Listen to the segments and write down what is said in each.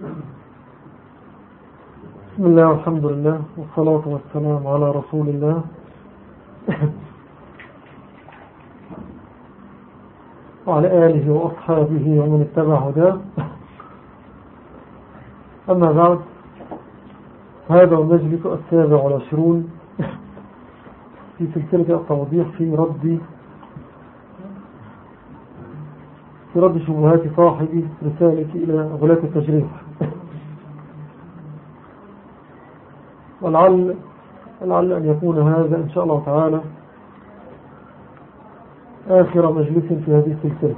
بسم الله والحمد لله والصلاة والسلام على رسول الله وعلى آله وأصحابه ومن اتبع هداه. أما بعد، هذا المجلس 27 في سلسلة التوضيح في رد شبهات صاحب رسالة إلى غلاة التجريح. ولعل أن يكون هذا إن شاء الله تعالى آخر مجلس في هذه السلسلة.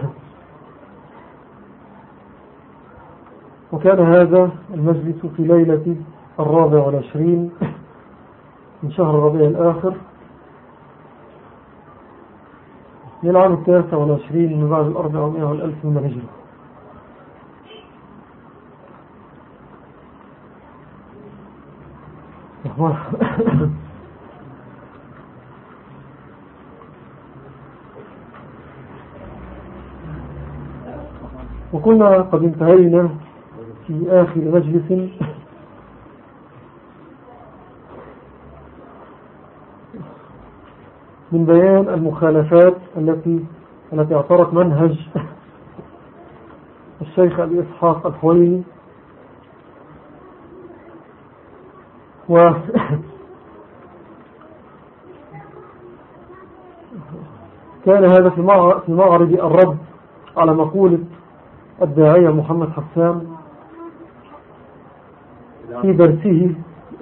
وكان هذا المجلس في ليلة 24 من شهر ربيع الآخر للعام 29 من بعد 400 والألف من الهجرة. وكنا قد انتهينا في آخر مجلس من بيان المخالفات التي اعترت منهج الشيخ أبي إسحاق الحويني كان هذا في معرض الرد على مقولة الداعية محمد حسان في درسه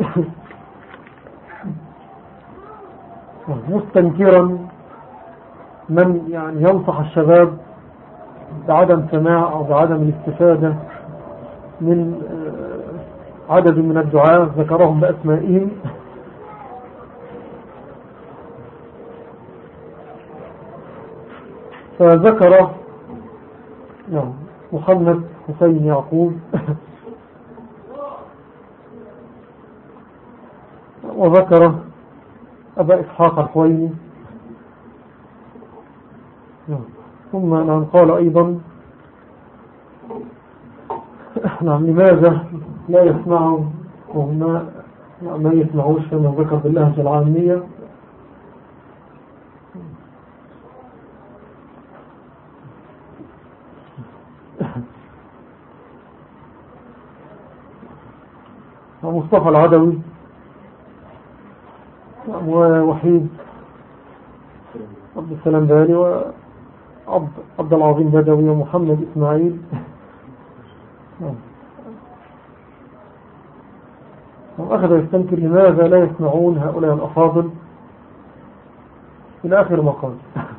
مستنكرا من ينصح الشباب بعدم سماع أو بعدم الاستفادة من عدد من الدعاة ذكرهم بأسمائهم، فذكر محمد حسين يعقوب وذكر أبا إسحاق الحويني، ثم قال أيضا لماذا لا يسمعوا وهم ما يسمعوش كما ذكر باللهجة العامية. مصطفى العدوي ووحيد عبد السلام بالي وعبد العظيم بدوي ومحمد إسماعيل، وأخذ يستنكر لماذا لا يسمعون هؤلاء الأفاضل إلى آخر مقال.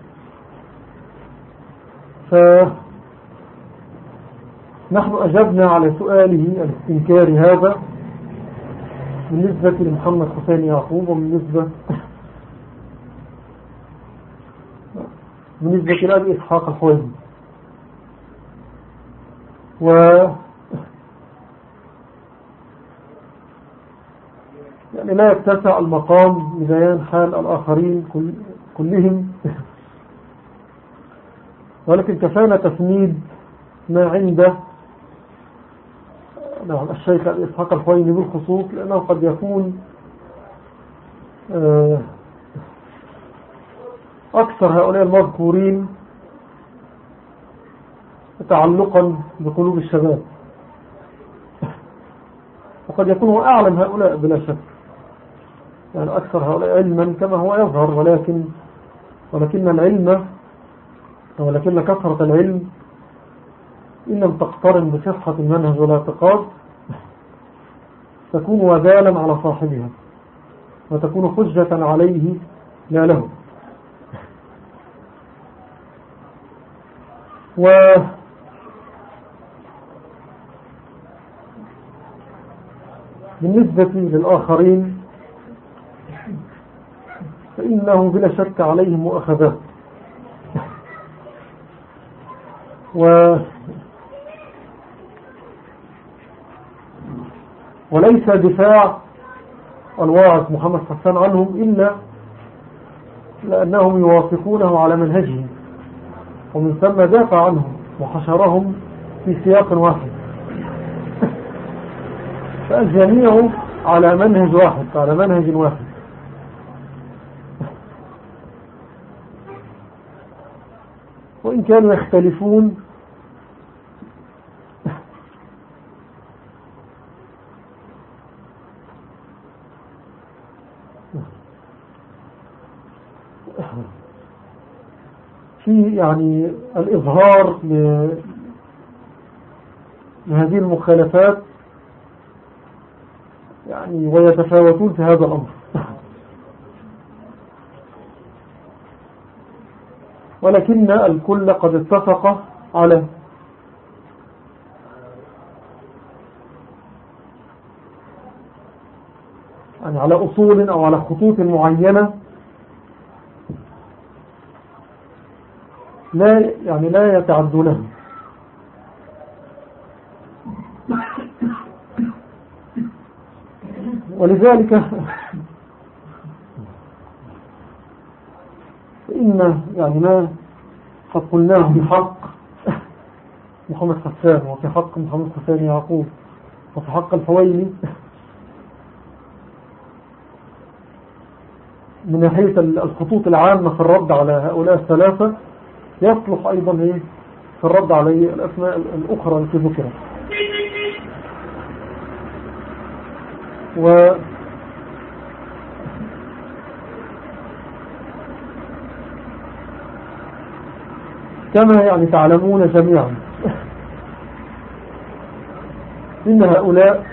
فنحن أجبنا على سؤاله الاستنكاري هذا بالنسبة لمحمد حسين يعقوب وبالنسبة لأبي إسحاق الحويني، لا يتسع المقام لبيان حال الآخرين كلهم، ولكن كفانا تسنيد ما عند الشيخ أبي إسحاق الحويني بالخصوص، لأنه قد يكون أكثر هؤلاء المذكورين تعلقا بقلوب الشباب، وقد يكون هو أعلم هؤلاء بلا شك، أكثر هؤلاء علما كما هو يظهر، ولكن كثرة العلم إن لم تقترن بصحة المنهج والاعتقاد تكون وبالا على صاحبها وتكون حجة عليه لا له. بالنسبة للآخرين فإنه بلا شك عليهم مؤاخذات، وليس دفاع الواعظ محمد حسان عنهم إلا لأنهم يوافقونه على منهجهم، ومن ثم دافع عنهم وحشرهم في سياق واحد. فالجميع على منهج واحد، على منهج واحد. وإن كانوا يختلفون في يعني الإظهار لهذه المخالفات يعني، ويتفاوتون في هذا الأمر. ولكن الكل قد اتفق على يعني على أصول أو على خطوط معينة لا يتعدونها. ولذلك فإن يعني ما قد قلناه في حق محمد حسان، وفي حق محمد حسان يعقوب، وفي حق الحويني من ناحية الخطوط العامة في الرد على هؤلاء الثلاثة، يصلح أيضا في الرد على الأسماء الأخرى التي ذكرت. كما يعني تعلمون جميعا إن هؤلاء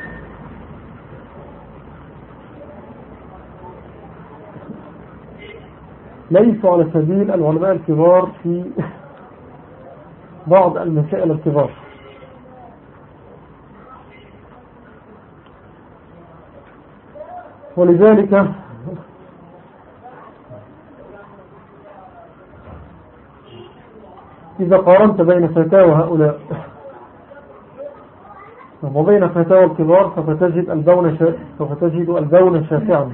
ليسوا على سبيل العلماء الكبار في بعض المسائل الكبار. ولذلك إذا قارنت بين فتاوى هؤلاء وبين فتاوى الكبار سوف تجد البون شاسعا.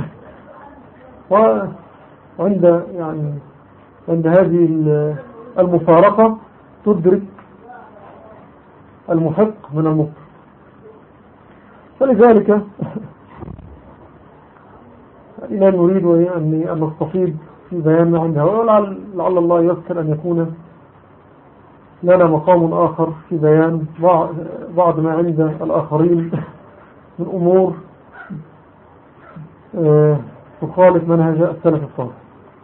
وعند يعني عند هذه المفارقة تدرك المحق من المبطل. فلذلك لا نريد أن نستفيض في بيان ما عندها، ولعل الله يذكر أن يكون لنا مقام آخر في بيان بعض ما عند الآخرين من أمور تخالف منهج السلف الصالح.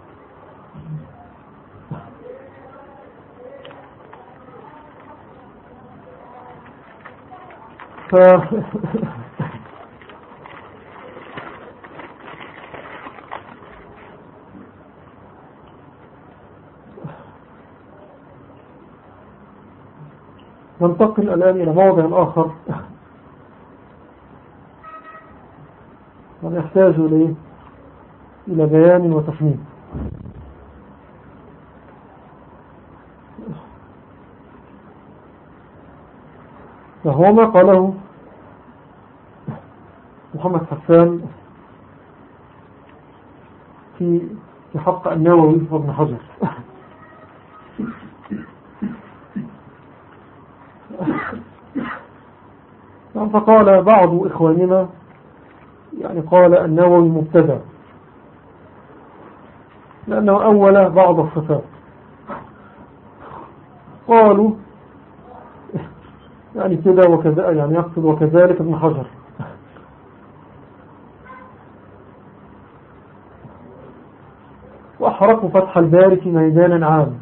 ننتقل الآن إلى موضع آخر يحتاج إلى بيان وتفنيد. وهو ما قاله محمد حسان في حق النووي وابن حجر. فقال بعض إخواننا يعني قال النووي مبتدع لأنه أول بعض الصفات. قالوا يعني كده وكذا، يعني يقصد وكذلك ابن حجر. وأحرقوا فتح الباري في ميدان عام.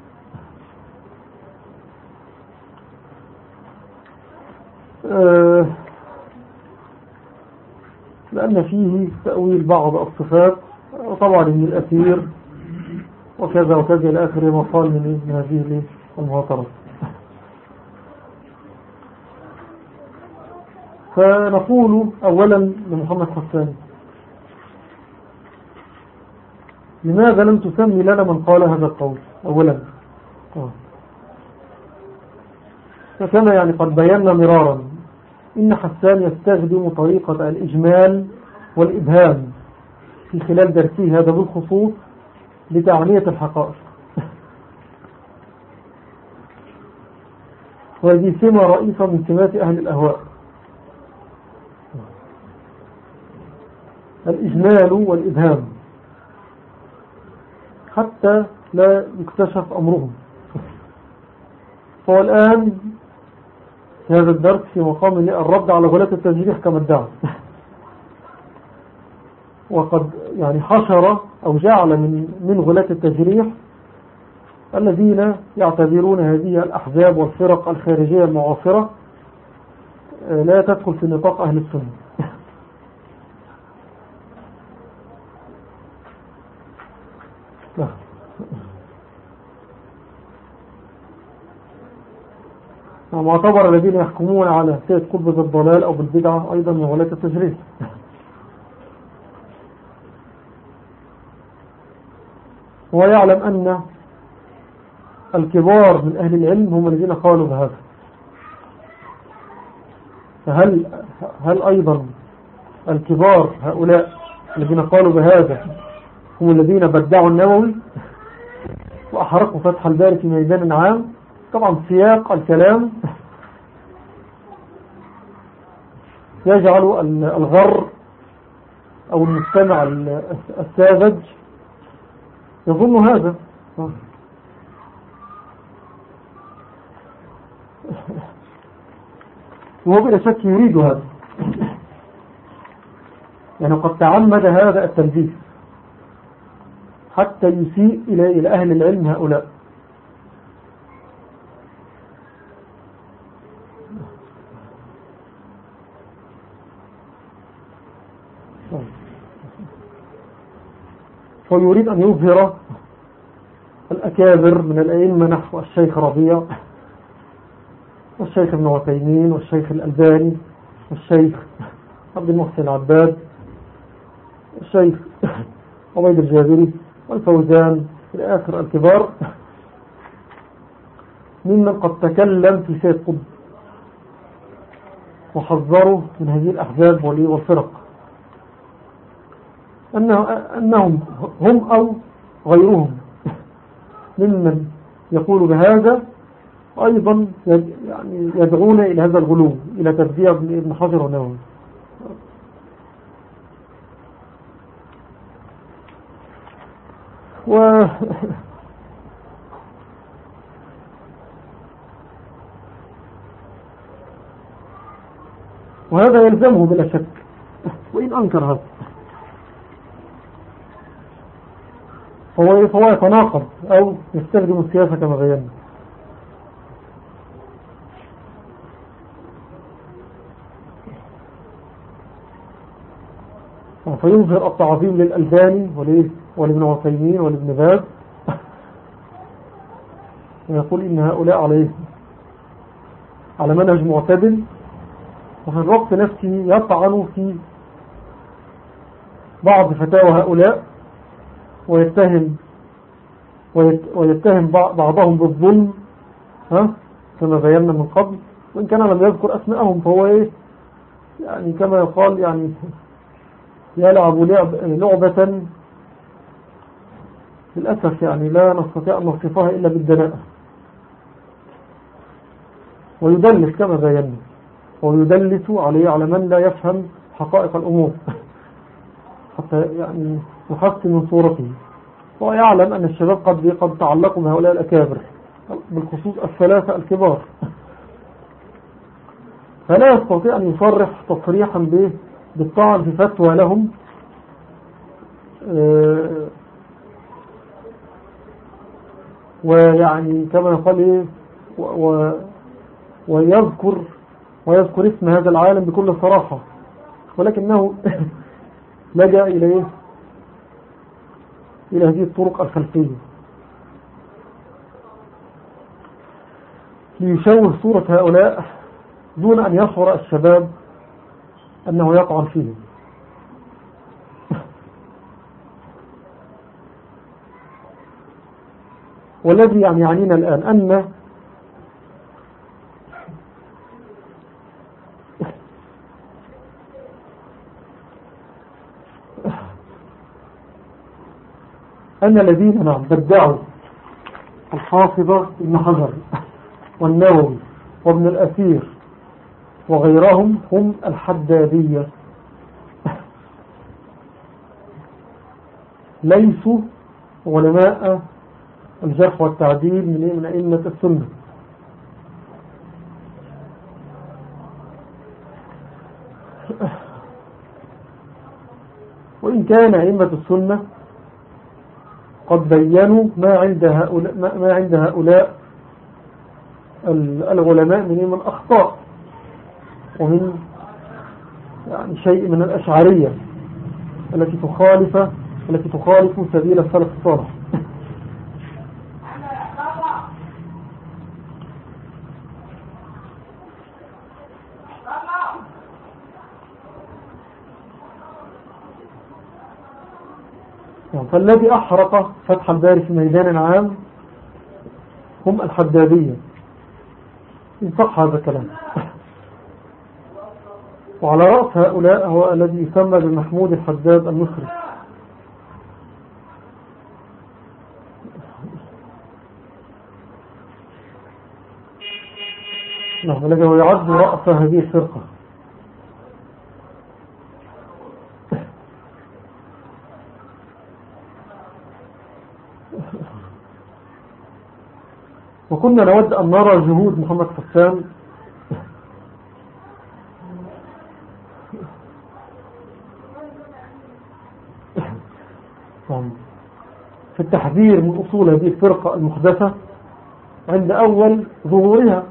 لأن فيه تأويل بعض الصفات، وطبعا من الأثير وكذا وكذا إلى آخر ما قال من هذه المهاترات. فنقول أولا لمحمد حسان: لماذا لم تسمي لنا من قال هذا القول أولا؟ فكما يعني قد بينا مرارا إن حسان يستخدم طريقة الإجمال والإبهام في خلال درسه هذا بالخصوص لتعنية الحقائق، وهذه سمة رئيسة من سمات أهل الأهواء. الإجمال والإبهام حتى لا يكتشف أمرهم. فهو الآن في هذا الدرس في مقام الرد على غلاة التجريح كما ادعى، وقد يعني حشر أو جعل من غلاة التجريح الذين يعتبرون هذه الأحزاب والفرق الخارجية المعاصرة لا تدخل في نطاق أهل السنة. معتبر الذين يحكمون على سيد قطب بالضلال أو بالبدعة أيضا من غلاة التجريح. ويعلم أن الكبار من أهل العلم هم الذين قالوا بهذا. فهل أيضا الكبار هؤلاء الذين قالوا بهذا هم الذين بدعوا النووي وأحرقوا فتح الباري في ميدان عام؟ طبعا سياق الكلام يجعل الغر أو المستمع الساذج يظن هذا، وهو بلا شك يريد هذا، يعني قد تعمد هذا التلبيس حتى يسيء إلى أهل العلم هؤلاء. فيريد أن يظهر الأكابر من الأئمة نحو الشيخ ربيع والشيخ ابن عثيمين والشيخ الألباني والشيخ عبد المحسن العباد والشيخ عبيد الجابري والفوزان إلى آخر الكبار ممن قد تكلم في سيد قطب وحذروا من هذه الأحزاب والفرق، أنهم هم أو غيرهم ممن يقول بهذا أيضا يعني يدعون إلى هذا الغلو، إلى تبديع ابن حجر والنووي. وهذا يلزمه بلا شك وإن أنكر هذا، فهو يتناقض أو يستخدم السياسة كما بينا. فيظهر التعظيم للألباني ولابن عثيمين ولابن باز ويقول إن هؤلاء على منهج معتدل، وفي الوقت نفسه يطعن في بعض فتاوى هؤلاء ويتهم بعضهم بالظلم كما بينا من قبل، وإن كان لم يذكر أسماءهم فهو يعني كما يقال يعني يلعب لعبة للأسف يعني لا نستطيع أن نصفها إلا بالدناءة، ويدلس كما بينا، ويدلس على من لا يفهم حقائق الأمور حتى يعني يحسن من صورته. ويعلم أن الشباب قد تعلقوا بهؤلاء الأكابر بالخصوص الثلاثة الكبار، فلا يستطيع أن يصرح تصريحا بالطعن في فتوى لهم ويعني كما يقال ويذكر اسم هذا العالم بكل صراحة، ولكنه لجأ إلى هذه الطرق الخلفية ليشوه صورة هؤلاء دون أن يشعر الشباب أنه يطعن فيهم. والذي يعني يعنينا الآن أن الذين بدعوا الحافظة ابن حجر والنووي وابن الأثير وغيرهم هم الحدادية. ليسوا علماء الجرح والتعديل من أئمة السنة. وإن كان أئمة السنة قد بينوا ما عند هؤلاء العلماء من الأخطاء ومن يعني شيء من الأشعرية التي تخالف سبيل السلف الصالح. فالذي أحرق فتح الباري في ميدان عام هم الحدادية، إن صح هذا الكلام. وعلى رأس هؤلاء هو الذي يسمى بمحمود الحداد المصري. نعم، الذي هو يعد رأس هذه الفرقة. وكنا نود أن نرى جهود محمد حسان في التحذير من أصول هذه الفرقة المحدثة عند أول ظهورها.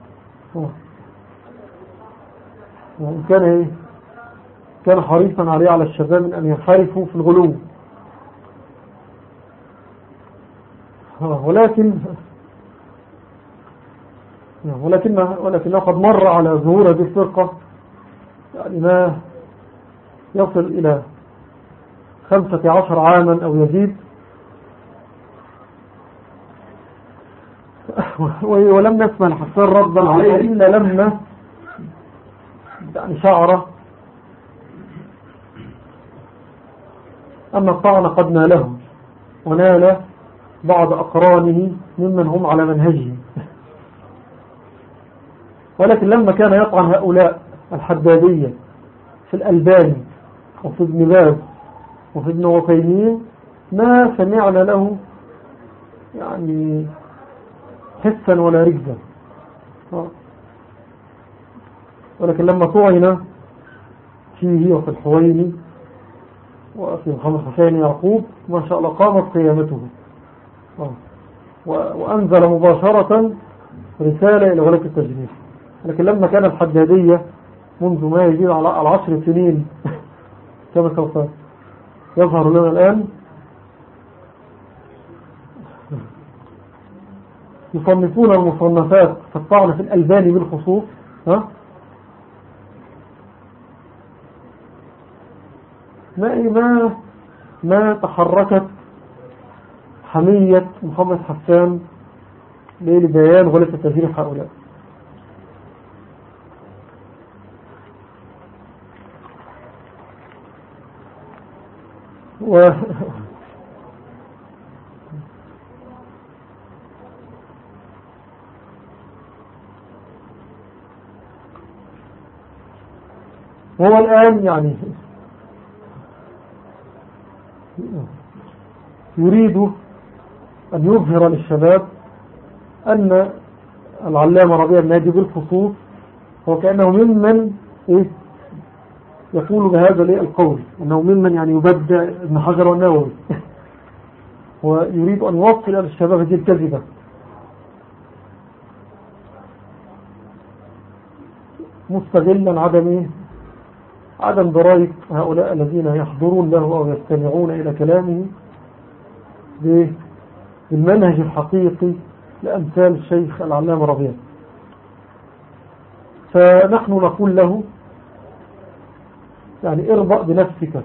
كان حريصا عليه على الشباب من أن ينحرفوا في الغلو، ولكنه قد مر على ظهور هذه الفرقة يعني ما يصل إلى 15 عاما أو يزيد، ولم نسمع الحسان ردا عليه إلا لما يعني شعر أن الطعن قد ناله ونال بعض أقرانه ممن هم على منهجه. ولكن لما كان يطعن هؤلاء الحدادية في الألباني وفي ابن باز وفي ابن عثيمين ما سمعنا له يعني حسا ولا رجزا. ولكن لما طعن فيه وفي الحويني وفي محمد حسين يعقوب ما شاء الله قامت قيامته، وأنزل مباشرة رسالة إلى ولاية التجنيد. لكن لما كان الحدادية منذ ما يزيد على 10 سنين كما سوف يظهر لنا الآن يصنفون المصنفات في الطعن في الألباني بالخصوص، ما تحركت حمية محمد حسان لبيان غلة التجريح هؤلاء. وهو الآن يعني يريد أن يظهر للشباب أن العلامة ربيع الناجي بالخصوص هو كأنه ممن يقول بهذا القول، أنه ممن يعني يبدع ابن حجر والنووي. ويريد أن يوصل للشباب هذه الكذبة، مستغلا عدم دراية هؤلاء الذين يحضرون له أو يستمعون إلى كلامه بالمنهج الحقيقي لأمثال الشيخ العلامة ربيع. فنحن نقول له يعني اربأ بنفسك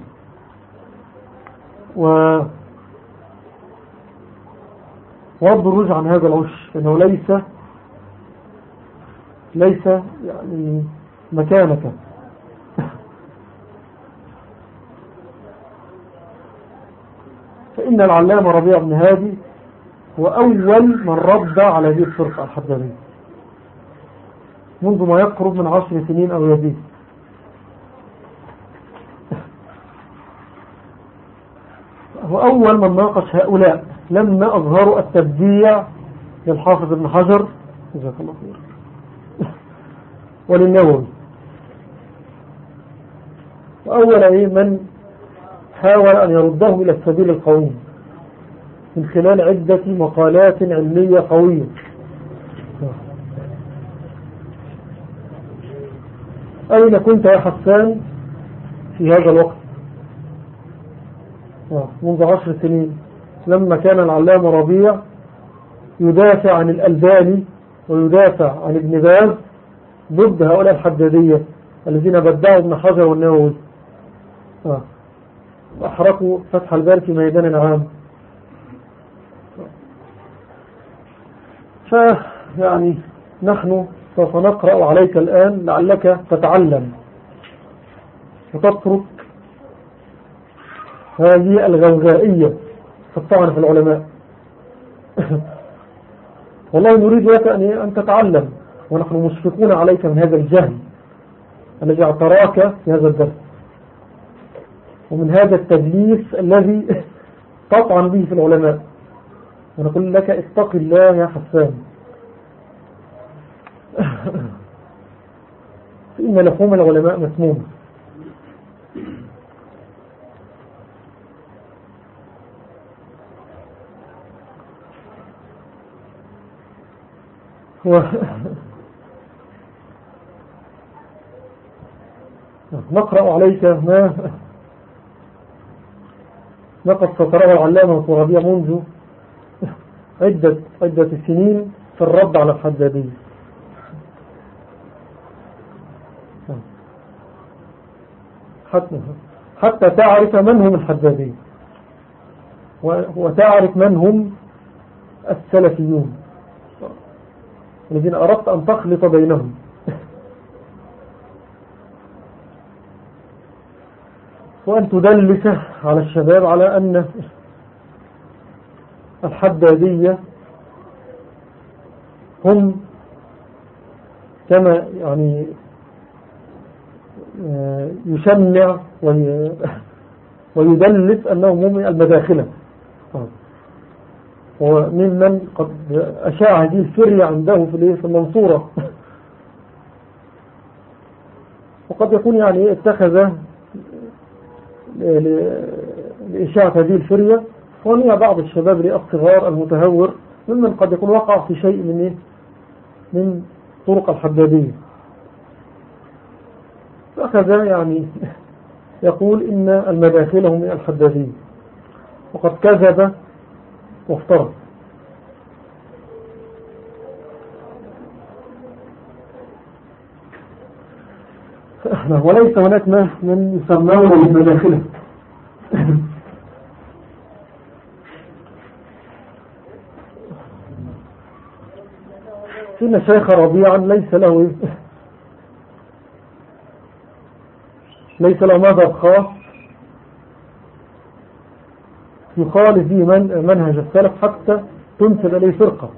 واضرج عن هذا العش، إنه ليس يعني مكانك. فإن العلامة ربيع بن هادي هو أول من رد على هذه الفرقة الحدادية منذ ما يقرب من 10 سنين أو يزيد. وأول من ناقش هؤلاء لما أظهروا التبديع للحافظ ابن حجر جزاك الله خير وللنووي. وأول من حاول أن يرده إلى السبيل القويم من خلال عدة مقالات علمية قوية. أين كنت يا حسان في هذا الوقت منذ 10 سنين لما كان العلامة ربيع يدافع عن الألباني ويدافع عن ابن باز ضد هؤلاء الحدادية الذين بدعوا ابن حجر والنووي وأحرقوا فتح الباري في ميدان عام. فيعني نحن سوف نقرأ عليك الآن لعلك تتعلم وتترك هذه الغوغائية في الطعن في العلماء. والله نريد لك أن تتعلم، ونحن مشفقون عليك من هذا الجهل الذي اعتراك في هذا الدرس ومن هذا التدليس الذي تطعن به في العلماء. ونقول لك اتق الله يا حسان، فإن لحوم العلماء مسمومة. نقرأ عليك ما لقد سطره العلامة الربيع منذ عدة سنين في الرد على الحدادية. حتى تعرف من هم الحدادية وتعرف من هم السلفيون الذين أردت أن تخلط بينهم. وأن تدلس على الشباب على أن الحدادية هم كما يعني يشنع ويدلس أنهم هم المداخلة، وممن قد أشاع هذه الفرية عنده في المنصورة. وقد يكون يعني اتخذ لإشاعة هذه الفرية ونية بعض الشباب الصغار المتهور ممن قد يكون وقع في شيء من طرق الحدادية. فأخذ يعني يقول إن المداخل هم من الحدادية، وقد كذب وافترض. وليس هناك من يسمونه بالمداخلة. إن شيخ ربيعا ليس له مذهب خاص يخالف به منهج السلف حتى تنسب إليه فرقة.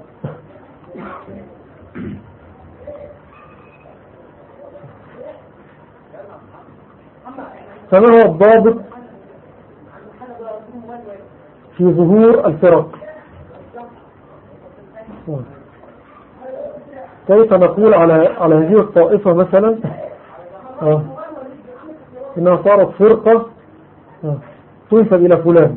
فما هو الضابط في ظهور الفرق؟ كيف نقول على هذه الطائفة مثلا إنها صارت فرقة تنسب إلى فلان؟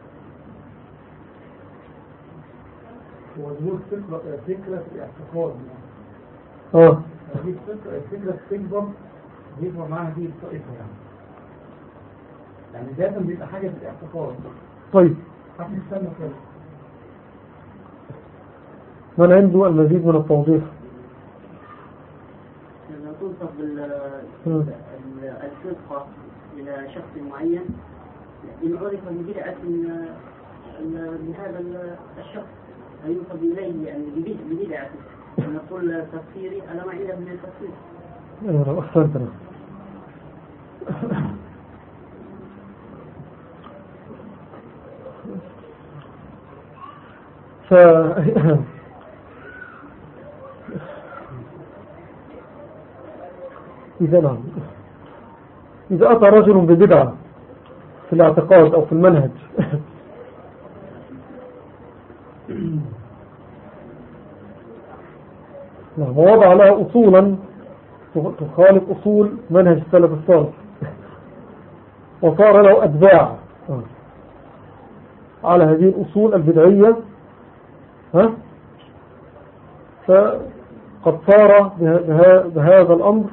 وظهور فكرة الاعتقاد. هذه الفكرة تكبر يكبر معها هذه الطائفة يعني لازم بيبقى حاجة في الاعتقاد. طيب من عنده المزيد من التوضيح؟ لما تنصب الفرقة إلى شخص معين إن عرف ببدعة لهذا الشخص فينصب إليه يعني ببدعته. نقول تفسيري أنا ما عندي من التفسير. أحسنتنا. إذا أتى رجل ببدعة في الاعتقاد أو في المنهج ووضع لها أصولا تخالف أصول منهج السلف الصالح، وصار له أتباع على هذه الأصول البدعية. فقد صار بهذا الأمر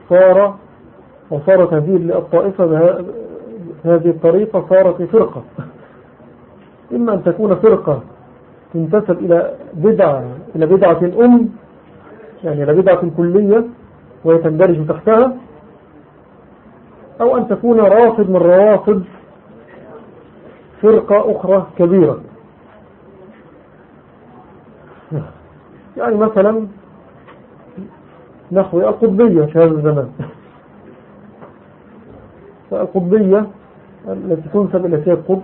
وصارت هذه الطائفة بهذه الطريقة صارت فرقة، إما أن تكون فرقة تنتسب إلى بدعة يعني إلى بدعة كلية ويتندرج تحتها، أو أن تكون رافض من روافض فرقة أخرى كبيرة. يعني مثلا نحو القطبية في هذا الزمان، فالقطبية التي تنسب إلى سيد قطب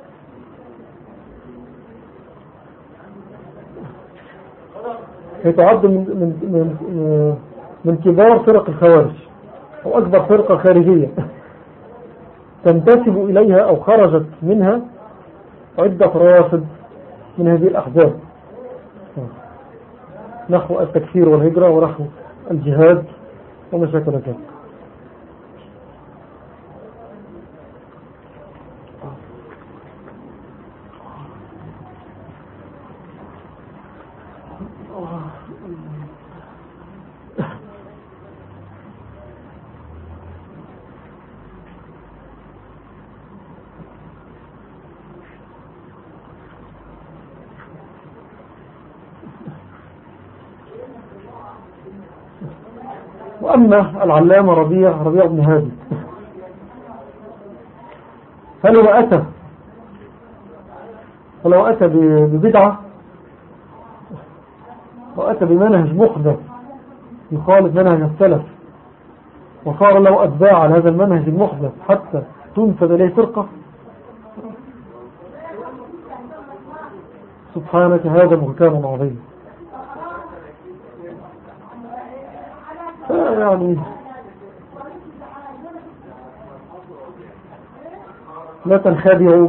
هي تعد من كبار فرق الخوارج أو أكبر فرقة خارجية تنتسب إليها أو خرجت منها عدة روافد من هذه الأحزاب، نحو التكفير والهجرة ونحو الجهاد وما شاكل ذلك. وأما العلامة ربيع بن هادي، فلو أتى ببدعة وأتى بمنهج مخدر يخالف منهج السلف، وصار له أتباع على هذا المنهج المخدر حتى تنسب إليه فرقة، سبحانك هذا بهتان عظيم. يعني لا تنخدعوا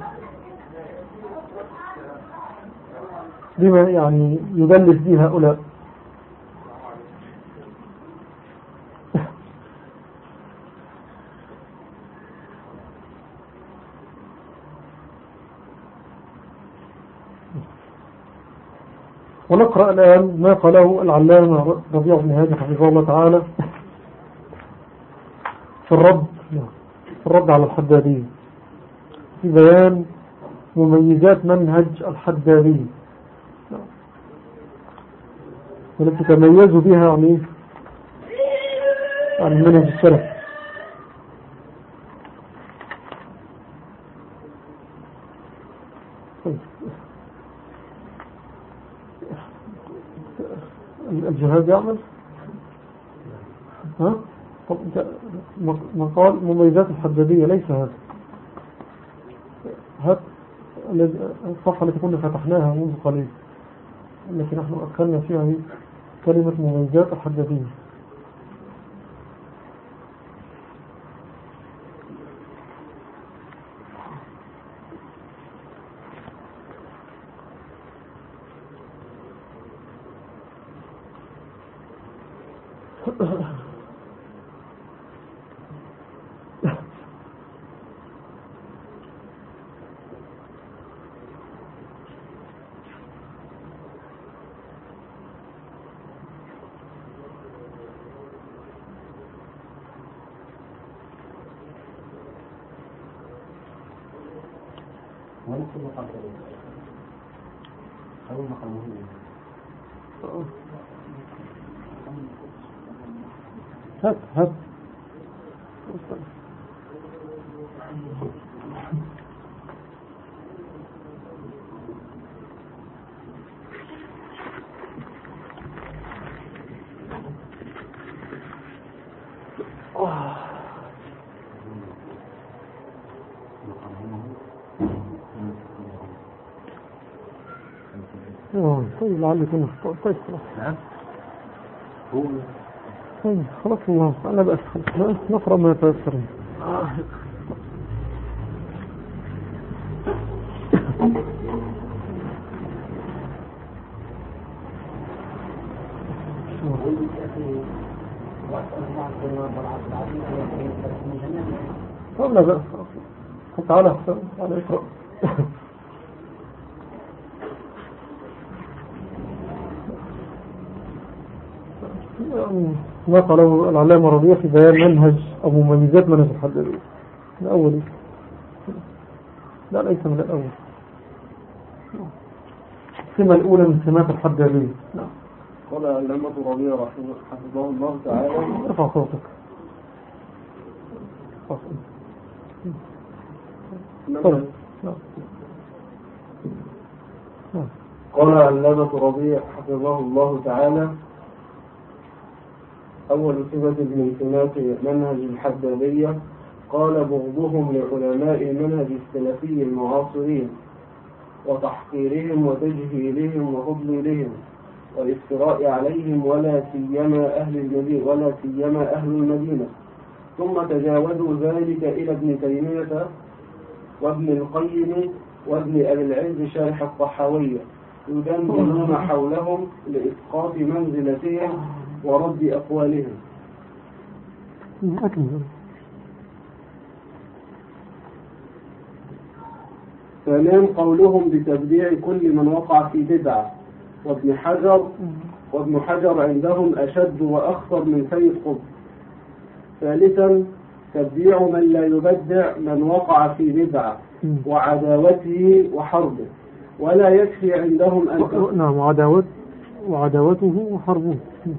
بما يعني يدلس به هؤلاء. ونقرأ الآن ما قاله العلامة ربيع بن هادي حفظه الله تعالى في الرد على الحدادية، في بيان مميزات منهج الحدادية والتي تميزوا بها عن منهج السلف. الجهاد يعمل طب مقال مميزات الحدادية ليس هذا الصفحة التي كنا فتحناها منذ قليل، التي نحن أدخلنا فيها كلمة مميزات الحدادية. هات طيب لعل يكون طيب خلاص. نعم طيب خلاص الله أنا بس نقرأ ما يتيسر. طب لا بأس. تعالى اقرأ. ما قاله العلامة الربيع في بيان منهج أو مميزات منهج الحدادية الأول. لا ليس من الأول. السمة الأولى من سمات الحدادية. قال العلامة الربيع حفظه الله تعالى. ارفع صوتك. قال العلامة الربيع حفظه الله تعالى: أول صفة من سمات منهج الحدادية قال بغضهم لعلماء المنهج السلفي المعاصرين وتحقيرهم وتجهيلهم وتضليلهم والافتراء عليهم ولا سيما أهل المدينة. ثم تجاوزوا ذلك إلى ابن تيمية وابن القيم وابن أبي العز شارح الطحاوية يدندنون حولهم لإسقاط منزلتهم ورد أقوالهم. ثانيا قولهم بتبديع كل من وقع في بدعة، وابن حجر عندهم أشد وأخطر من سيد قطب. ثالثا تبديع من لا يبدع من وقع في بدعة وعداوته وحربه، ولا يكفي عندهم أن نعم وعداوته وحربه.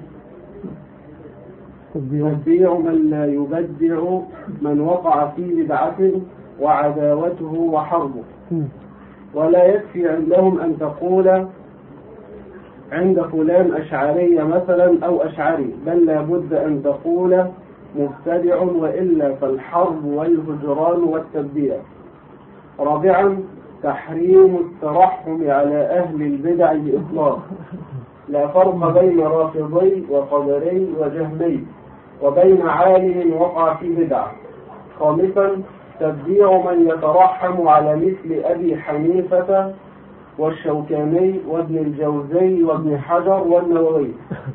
تبديع من لا يبدع من وقع في بدعة وعداوته وحربه، ولا يكفي عندهم أن تقول عند فلان أشعري مثلا أو أشعري، بل لا بد أن تقول مبتدع، وإلا فالحرب والهجران والتبديع. رابعا تحريم الترحم على أهل البدع بإطلاق، لا فرق بين رافضي وقدري وجهمي وبين عالم وقع في بدع. خامسا تبديع من يترحم على مثل أبي حنيفة والشوكاني وابن الجوزي وابن حجر والنووي.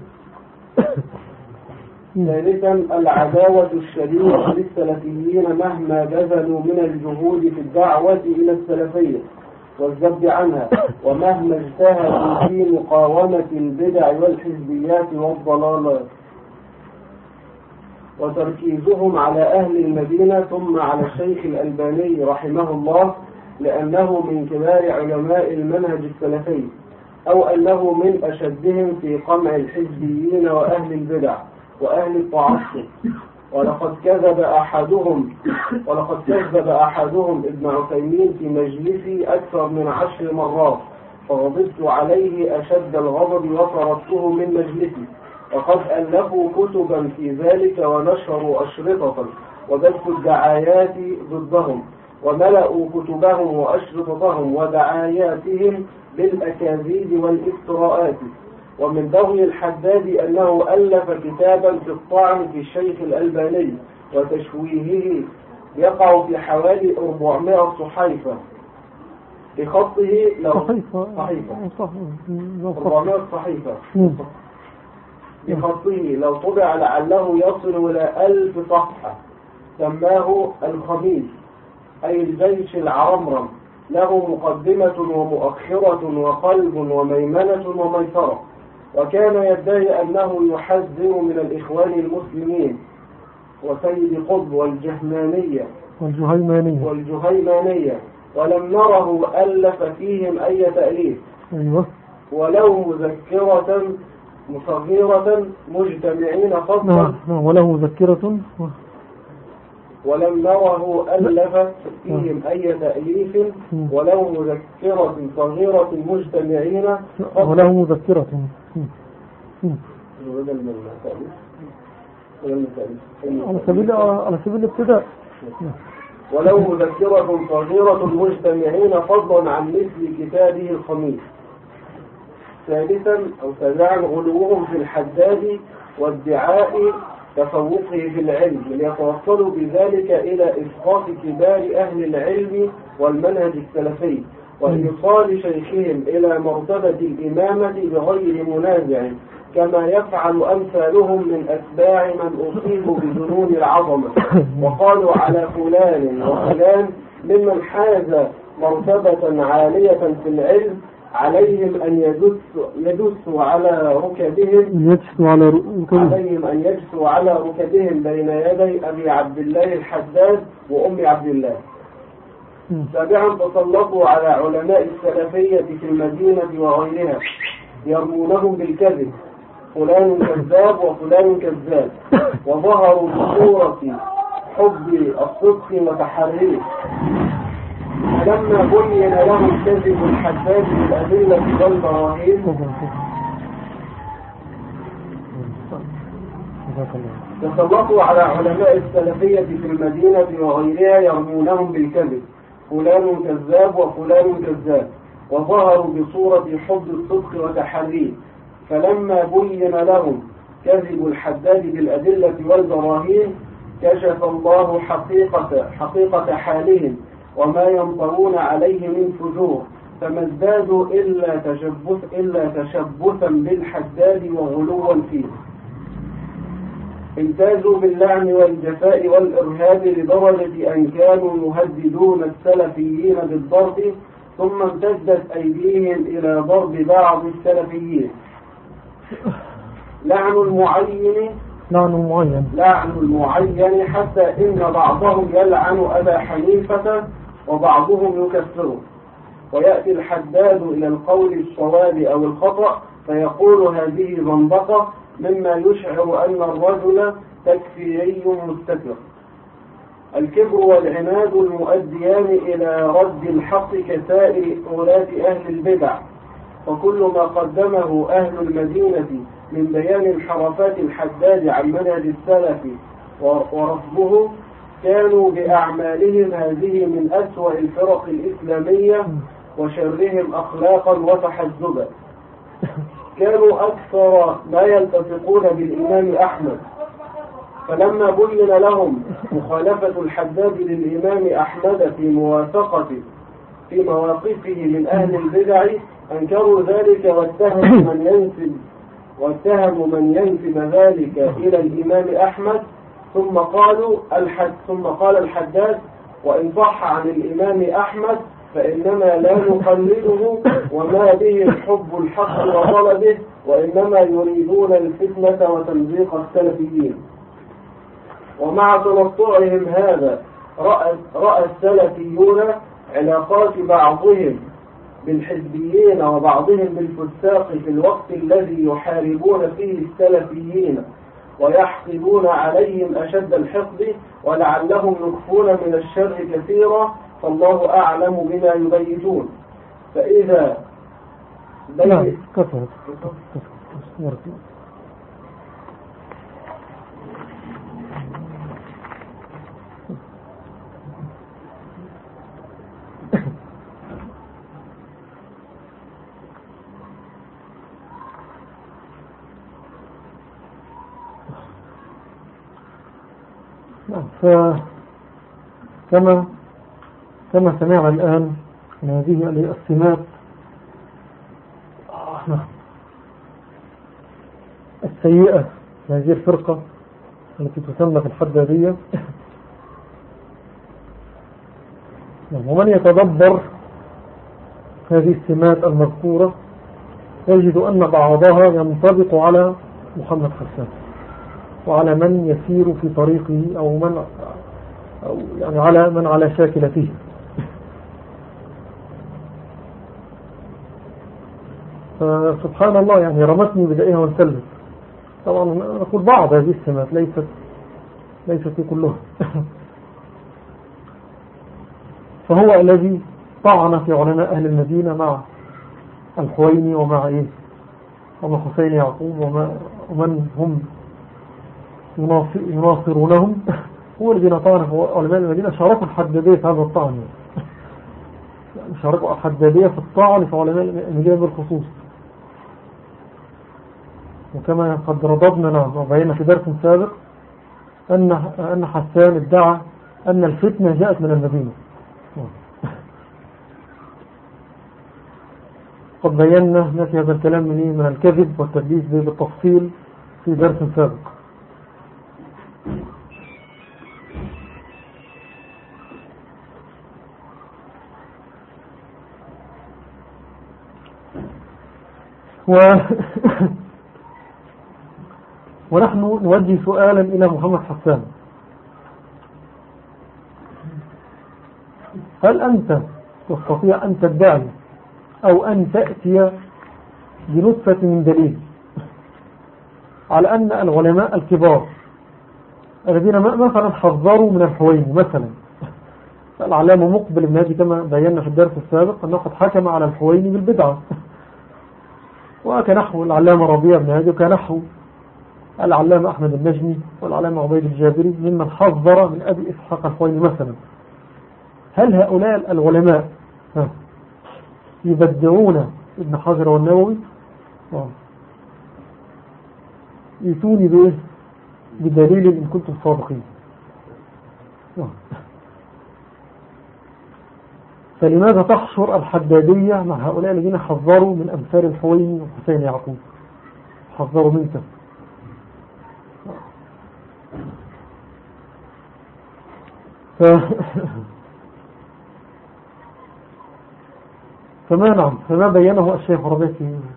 ثالثا العداوة الشديدة للسلفيين مهما بذلوا من الجهود في الدعوة إلى السلفية والذب عنها، ومهما اجتهدوا في مقاومة البدع والحزبيات والضلالات، وتركيزهم على أهل المدينة ثم على الشيخ الألباني رحمه الله لأنه من كبار علماء المنهج السلفي، أو أنه من أشدهم في قمع الحزبيين وأهل البدع وأهل التعصب. ولقد كذب أحدهم ابن عثيمين في مجلسي أكثر من 10 مرات، فغضبت عليه أشد الغضب وطردته من مجلسي. وقد ألفوا كتبا في ذلك ونشروا أشرطة وبثوا الدعايات ضدهم، وملأوا كتبهم وأشرطتهم ودعاياتهم بالأكاذيب والافتراءات. ومن بغي الحداد أنه ألف كتابا في الطعن في الشيخ الألباني وتشويهه يقع في حوالي 400 صحيفة بخطه لو طبع لعله يصل إلى 1000 صفحة. سماه الخميس أي الجيش العرمرم، له مقدمة ومؤخرة وقلب وميمنة وميسرة. وكان يدعي أنه يحذر من الإخوان المسلمين وسيد قطب والجهيمانية، ولم نره ألف فيهم أي تأليف. ولو مذكرة صغيرة مجتمعين فضلا. ولم نره ألف فيهم أي تأليف، ولو مذكرة صغيرة مجتمعين وله مذكرة على سبيل الابتداء. ولو مذكرة صغيرة مجتمعين فضلا عن مثل كتابه الخميس. ثالثا أو سابعا غلوهم في الحداد وادعاء تفوقه في العلم، ليتوصلوا بذلك إلى إسقاط كبار أهل العلم والمنهج السلفي، وإيصال شيخهم إلى مرتبة الإمامة بغير منازع، كما يفعل أمثالهم من أتباع من أصيبوا بذنون العظمة، وقالوا على فلان وفلان ممن حاز مرتبة عالية في العلم عليهم أن يدسوا على ركبهم بين يدي أبي عبد الله الحداد وأم عبد الله. سابعا تسلطوا على علماء السلفية في المدينة وغيرها يرمونهم بالكذب، فلان كذاب وفلان كذاب، وظهروا بصورة حب الصدق وتحريه. فلما بين لهم كذب الحداد بالأدلة والبراهين تسلطوا على علماء السلفية في المدينة وغيرها يرمونهم بالكذب، فلان كذاب وفلان كذاب، وظهروا بصورة حب الصدق وتحريه. فلما بين لهم كذب الحداد بالأدلة والبراهين كشف الله حقيقة حالهم وما ينطرون عليه من فجور، فما ازدادوا إلا تشبثا بالحداد وغلوا فيه. امتازوا باللعن والجفاء والإرهاب لدرجة أن كانوا يهددون السلفيين بالضرب، ثم امتدت أيديهم إلى ضرب بعض السلفيين. لعن المعين حتى إن بعضهم يلعن أبا حنيفة وبعضهم يكفره، ويأتي الحداد إلى القول الصواب أو الخطأ فيقول هذه زندقة، مما يشعر أن الرجل تكفيري مستتر. الكبر والعناد المؤديان إلى رد الحق كسائر ولاة أهل البدع، وكل ما قدمه أهل المدينة من بيان انحرافات الحداد عن منهج السلف ورفضه كانوا بأعمالهم هذه من أسوأ الفرق الإسلامية وشرهم أخلاقا وتحزبا. كانوا أكثر ما يلتصقون بالإمام أحمد، فلما بين لهم مخالفة الحداد للإمام أحمد في مواقفه من أهل البدع أنكروا ذلك واتهموا من ينسب ذلك إلى الإمام أحمد، ثم قال الحداد: وإن صح عن الإمام أحمد فإنما لا نقلده وما به الحب الحق وطلبه، وإنما يريدون الفتنة وتمزيق السلفيين. ومع تنطعهم هذا رأى السلفيون علاقات بعضهم بالحزبيين وبعضهم بالفساق في الوقت الذي يحاربون فيه السلفيين ويحقدون عليهم أشد الحقد، ولعلهم يخفون من الشر كثيرا، فالله أعلم بما يبيتون. فإذا كما سمعنا الآن من هذه السمات السيئة هذه الفرقة التي تسمى في الحدادية، ومن يتدبر هذه السمات المذكورة يجد أن بعضها ينطبق على محمد حسان وعلى من يسير في طريقه أو يعني على من على شاكلته. فسبحان الله، يعني رمتني بدائها وانسلت. طبعا نقول بعض هذه السمات ليست كلها. فهو الذي طعن في علماء أهل المدينة مع الحويني ومع حسين يعقوب ومن هم يناصرونهم، هو الذين طعن في علماء المدينة. شاركوا الحدادية في هذا الطعن، يعني شاركوا الحدادية في الطعن في علماء المدينة بالخصوص. وكما قد رددنا وبينا في درس سابق أن حسان ادعى أن الفتنة جاءت من المدينة. قد بينا نفي هذا الكلام من الكذب والتدليس بالتفصيل في درس سابق. ونحن نوجه سؤالا إلى محمد حسان: هل أنت تستطيع أن تدعي أو أن تأتي بنطفة من دليل على أن العلماء الكبار الذين مثلا حذروا من الحويني، مثلا العلامة مقبل بن هادي كما بينا في الدرس السابق أنه قد حكم على الحويني بالبدعة، وكنحو العلامة ربيع بن هادي وكنحو العلامة أحمد النجمي والعلامة عبيد الجابري ممن حذر من أبي إسحاق الحويني مثلا. هل هؤلاء العلماء يبدعون ابن حجر والنووي؟ يتوني بإيه؟ بدليل إن كنتم صادقين. فلماذا تحشر الحدادية مع هؤلاء الذين حذروا من أمثال الحويني وحسين يعقوب؟ حذروا منك. فما بينه الشيخ ربيع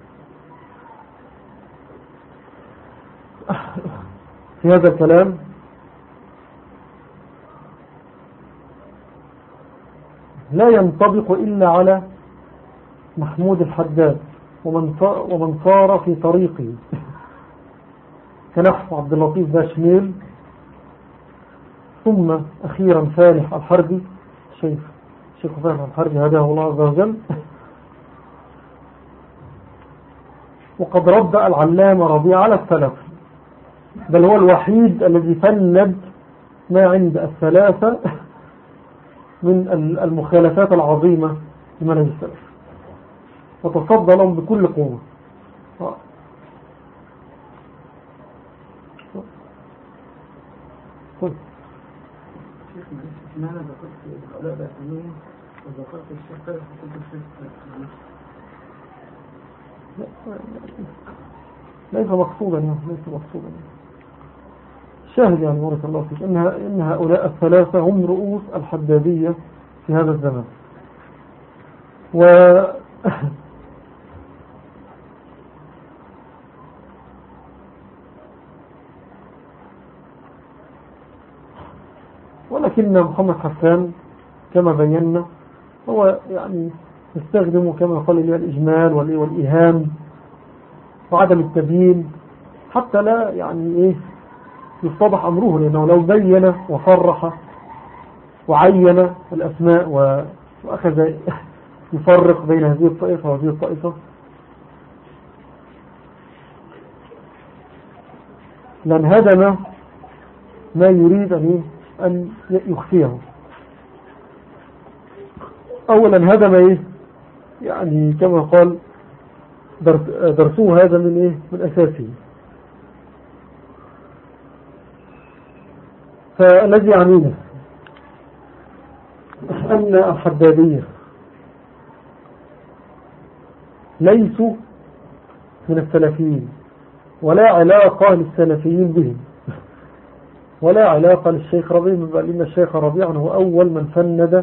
في هذا الكلام لا ينطبق إلا على محمود الحداد ومن صار في طريقه كنحو عبد اللطيف باشميل، ثم أخيرا فالح الحربي، شيخ فالح الحربي هداه الله عز وجل. وقد رد العلامة ربيع على السلف، بل هو الوحيد الذي فند ما عند الثلاثة من المخالفات العظيمة لمنهج السلف، وتصدى لهم بكل قوة. طيب معنى ذكرت العلاء بأسمين وذكرت الشيخ فالح وكنت الشيخ ليس مقصودا شاهد يعني بارك الله فيك إن هؤلاء الثلاثة هم رؤوس الحدادية في هذا الزمان. ولكن محمد حسان كما بينا هو يعني يستخدم كما قال لي الإجمال والإيهام وعدم التبيين حتى لا يعني إيه يفتضح أمره، لأنه لو بين وصرح وعين الأسماء وأخذ يفرق بين هذه الطائفة وهذه الطائفة لأن هذا ما يريد أن يخفيه. أولا هذا ما يعني كما قال درسوه هذا من أساسه. فالذي يعنينا أن الحدادية ليسوا من السلفيين، ولا علاقة للسلفيين بهم، ولا علاقة للشيخ ربيع، بل إن الشيخ ربيع هو أول من فند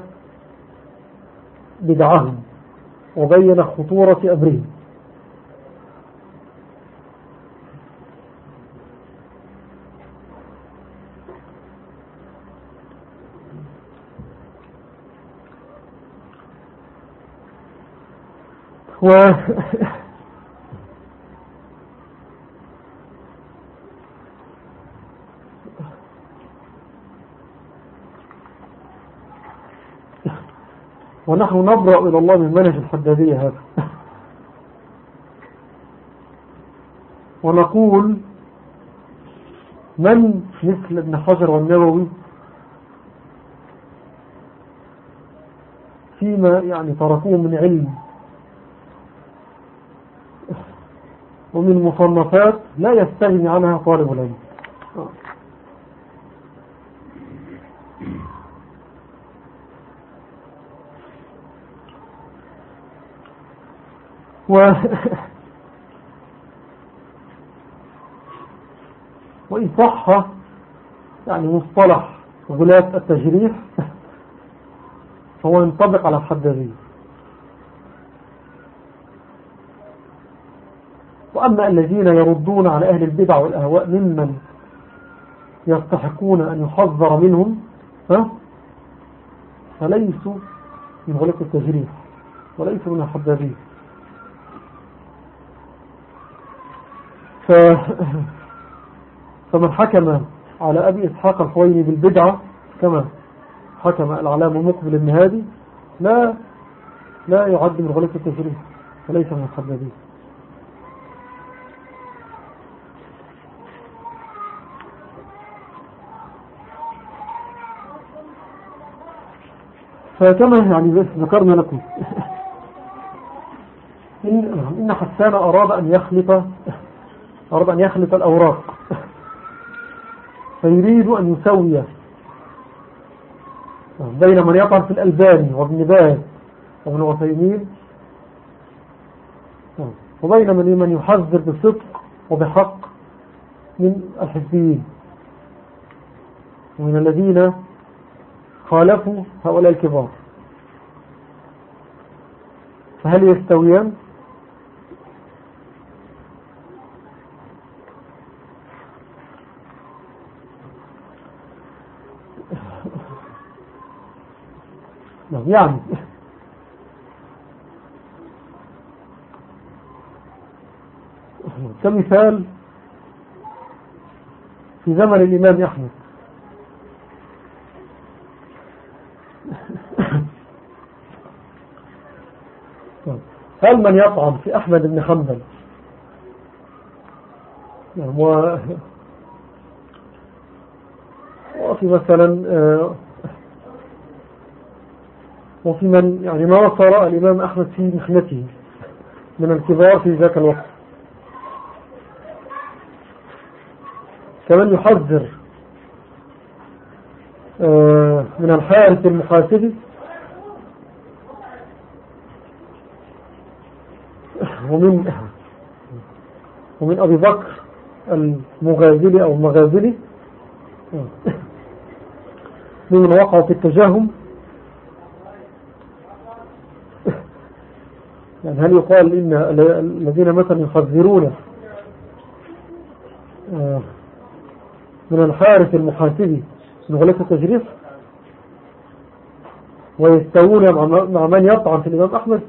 بدعهم وبين خطورة أمرهم. ونحن نبرأ إلى الله من منهج الحدادية هذا ونقول من مثل ابن حجر والنووي فيما يعني تركوه من علم ومن مصنفات لا يستغني عنها طالب العلم. وإن صح يعني مصطلح غلاة التجريح فهو ينطبق على الحدادية. وأما الذين يردون على أهل البدع والأهواء ممن يستحقون أن يحذر منهم فليسوا من غلاة التجريح وليسوا من الحدادية. فمن حكم على أبي إسحاق الحويني بالبدعة كما حكم العلامة مقبل النهادي لا يعد من غلاة التجريح وليس من الحدادية. فكما يعني ذكرنا لكم إن حسان أراد أن يخلط الأوراق فيريد أن يسوي بين من يطعن في الألباني وابن باز وابن عثيمين وبين من يحذر بصدق وبحق من الحزبيين ومن الذين خالفوا هؤلاء الكبار. فهل يستويان؟ يعني كمثال في زمن الإمام أحمد هل من يطعن في أحمد بن حنبل وفي مثلا وفي من يعني ما وصل الإمام أحمد في محنته من الكبار في ذاك الوقت كمان يحذر من الحارث المحاسبي ومن أبي بكر المغازلي أو المغازلي ممن وقعوا في التجاهم. يعني هل يقال إن الذين مثلا يحذرون من الحارث المحاسبي من غلاة التجريح ويستوون مع من يطعن في الإمام أحمد؟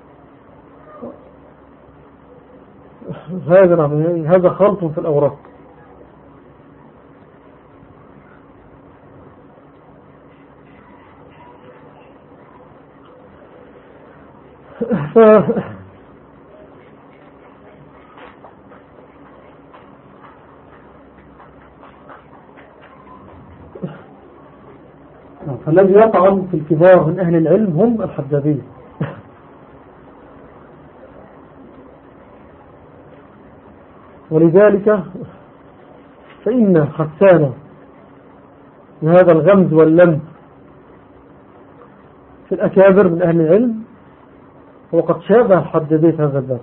هذا خلط في الأوراق. فالذي يطعن في الكبار من أهل العلم هم الحدادية. ولذلك فإن حسان بهذا الغمز واللمز في الأكابر من أهل العلم وقد شابه الحدادية هذا الباب.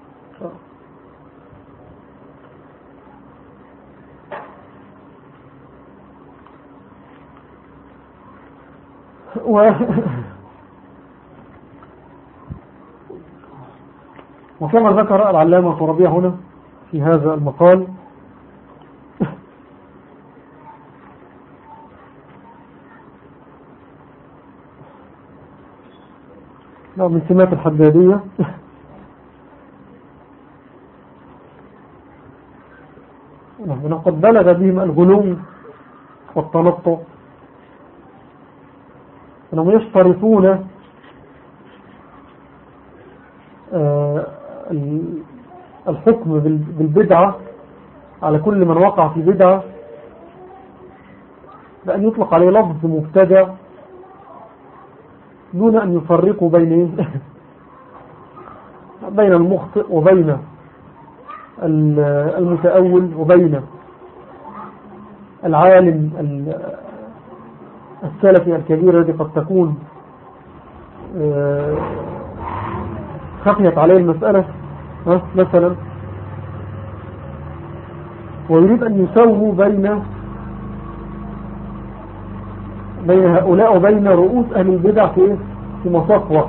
وكما ذكر العلامة ربيع هنا في هذا المقال من سمات الحدادية قد بلغ بهم الغلو والتنطع أنهم يشترطون الحكم بالبدعة على كل من وقع في بدعة بأن يطلق عليه لفظ مبتدع دون أن يفرقوا بين المخطئ وبين المتأول وبين العالم السلفي الكبير الذي قد تكون خفيت عليه المسألة مثلا، ويريد أن يسووا بين هؤلاء وبين رؤوس أهل البدع في مساق واحد.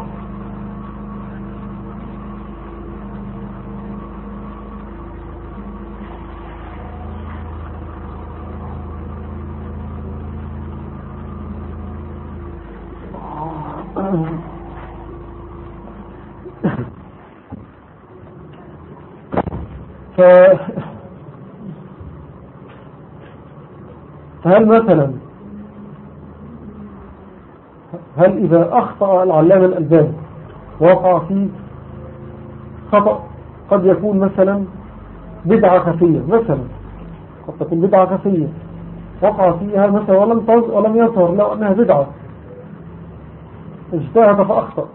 فهل مثلا إذا أخطأ العلامة الألباني وقع فيه خطأ قد يكون مثلا بدعة خفية، مثلا قد تكون بدعة خفية وقع فيها مثلا ولم يظهر له أنها بدعة، اجتهد فأخطأ،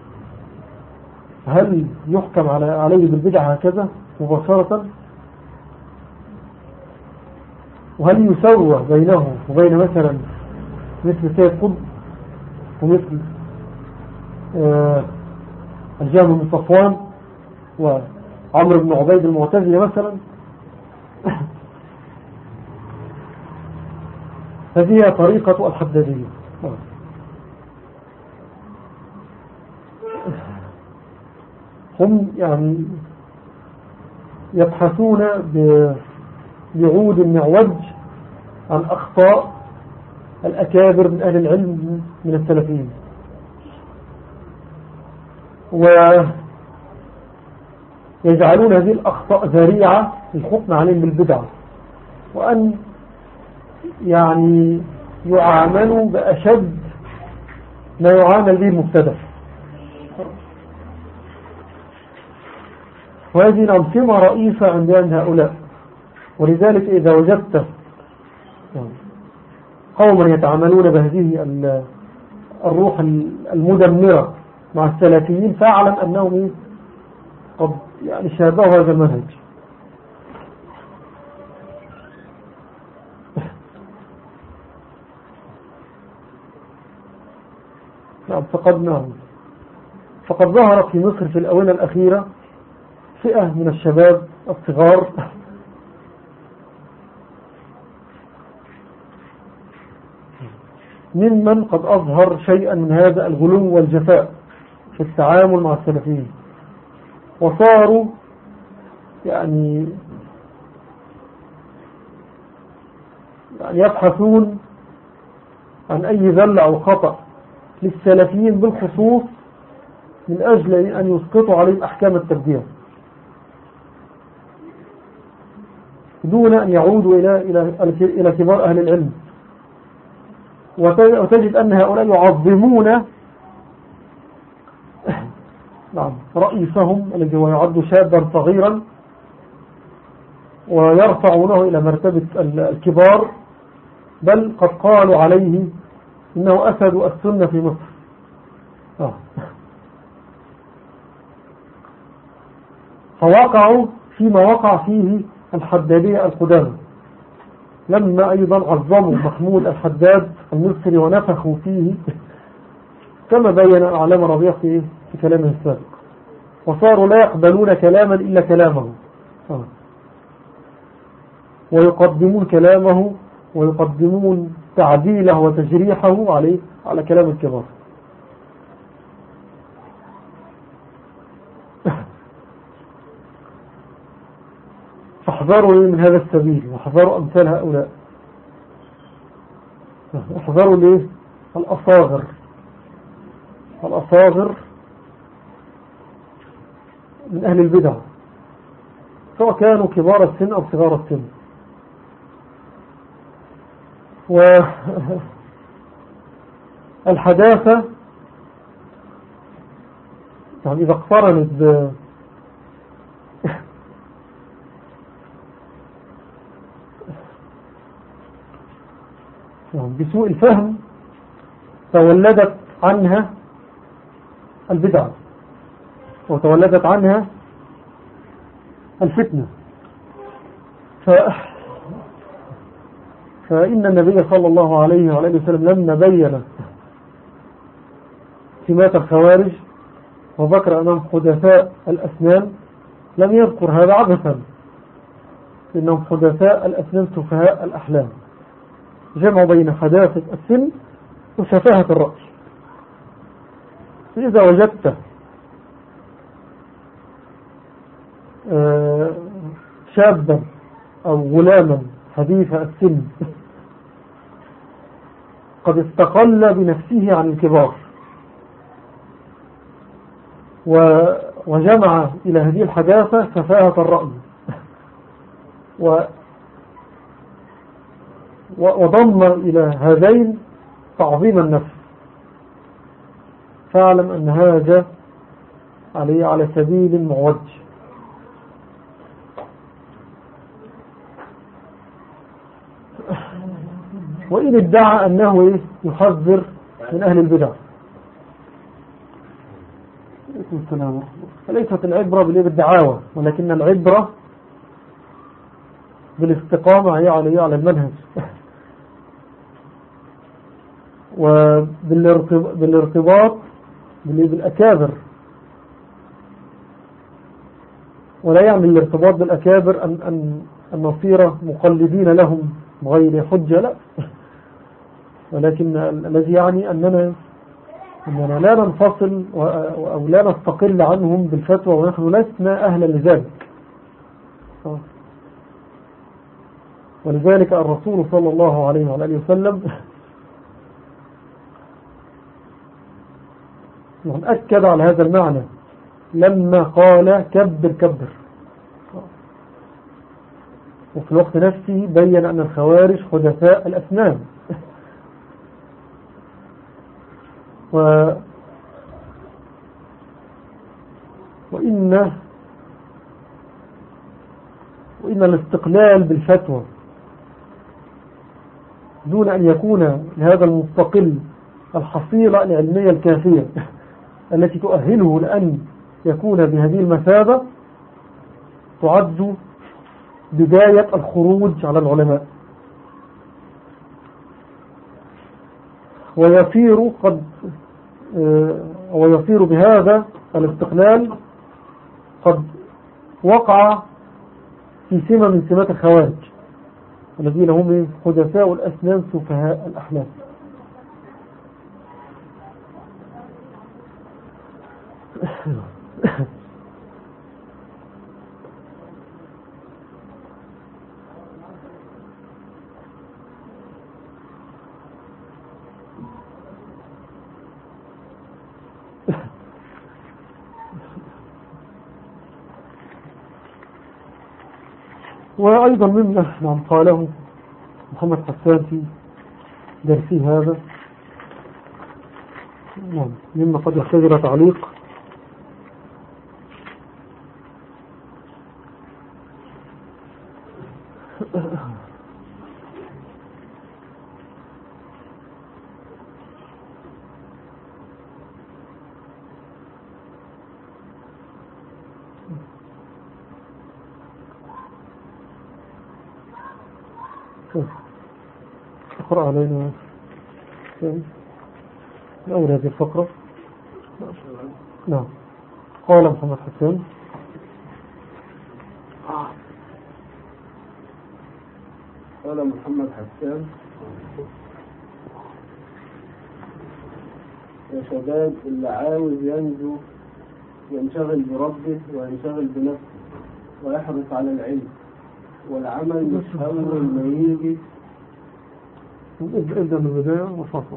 هل يحكم عليه بالبدعة هكذا مباشرة؟ وهل يسوى بينه وبين مثلا مثل سيد قطب ومثل الجهم بن صفوان وعمر بن عبيد المعتزلي مثلا؟ هذه طريقة الحدادية. هم يعني يبحثون بعود معوج عن أخطاء الأكابر من أهل العلم من السلفيين، ويجعلون هذه الأخطاء ذريعة للحكم عليهم بالبدعة، وأن يعني يعاملوا بأشد ما يعامل به المبتدع. وهذه الأنظمة رئيسة عند هؤلاء. ولذلك إذا وجدت قوما يتعاملون بهذه الروح المدمرة مع السلفيين فاعلم أنهم قد يعني شابهوا هذا المنهج. فقد ظهرت في مصر في الآونة الأخيرة فئة من الشباب الصغار ممن قد أظهر شيئا من هذا الغلو والجفاء في التعامل مع السلفيين، وصاروا يعني يبحثون عن أي ذل أو خطأ للسلفيين بالخصوص من أجل أن يسقطوا عليهم أحكام التبديع دون أن يعودوا إلى كبار أهل العلم. وتجد أن هؤلاء يعظمون رئيسهم الذي هو يعد شابا صغيرا ويرفعونه إلى مرتبة الكبار، بل قد قالوا عليه إنه أسد السنة في مصر. فوقعوا فيما وقع فيه الحدادية القدامى لما أيضا عظموا محمود الحداد المصري ونفخوا فيه كما بين العلامة ربيع في كلامه السابق، وصاروا لا يقبلون كلاما إلا كلامه ويقدمون كلامه ويقدمون تعديله وتجريحه على كلام الكبار. فاحذروا من هذا السبيل واحذروا أمثال هؤلاء. احذروا ليه الأصاغر من أهل البدع سواء كانوا كبار السن أو صغار السن. والحداثة يعني إذا اقترنت بسوء الفهم تولدت عنها البدع وتولدت عنها الفتنة. فإن النبي صلى الله عليه وآله وسلم لما بين سمات الخوارج وذكر أنهم حدثاء الأسنان لم يذكر هذا عبثا، إنهم حدثاء الأسنان سفهاء الأحلام، جمع بين حداثة السن وسفاهة الرأي. فإذا وجدت شابا أو غلاما حديث السن قد استقل بنفسه عن الكبار وجمع إلى هذه الحداثة سفاهة الرأي وضم إلى هذين تعظيم النفس، فاعلم أن هذا على سبيل معوج. وإن ادعى أنه يحذر من أهل البدع، فليست العبرة بالدعاوى، ولكن العبرة بالاستقامة هي على المنهج وبالارتباط بالأكابر. ولا يعني الارتباط بالأكابر أن نصير مقلدين لهم بغير حجة، لا، ولكن الذي يعني أننا لا ننفصل أو لا نستقل عنهم بالفتوى، ونحن لسنا أهلا لذلك. ولذلك الرسول صلى الله عليه وآله وسلم أكد على هذا المعنى لما قال كبر كبر، وفي الوقت نفسه بين أن الخوارج حدثاء الأسنان. وإن الاستقلال بالفتوى دون أن يكون لهذا المستقل الحصيلة العلمية الكافية التي تؤهله لأن يكون بهذه المثابة تعد بداية الخروج على العلماء، ويصير بهذا الاستقلال قد وقع في سمة من سمات الخوارج الذين هم حدثاء الأسنان سفهاء الأحلام. وأيضا مما قاله محمد حسان في درسه هذا مما قد يحتاج تعليق، اقرأ علينا أول هذه الفقرة. نعم. قال محمد حسان: قال محمد حسان: يا شباب، اللي عاوز ينجو ينشغل بربه وينشغل بنفسه ويحرص على العلم والعمل، مش أول ما يجي. ابدأ من البداية وفصل.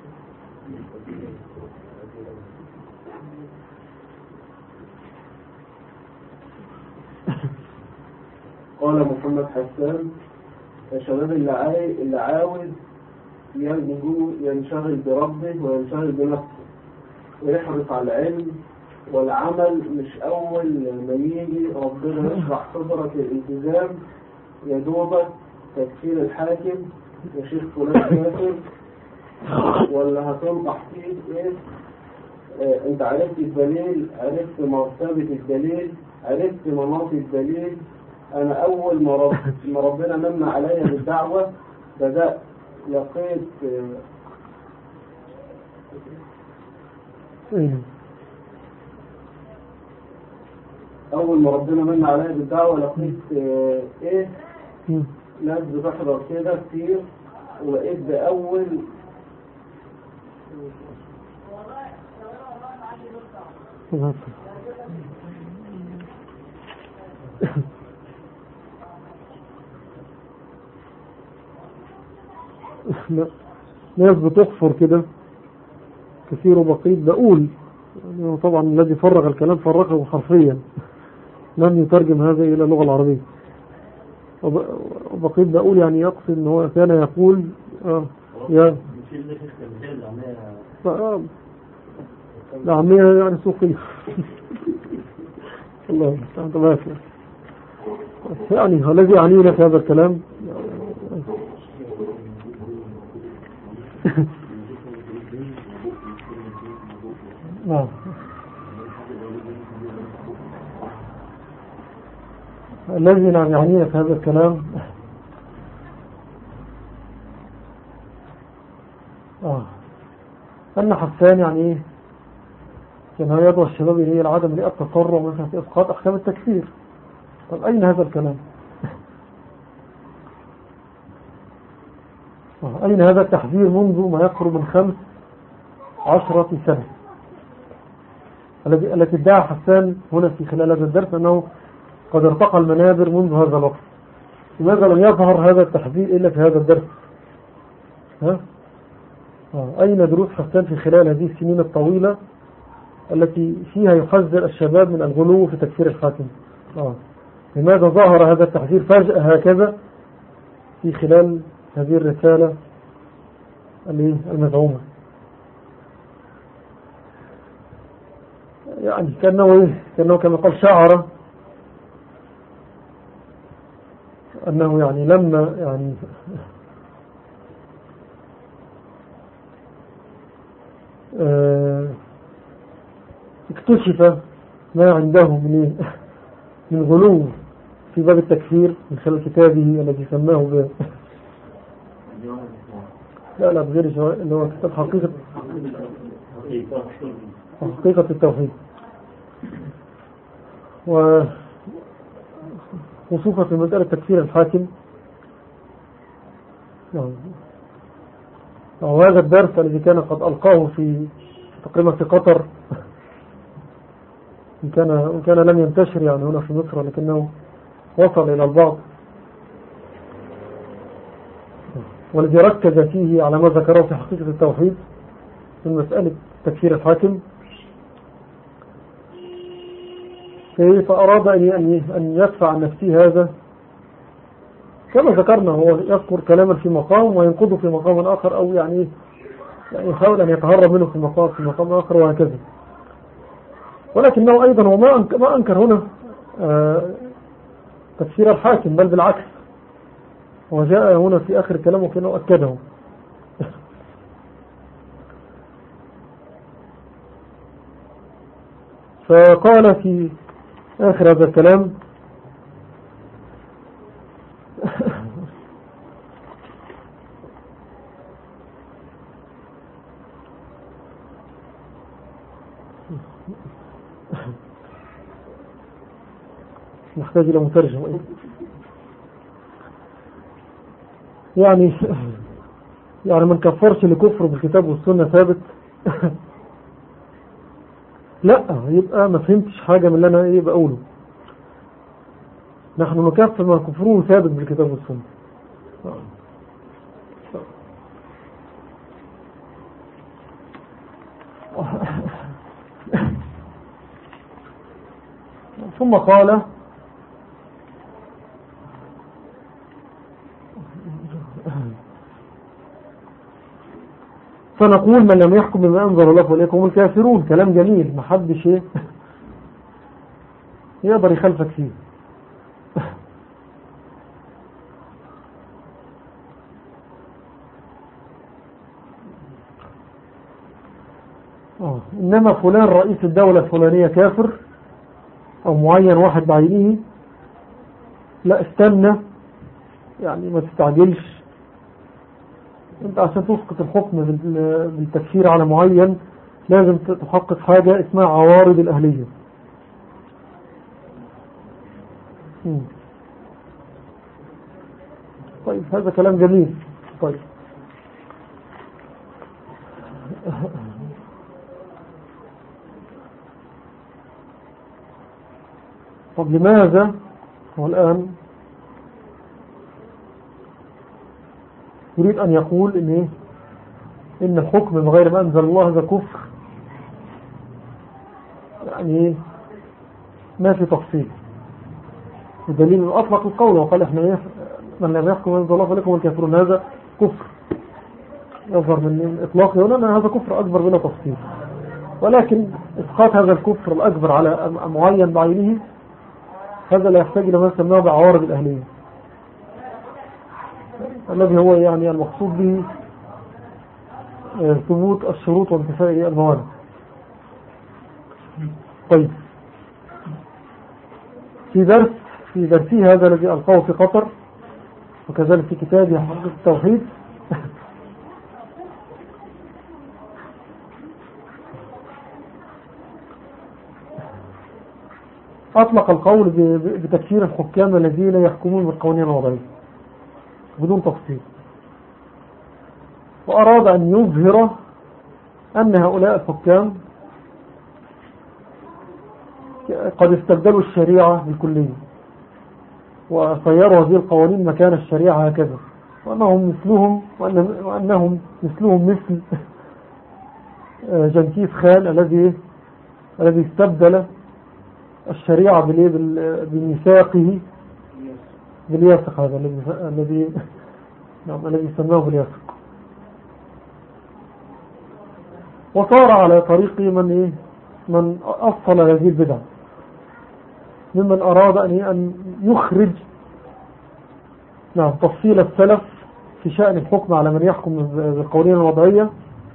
قال محمد حسان: يا شباب، اللي عاوز ينجو ينشغل بربه وينشغل بنفسه ويحرص على العلم والعمل، مش أول ما يجي ربنا يشرح صدرك الالتزام يا دوبك تكفير الحاكم يا شيخ فلان كافر ولا هتنطح فيه ايه. انت عرفت الدليل، عرفت مرتبة الدليل، عرفت مناط الدليل. انا اول ما ربنا من عليا بالدعوة بدأت لقيت أول ما ربنا من عليا بالدعوة لقيت إيه ناس بتحضر كده كتير، ولقيت بأول ناس بتحفر كده كثير وبقيت بقول يعني طبعا الذي فرغ الكلام فرغه حرفيا لم يترجم هذا إلى اللغة العربية. وبقيت بقول يعني يقصد ان هو كان يقول يا العامية يعني سوقية الله تبارك يعني الذي يعنينا في هذا الكلام نعم. الذي يعنينا في هذا الكلام أن حسان يعني إيه كان يدعو الشباب إليه العدم للتطرع مثلا في إسقاط أحكام التكفير. طب أين هذا الكلام؟ أين هذا التحذير منذ ما يقرب من 15 سنة التي ادعى حسان هنا في خلال هذا الدرس أنه قد ارتقى المنابر منذ هذا الوقت؟ لماذا لم يظهر هذا التحذير إلا في هذا الدرس؟ أين دروس حسان في خلال هذه السنين الطويلة التي فيها يحذر الشباب من الغلو في تكفير الحاكم؟ لماذا ظهر هذا التحذير فجأة هكذا في خلال هذه الرسالة المزعومة؟ يعني كأنه كما قال شعر أنه يعني لما يعني اكتشف ما عنده من غلو في باب التكفير من خلال كتابه الذي سماه لا بغير اللي هو كتاب حقيقة التوحيد، وخصوصا في مسألة تكفير الحاكم. وهذا الدرس الذي كان قد ألقاه في تقريبا في قطر، إن كان لم ينتشر يعني هنا في مصر، لكنه وصل إلى البعض، والذي ركز فيه على ما ذكره في حقيقة التوحيد من مسألة تكفير الحاكم، فأراد أن يدفع عن نفسه هذا كما ذكرنا. هو يذكر كلاما في مقام وينقضه في مقام آخر، أو يعني يحاول أن يتهرب منه في مقام آخر وهكذا. ولكنه أيضا ما أنكر هنا تكفير الحاكم، بل بالعكس، وجاء هنا في آخر كلامه كأنه أكده. فقال في آخر هذا الكلام نحتاج إلى مترجم يعني من كفرش لكفر بالكتاب والسنة ثابت لا يبقى ما فهمتش حاجة من اللي أنا بقوله. نحن نكفر ما كفره ثابت بالكتاب والسنة. ثم قال فنقول من لم يحكم بما أنزل الله فأولئك هم الكافرون. كلام جميل، محدش يقدر يخالفك فيه. إنما فلان رئيس الدولة الفلانية كافر، أو معين واحد بعينه، لا استنى، يعني ما تستعجلش. انت عشان تسقط الحكم بالتكفير على معين لازم تحقق حاجة اسمها عوارض الأهلية. طيب هذا كلام جميل. طيب طب لماذا هو الآن يريد أن يقول إن الحكم من غير ما أنزل الله هذا كفر؟ يعني ما في تفصيل، بدليل أنه أطلق القول وقال إحنا من لم يحكم أنزل الله فلكم الكافرون، هذا كفر يظهر من إطلاقه هنا أن هذا كفر أكبر بلا تفصيل. ولكن إسقاط هذا الكفر الأكبر على معين بعينه هذا لا يحتاج إلى ما سماه بعوارض الأهلية، الذي هو يعني المقصود به ثبوت الشروط وانتفاء الموانع. طيب في درسي هذا الذي ألقاه في قطر وكذلك في كتابي حقيقة التوحيد أطلق القول بتكفير الحكام الذين يحكمون بالقوانين الوضعية بدون تفصيل، وأراد أن يظهر أن هؤلاء الحكام قد استبدلوا الشريعة بالكلية وصيروا هذه القوانين مكان الشريعة هكذا، وأنهم مثلهم مثل جنكيز خان الذي استبدل الشريعة بميثاقه بالياسق، هذا الذي سماه بالياسق، وصار على طريق من أصل هذه البدع ممن أراد أن يخرج تفصيل السلف في شأن الحكم على من يحكم بالقوانين الوضعية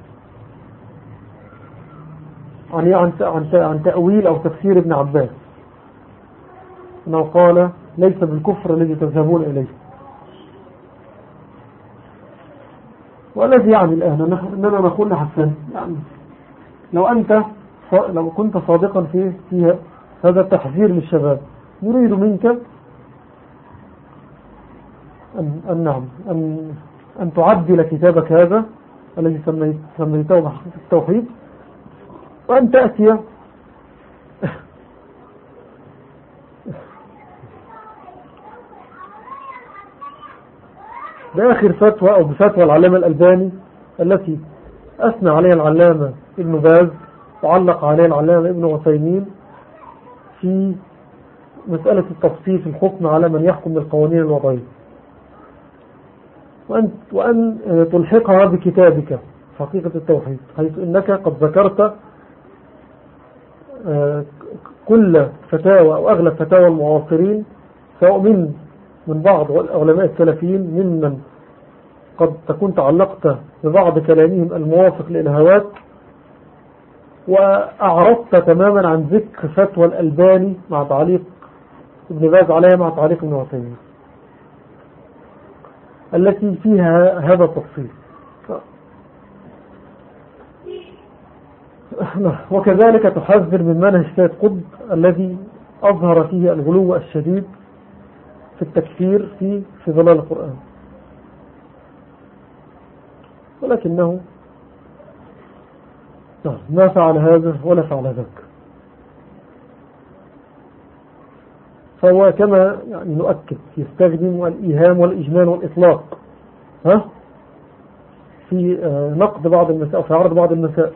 عن تأويل أو تفسير ابن عباس أنه قال ليس بالكفر الذي تذهبون إليه. والذي يعني الآن أننا نقول لحسن يعني لو كنت صادقا في هذا التحذير للشباب، نريد منك أن تعدل كتابك هذا الذي سميته بحقيقة التوحيد، وأن تأتي بآخر فتوى أو بفتوى العلامة الألباني التي أثنى عليها العلامة ابن باز وعلق عليها العلامة ابن عثيمين في مسألة التفصيل في الحكم على من يحكم بالقوانين الوضعية، وأن تلحقها بكتابك حقيقة التوحيد، حيث إنك قد ذكرت كل فتاوى أو أغلب فتاوى المعاصرين، سواء من بعض علماء السلفيين ممن قد تكون تعلقت ببعض كلامهم الموافق للهوات، وأعرضت تماما عن ذكر فتوى الألباني مع تعليق ابن باز عليها مع تعليق ابن عثيمين التي فيها هذا التفصيل. وكذلك تحذر من منهج سيد قطب الذي أظهر فيه الغلو الشديد في التكفير في ظلال القرآن، ولكنه ما فعل هذا ولا فعل ذاك. فهو كما يعني نؤكد يستخدم الإيهام والإجمال والإطلاق في نقد بعض المسائل وفي عرض بعض المسائل،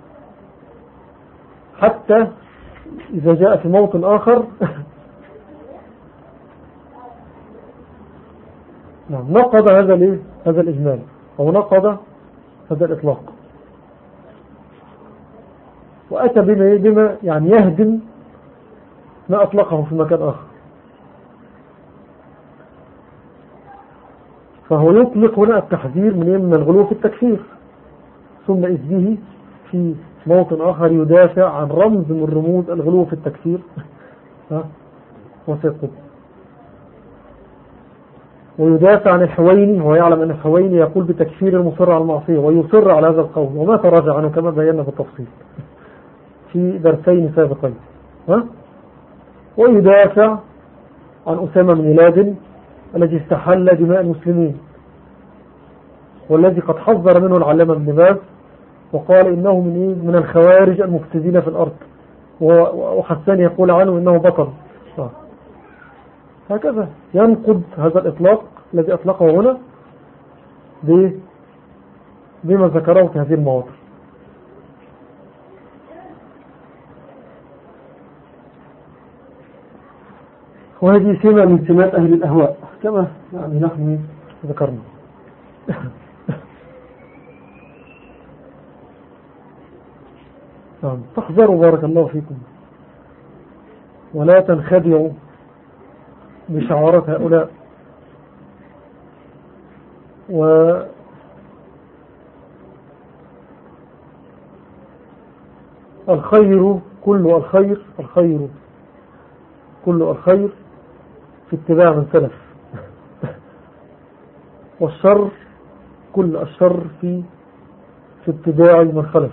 حتى إذا جاء في موطن آخر نقض هذا الإجمال أو نقض هذا الإطلاق، وأتى بما يعني يهدم ما أطلقه في مكان آخر. فهو يطلق هنا التحذير من الغلو في التكفير، ثم إذ به في موطن آخر يدافع عن رمز من رموز الغلو في التكفير وسيقض، ويدافع عن الحويني، وهو يعلم أن الحويني يقول بتكفير المصر على المعصية ويصر على هذا القول، وما تراجع عنه كما بينا بالتفصيل في درسين سابقين. ويدافع عن أسامة بن لادن الذي استحل دماء المسلمين، والذي قد حذر منه العلامة ابن باز وقال إنه من الخوارج المفسدين في الأرض، وحسان يقول عنه إنه بطل. هكذا ينقض هذا الإطلاق الذي أطلقه هنا بما ذكره في هذه المواضع. وهذه سمة من سمات أهل الأهواء كما يعني نحن ذكرنا. تحذروا بارك الله فيكم ولا تنخدعوا بشعارات هؤلاء. الخير كل الخير في اتباع من سلف، والشر كل الشر في اتباع من خلف.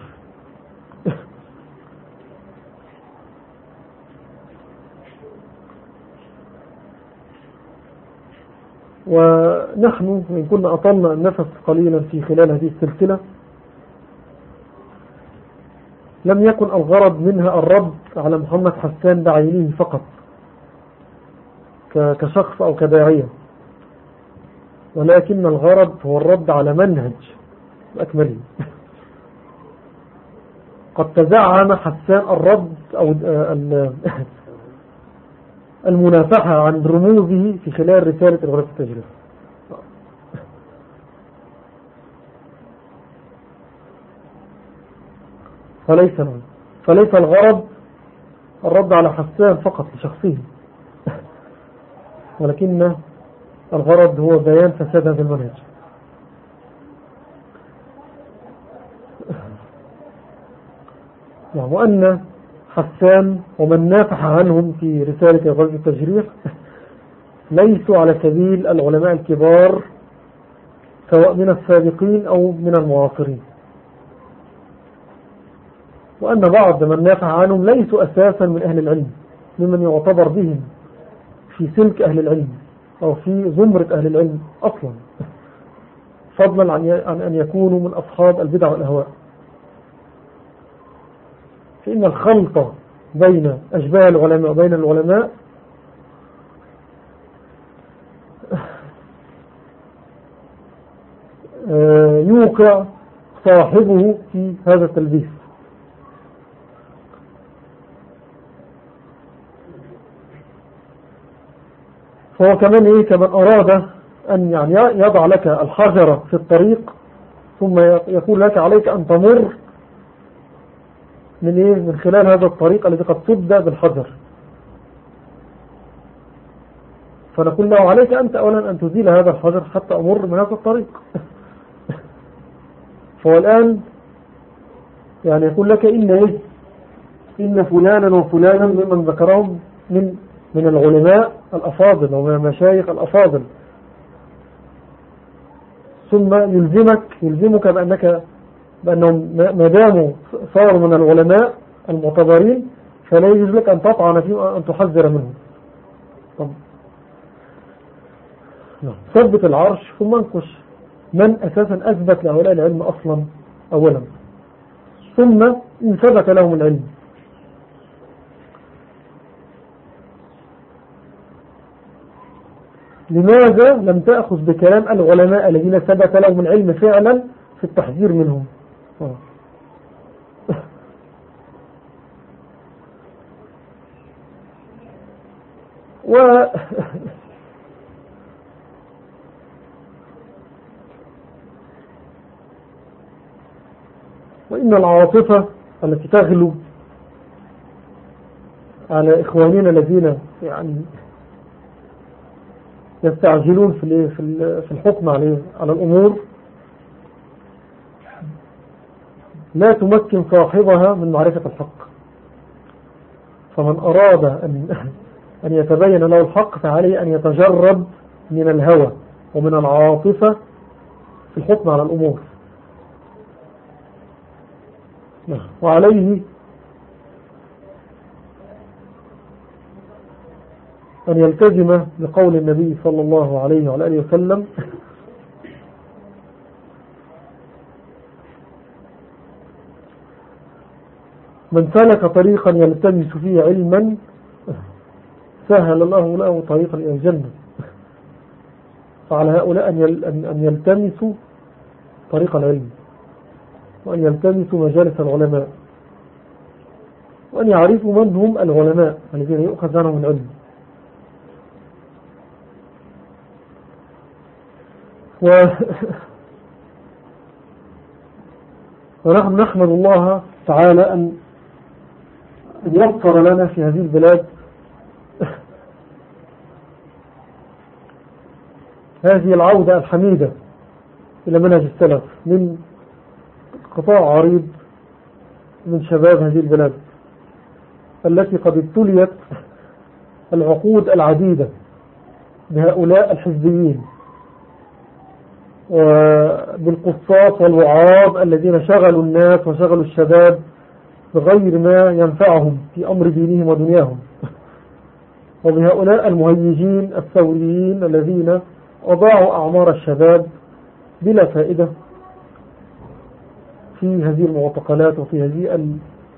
ونحن إن كنا أطلنا النفس قليلا في خلال هذه السلسلة لم يكن الغرض منها الرد على محمد حسان بعينه فقط كشخص أو كداعية، ولكن الغرض هو الرد على منهج أكمله. قد تزعم حسان الرد أو المنافحة عن رموزه في خلال رسالة الغلاف التجريح. فليس الغرض الرد على حسان فقط لشخصه، ولكن الغرض هو بيان فساد هذا المنهج. وأن حسان ومن نافح عنهم في رسالة غزو التجريح ليسوا على سبيل العلماء الكبار سواء من السابقين أو من المعاصرين، وأن بعض من نافح عنهم ليسوا أساسا من أهل العلم ممن يعتبر بهم في سلك أهل العلم أو في زمرة أهل العلم أصلا، فضلا عن أن يكونوا من أصحاب البدع والأهواء. فإن الخلط بين أشباه العلماء وبين العلماء يوقع صاحبه في هذا التلبيس. فهو كمان كمان أراد أن يعني يضع لك الحجر في الطريق ثم يقول لك عليك أن تمر من خلال هذا الطريق الذي قد سد بالحجر. فنقول له عليك أنت أولا أن تزيل هذا الحجر حتى أمر من هذا الطريق. فهو الآن يعني يقول لك إن فلانا وفلانا ممن ذكرهم من العلماء الأفاضل ومن المشايخ الأفاضل، ثم يلزمك بأنهم ما داموا صاروا من العلماء المعتبرين فلا يجوز لك أن تطعن فيهم أن تحذر منهم. طب ثبت العرش ثم انكش من أساسا أثبت لهؤلاء العلم أصلا أولا، ثم إن ثبت لهم العلم لماذا لم تأخذ بكلام العلماء الذين ثبت لهم العلم فعلا في التحذير منهم؟ وإن العاطفة التي تغلو على إخواننا الذين يعني يستعجلون في الحكم على الأمور لا تمكن صاحبها من معرفة الحق. فمن أراد أن يتبين له الحق فعليه أن يتجرد من الهوى ومن العاطفة في الحكم على الأمور، وعليه أن يلتزم بقول النبي صلى الله عليه وعلى آله وسلم: من سلك طريقا يلتمس فيه علما سهل الله له طريقا إلى الجنة. فعلى هؤلاء أن يلتمسوا طريق العلم، وأن يلتمسوا مجالس العلماء، وأن يعرفوا من هم العلماء الذين يؤخذ عنهم العلم. ونحن نحمد الله تعالى أن يسر لنا في هذه البلاد هذه العودة الحميدة إلى منهج السلف من قطاع عريض من شباب هذه البلاد التي قد ابتليت العقود العديدة بهؤلاء الحزبيين وبالقصاص والوعاظ الذين شغلوا الناس وشغلوا الشباب بغير ما ينفعهم في أمر دينهم ودنياهم، وبهؤلاء المهيجين الثوريين الذين أضاعوا أعمار الشباب بلا فائدة في هذه المعتقلات وفي هذه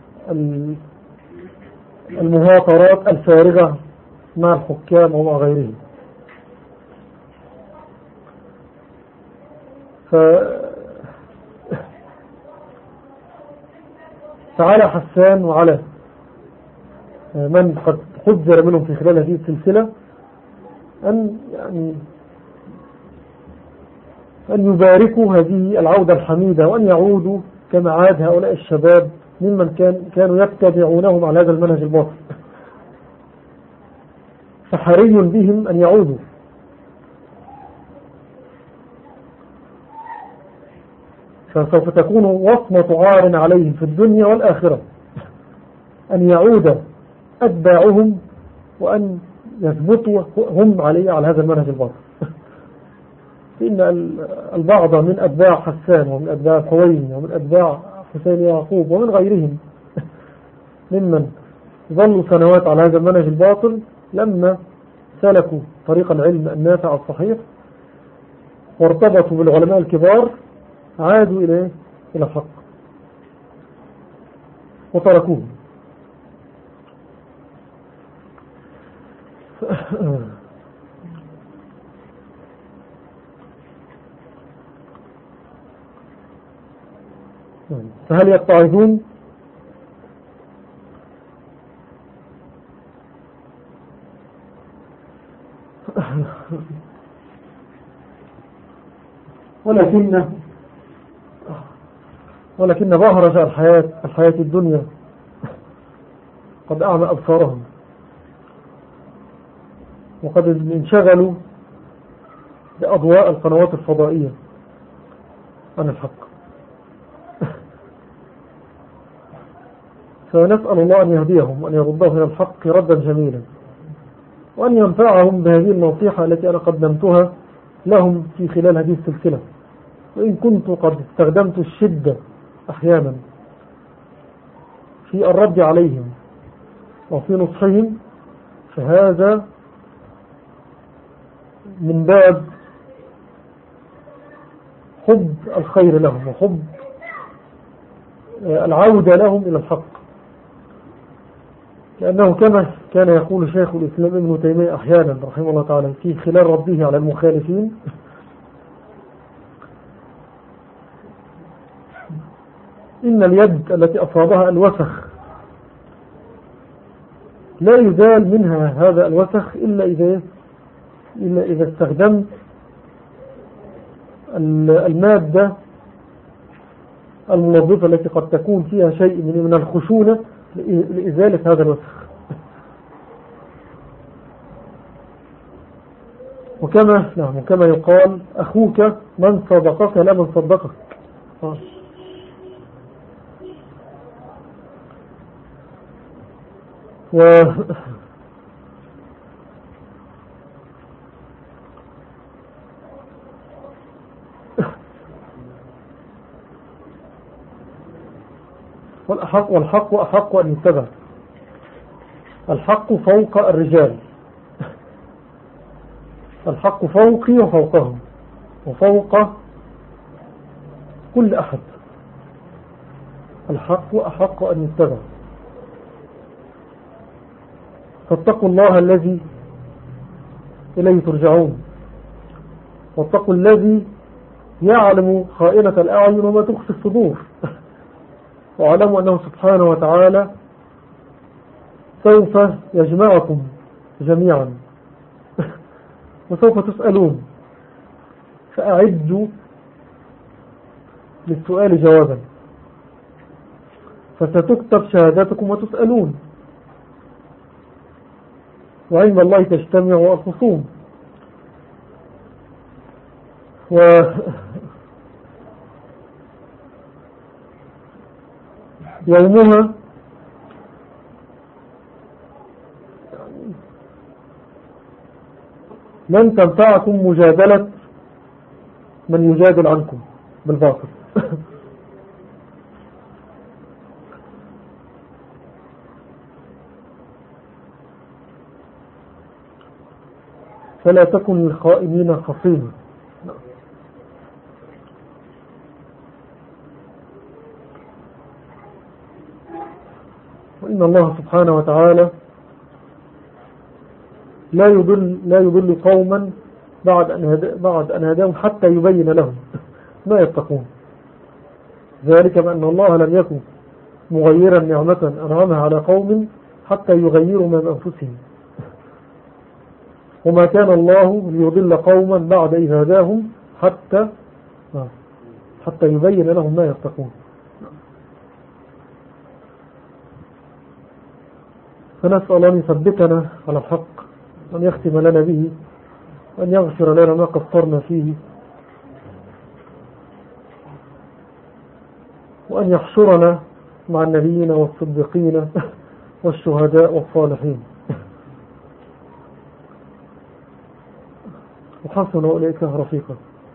المهاترات الفارغة مع الحكام ومع غيرهم. فعلى حسان وعلى من قد حذر منهم في خلال هذه السلسلة أن يباركوا هذه العودة الحميدة، وأن يعودوا كما عاد هؤلاء الشباب ممن كانوا يتبعونهم على هذا المنهج الباطل. فحري بهم أن يعودوا. فسوف تكون وصمة عار عليهم في الدنيا والآخرة أن يعود أتباعهم وأن يثبتوا هم على هذا المنهج الباطل. فإن البعض من أتباع حسان ومن أتباع خويني ومن أتباع حسين يعقوب ومن غيرهم ممن ظلوا سنوات على هذا المنهج الباطل لما سلكوا طريق العلم النافع الصحيح وارتبطوا بالعلماء الكبار عادوا إلى الحق وتركوه. فهل يتعظون؟ ولكن بهرج الحياة الدنيا قد أعمى أبصارهم وقد انشغلوا بأضواء القنوات الفضائية عن الحق. فنسأل الله أن يهديهم وأن يردهم إلى الحق ردا جميلا، وأن ينفعهم بهذه النصيحة التي أنا قدمتها لهم في خلال هذه السلسلة، وإن كنت قد استخدمت الشدة أحيانا في الرد عليهم وفي نصحهم، فهذا من باب حب الخير لهم وحب العودة لهم إلى الحق. لأنه كما كان يقول شيخ الإسلام ابن تيمية أحيانا رحمه الله تعالى في خلال رده على المخالفين: إن اليد التي أصابها الوسخ لا يزال منها هذا الوسخ إلا إذا استخدمت المادة المنظفة التي قد تكون فيها شيء من الخشونة لإزالة هذا الوسخ. وكما يقال: أخوك من صدقك لا من صدقك. والحق أحق أن يتبع. الحق فوق الرجال الحق فوقي وفوقه وفوق كل أحد. الحق أحق أن يتبع. فاتقوا الله الذي إليه ترجعون، واتقوا الذي يعلم خائنة الأعين وما تخفي الصدور، واعلموا أنه سبحانه وتعالى سوف يجمعكم جميعا وسوف تسألون، فأعدوا للسؤال جوابا، فستكتب شهاداتكم وتسألون، وعند الله تجتمع الخصوم. يومها لن تنفعكم مجادلة من يجادل عنكم بالباطل. فلا تكن للخائنين خصيما. وإن الله سبحانه وتعالى لا يضل قوما بعد أن هداهم حتى يبين لهم ما يتقون. ذلك بأن الله لم يكن مغيرا نعمة أنعمها على قوم حتى يغيروا ما بأنفسهم، وما كان الله ليضل قوما بعد إذ هداهم حتى يبين لهم ما يتقون. فنسأل أن يثبتنا على الحق، أن يختم لنا به، وأن يغفر لنا ما قصرنا فيه، وأن يحشرنا مع النبيين والصديقين والشهداء والصالحين، وحسن أولئك رفيقا.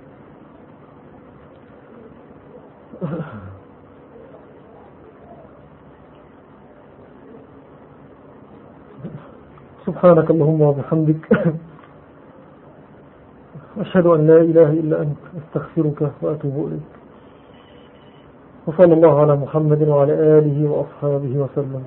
سبحانك اللهم وبحمدك، أشهد أن لا إله إلا أنت، أستغفرك وأتوب إليك. وصلى الله على محمد وعلى آله وأصحابه وسلم.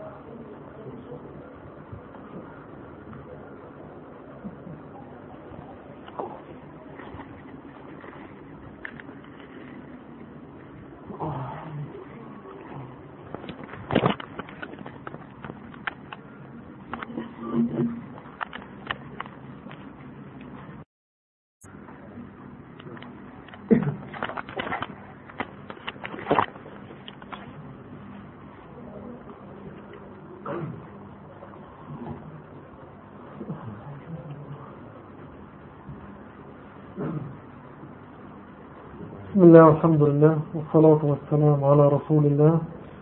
بسم الله والحمد لله والصلاة والسلام على رسول الله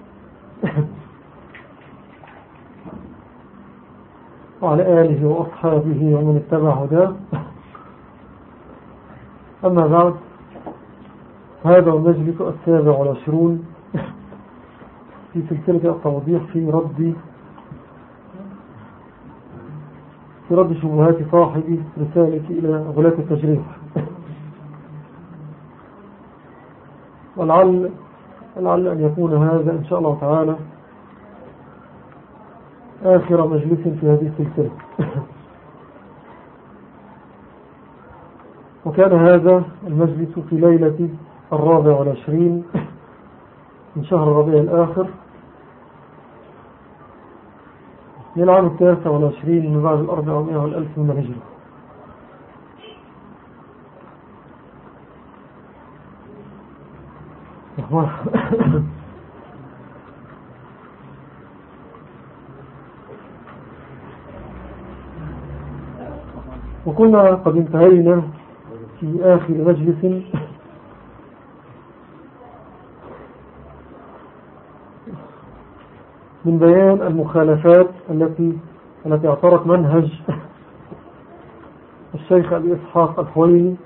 وعلى آله وأصحابه ومن اتبع هداه. أما بعد، هذا المجلس 27 في سلسلة التوضيح في رد شبهات صاحب رسالة إلى غلاة التجريح. ولعل أن يكون هذا إن شاء الله تعالى آخر مجلس في هذه السلسلة. وكان هذا المجلس في ليلة 24 من شهر ربيع الآخر للعام 29 من بعد 400 والألف من الهجرة. وكنا قد انتهينا في آخر مجلس من بيان المخالفات التي اعترت منهج الشيخ أبي إسحاق الحويني،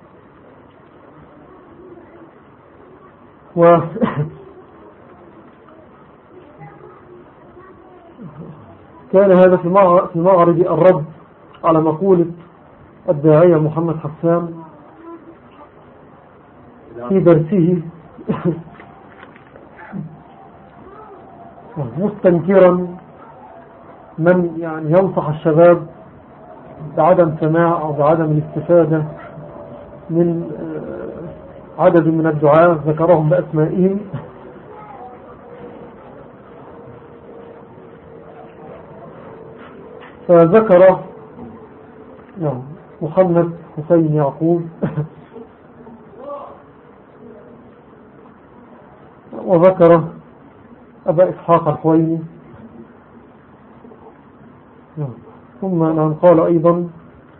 كان هذا في معرض الرد على مقولة الداعية محمد حسان في درسه مستنكرا من يعني ينصح الشباب بعدم سماع أو بعدم الاستفادة من عدد من الدعاة ذكرهم بأسمائهم، فذكر محمد حسين يعقوب وذكر أبا إسحاق الحويني، ثم قال أيضا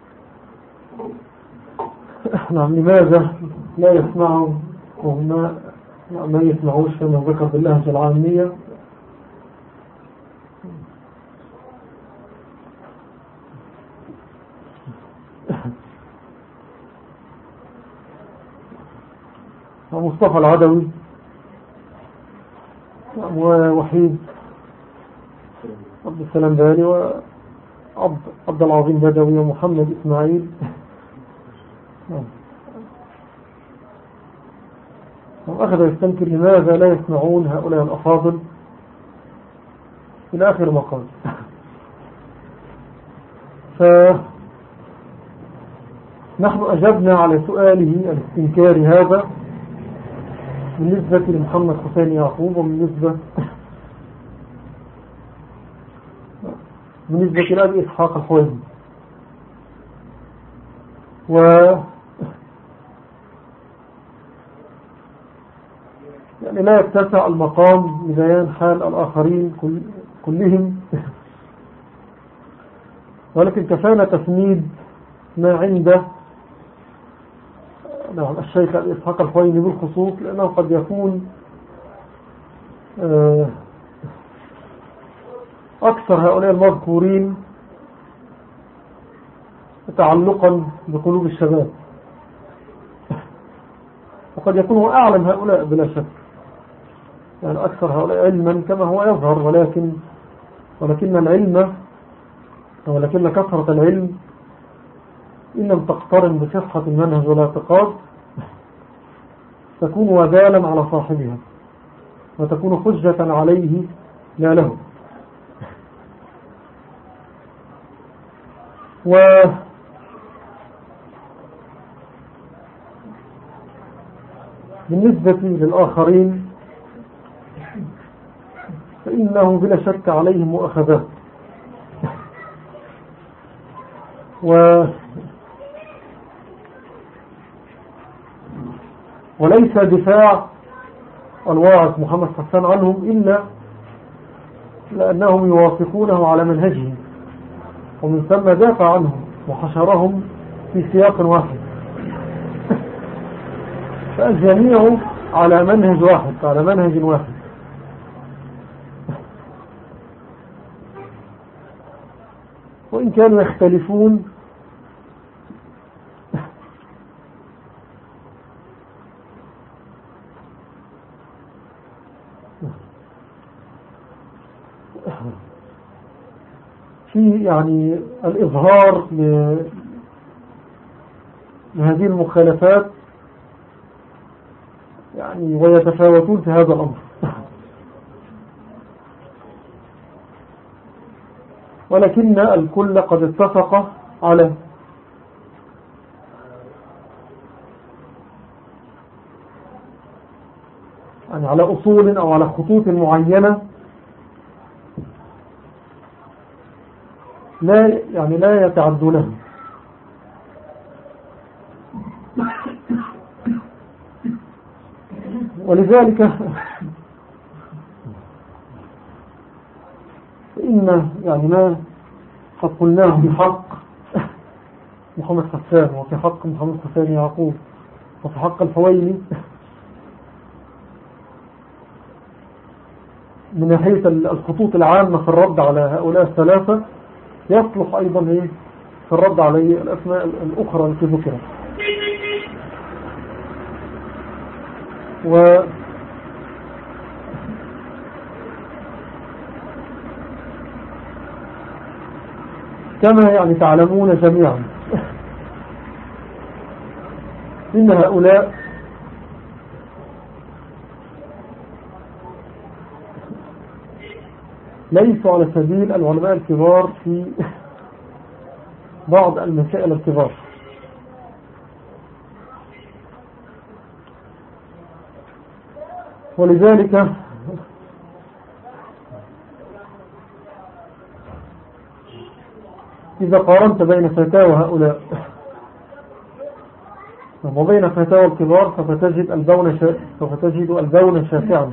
لماذا لا يسمعوا وهم ما يسمعوش كما ذكر باللهجة العامية. مصطفى العدوي ووحيد عبد السلام بالي وعبد العظيم بدوي ومحمد إسماعيل. وأخذ يستنكر لماذا لا يسمعون هؤلاء الأفاضل إلى آخر مقال. فنحن أجبنا على سؤاله الاستنكاري هذا بالنسبة لمحمد حسين يعقوب وبالنسبة لأبي إسحاق الحويني، يعني لا يتسع المقام لبيان حال الآخرين كلهم، ولكن كفانا تسنيد ما عند الشيخ أبي إسحاق الحويني بالخصوص، لأنه قد يكون أكثر هؤلاء المذكورين تعلقا بقلوب الشباب، وقد يكون هو أعلم هؤلاء بلا شك، يعني أكثر هؤلاء علما كما هو يظهر، ولكن كثرة العلم إن لم تقترن بصحة المنهج والاعتقاد تكون وبالا على صاحبها وتكون حجة عليه لا له. بالنسبة للآخرين فإنه بلا شك عليهم مؤاخذات، وليس دفاع الواعظ محمد حسان عنهم إلا لأنهم يوافقونه على منهجهم، ومن ثم دافع عنهم وحشرهم في سياق واحد، فالجميع على منهج واحد. وإن كانوا يختلفون في يعني الإظهار لهذه المخالفات، يعني ويتفاوتون في هذا الأمر، ولكن الكل قد اتفق على أصول أو على خطوط معينة لا يتعدونها. ولذلك فإن يعني ما قد قلناه في حق محمد حسان وفي حق محمد حسين يعقوب وفي حق الحويني من ناحية الخطوط العامة في الرد على هؤلاء الثلاثة، يصلح أيضا في الرد على الأسماء الأخرى التي ذكرت. كما يعني تعلمون جميعا إن هؤلاء ليسوا على سبيل العلماء الكبار في بعض المسائل الكبار، ولذلك إذا قارنت بين فتاوى هؤلاء وبين فتاوى الكبار سوف تجد البون شاسعا.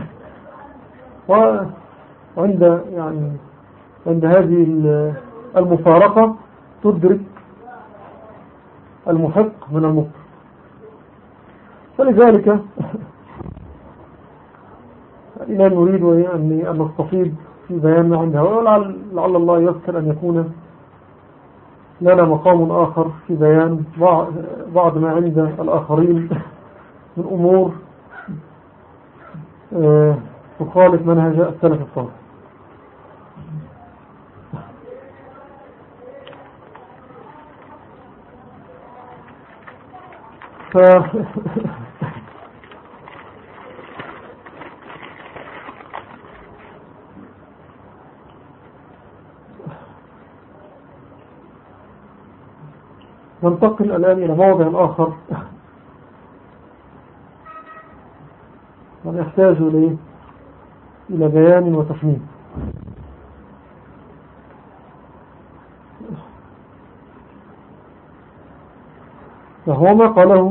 وعند عند هذه المفارقة تدرك المحق من المبطل. فلذلك لا نريد أن نستفيض في بيان ما عندها، ولعل الله يذكر أن يكون لنا مقام آخر في بيان بعض ما عند الآخرين من أمور تخالف منهج السلف الصالح. ننتقل الآن إلى موضع آخر ونحتاج إلى بيان وتفنيد، وهو ما قاله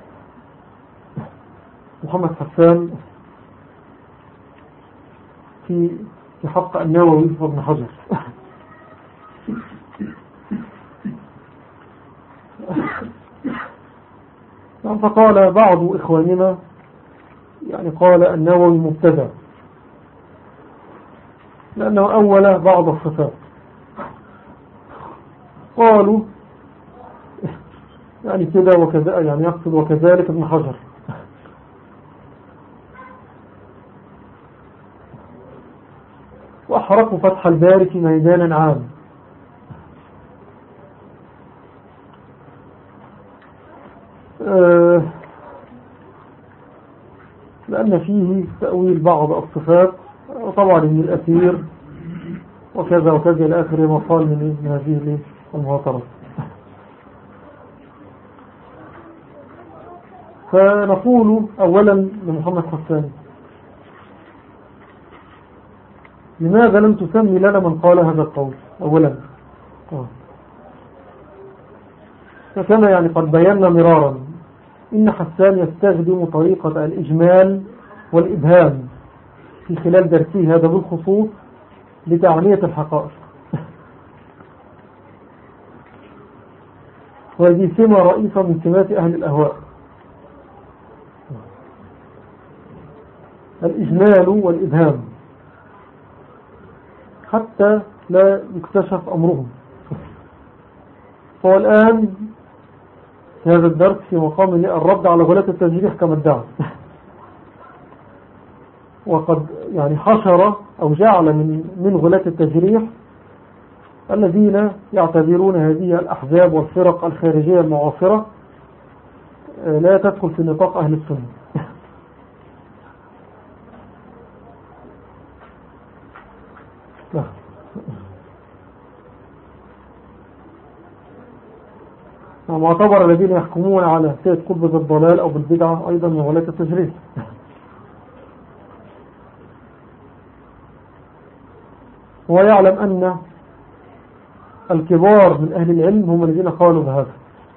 محمد حسان في حق النووي وابن حجر. فقال بعض إخواننا قال النووي مبتدع لأنه أول بعض الصفات. قالوا كده وكذا، يقصد وكذلك ابن حجر. وأحرقوا فتح الباري في ميدان عام. لأن فيه تأويل بعض الصفات، وطبعا من الأثير وكذا وكذا إلى آخر ما قال من هذه المهاترات. فنقول أولا لمحمد حسان: لماذا لم تسمي لنا من قال هذا القول أولا؟ فكما قد بينا مرارا إن حسان يستخدم طريقة الإجمال والإبهام في خلال درسه هذا بالخصوص لتعنية الحقائق، وهذه سمة رئيسة من سمات أهل الأهواء: الإجمال والإبهام حتى لا يكتشف أمرهم. فهو الآن هذا الدرس في مقام الرد على غلاة التجريح كما ادعى، وقد حشر أو جعل من غلاة التجريح الذين يعتبرون هذه الأحزاب والفرق الخارجية المعاصرة لا تدخل في نطاق أهل السنة. معتبر الذين يحكمون على سيد قطب بالضلال أو بالبدعة أيضا من غلاة التجريح. ويعلم أن الكبار من أهل العلم هم الذين قالوا بهذا.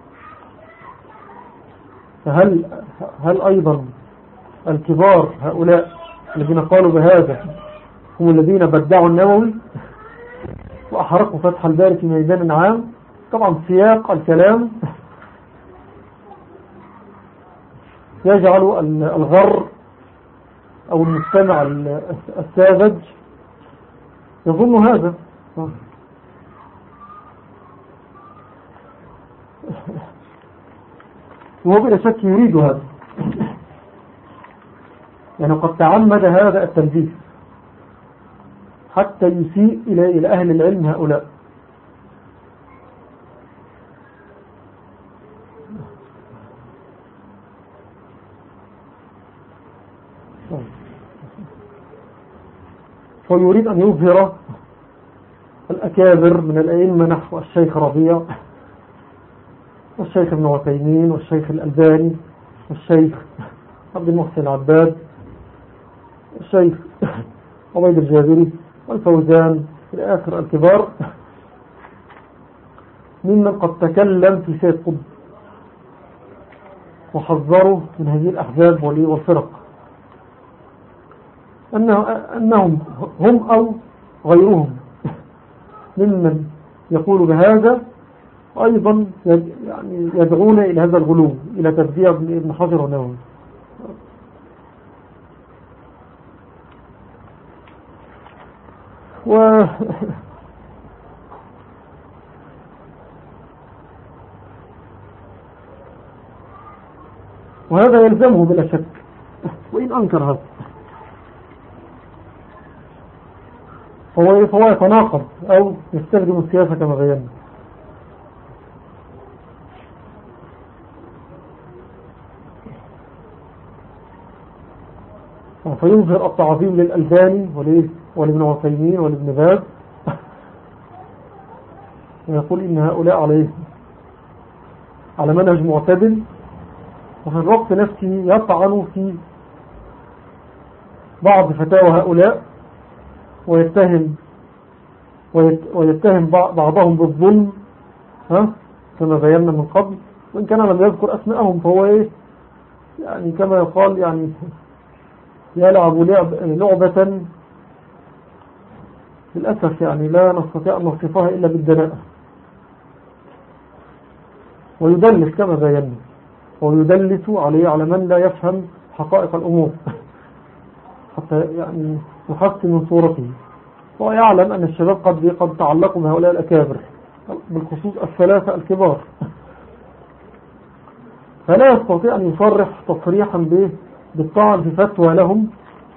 فهل أيضا الكبار هؤلاء الذين قالوا بهذا هم الذين بدعوا النووي وأحرقوا فتح الباري في ميدان عام؟ طبعا سياق الكلام يجعل الغر أو المستمع الساذج يظن هذا، وهو بلا شك يريد هذا، قد تعمد هذا التلبيس حتى يسيء إلى أهل العلم هؤلاء. فيريد أن يظهر الأكابر من الأئمة نحو الشيخ ربيع والشيخ ابن عثيمين والشيخ الألباني والشيخ عبد المحسن العباد والشيخ عبيد الجابري والفوزان إلى آخر الكبار ممن قد تكلم في سيد قطب وحذروا من هذه الأحزاب والفرق أنهم هم أو غيرهم ممن يقول بهذا أيضا يعني يدعون إلى هذا الغلو إلى تبديع ابن حجر والنووي. وهذا يلزمه بلا شك وإن أنكر هذا فهو يتناقض أو يستخدم السياسة كما بينا. فيظهر التعظيم للألباني ولابن عثيمين ولابن باز ويقول إن هؤلاء على منهج معتدل، وفي الوقت نفسه يطعن في بعض فتاوى هؤلاء ويتهم بعضهم بالظلم كما بينا من قبل، وإن كان لم يذكر أسماءهم فهو يعني كما يقال يعني يلعب لعبة للأسف يعني لا نستطيع أن نصفها إلا بالدناءة، ويدلس كما بينا ويدلس على من لا يفهم حقائق الأمور حتى يعني يحسن من صورته. ويعلم أن الشباب قد تعلقوا بهؤلاء الأكابر بالخصوص الثلاثة الكبار، فلا يستطيع أن يصرح تصريحا بالطعن في فتوى لهم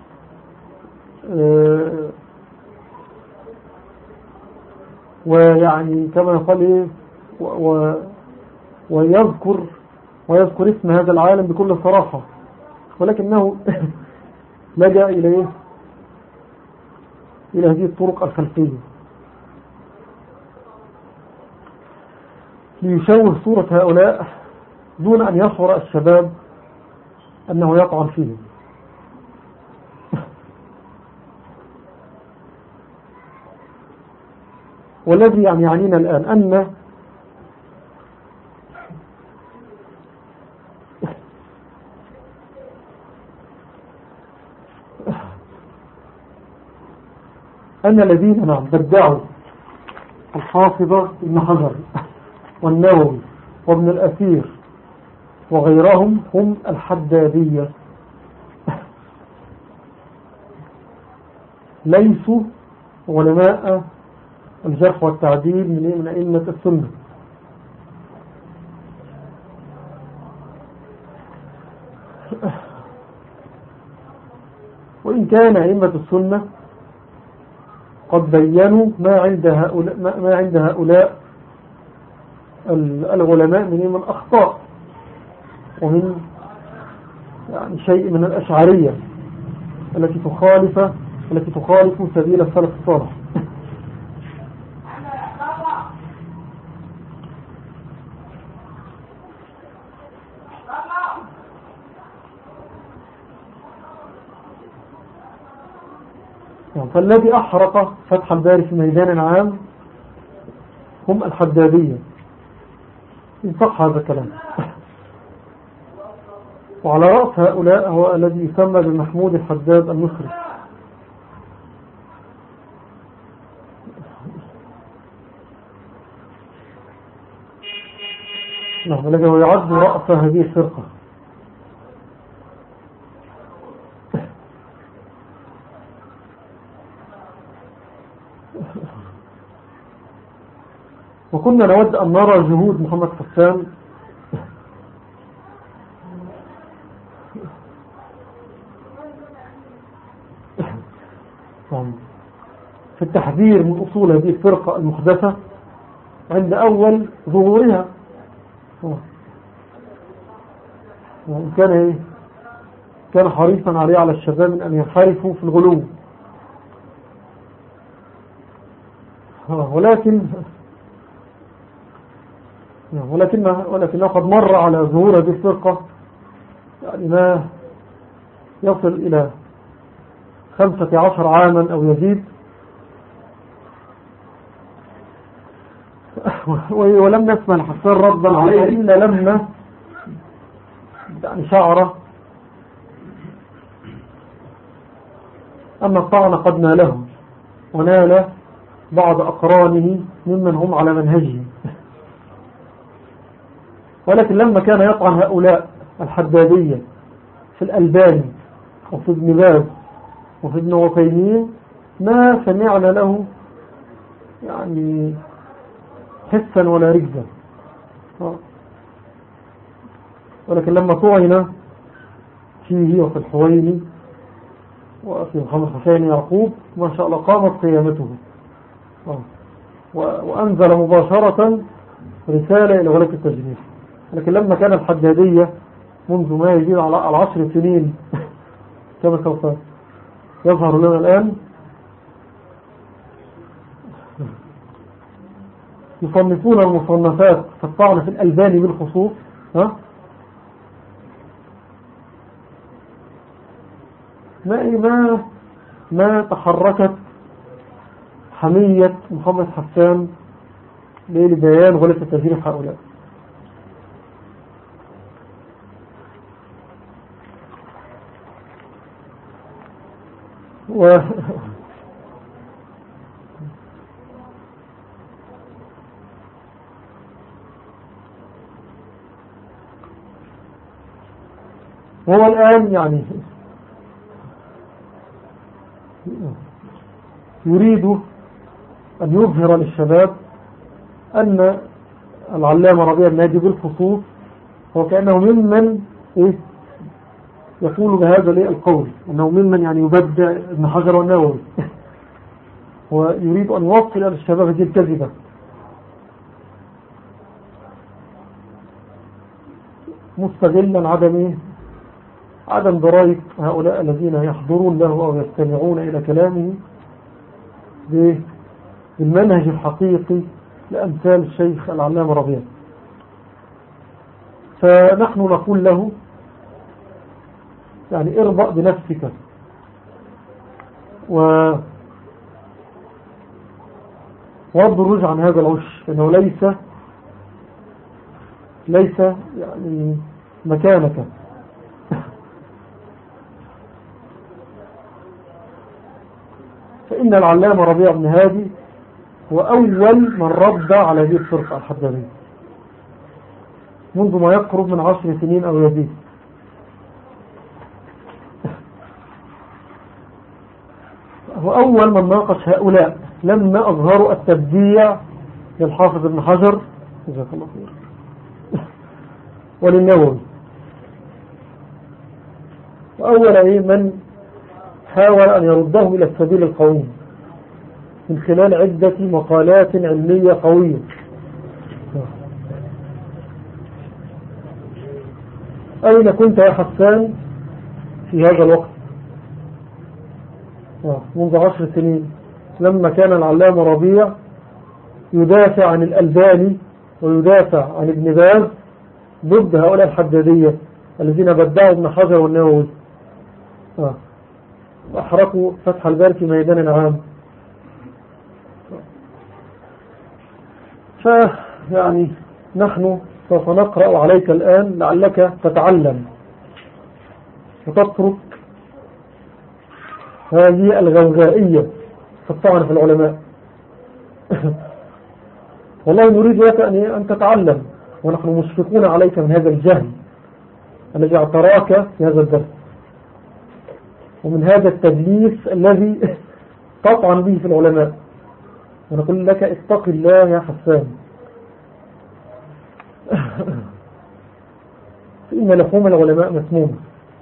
ويعني كما يقال ويذكر اسم هذا العالم بكل صراحة، ولكنه لجأ إلى هذه الطرق الخلفية ليشوه صورة هؤلاء دون أن يشعر الشباب أنه يطعن فيهم. والذي يعنينا الآن أن الذين بدعوا الحافظة ابن حجر والنووي وابن الأثير وغيرهم هم الحدادية، ليسوا علماء الجرح والتعديل من أئمة السنة. وإن كان أئمة السنة قد بينوا ما عند هؤلاء العلماء من الأخطاء ومن يعني شيء من الأشعرية التي تخالف سبيل السلف الصالح. فالذي أحرق فتح الباري في ميدان عام هم الحدادية إن صح هذا الكلام. وعلى رأس هؤلاء هو الذي يسمى بمحمود الحداد المصري، الذي هو يعد رأس هذه الفرقة. وكنا نود أن نرى جهود محمد حسان في التحذير من أصول هذه الفرقة المحدثة عند أول ظهورها، كان حريصا عليه على الشباب من أن ينحرفوا في الغلو ولكنه قد مر على ظهور هذه الفرقة يعني ما يصل إلى 15 عاما أو يزيد، ولم نسمع الحسان ردا عليه إلا لما يعني شعر أن الطعن قد ناله ونال بعض أقرانه ممن هم على منهجه. ولكن لما كان يطعن هؤلاء الحدادية في الألباني وفي ابن باز وفي ابن عثيمين ما سمعنا له يعني حسا ولا رجزا. ولكن لما طعن فيه وفي الحويني وفي محمد حسين يعقوب ما شاء الله قامت قيامته، وأنزل مباشرة رسالة إلى ولاة التجنيد. لكن لما كان الحدادية منذ ما يزيد على 10 سنين كما سوف يظهر لنا الآن يصنفون المصنفات في الطعن في الألباني بالخصوص، ما تحركت حمية محمد حسان لبيان غلة التجريح هؤلاء. وهو الآن يعني يريد أن يظهر للشباب أن العلامة ربيع بن هادي بالخصوص هو كأنه ممن يقول بهذا القول، أنه ممن يعني يبدع ابن حجر والنووي. ويريد أن يوصل للشباب هذه الكذبة، مستغلا عدم دراية هؤلاء الذين يحضرون له أو يستمعون إلى كلامه بالمنهج الحقيقي لأمثال الشيخ العلامة ربيع. فنحن نقول له يعني اربأ بنفسك وابرج عن هذا العش، إنه ليس يعني مكانك. فإن العلامة ربيع بن هادي هو أول من رد على هذه الفرقة الحدادية منذ ما يقرب من 10 سنين أو يزيد. هو أول من ناقش هؤلاء لما أظهروا التبديع للحافظ ابن حجر جزاك الله خير وللنووي. وأول من حاول أن يردهم إلى السبيل القويم من خلال عدة مقالات علمية قوية. أين كنت يا حسان في هذا الوقت منذ 10 سنين لما كان العلامة ربيع يدافع عن الألباني ويدافع عن ابن باز ضد هؤلاء الحدادية الذين بدعوا ابن حجر والنووي وأحرقوا فتح الباري في ميدان عام. فيعني نحن سوف نقرأ عليك الآن لعلك تتعلم وتترك هذه الغوغائية في الطعن في العلماء. والله نريد لك أن تتعلم، ونحن مشفقون عليك من هذا الجهل الذي اعتراك في هذا الدرس ومن هذا التدليس الذي تطعن به في العلماء. ونقول لك اتق الله يا حسان، فإن لحوم العلماء مسمومة.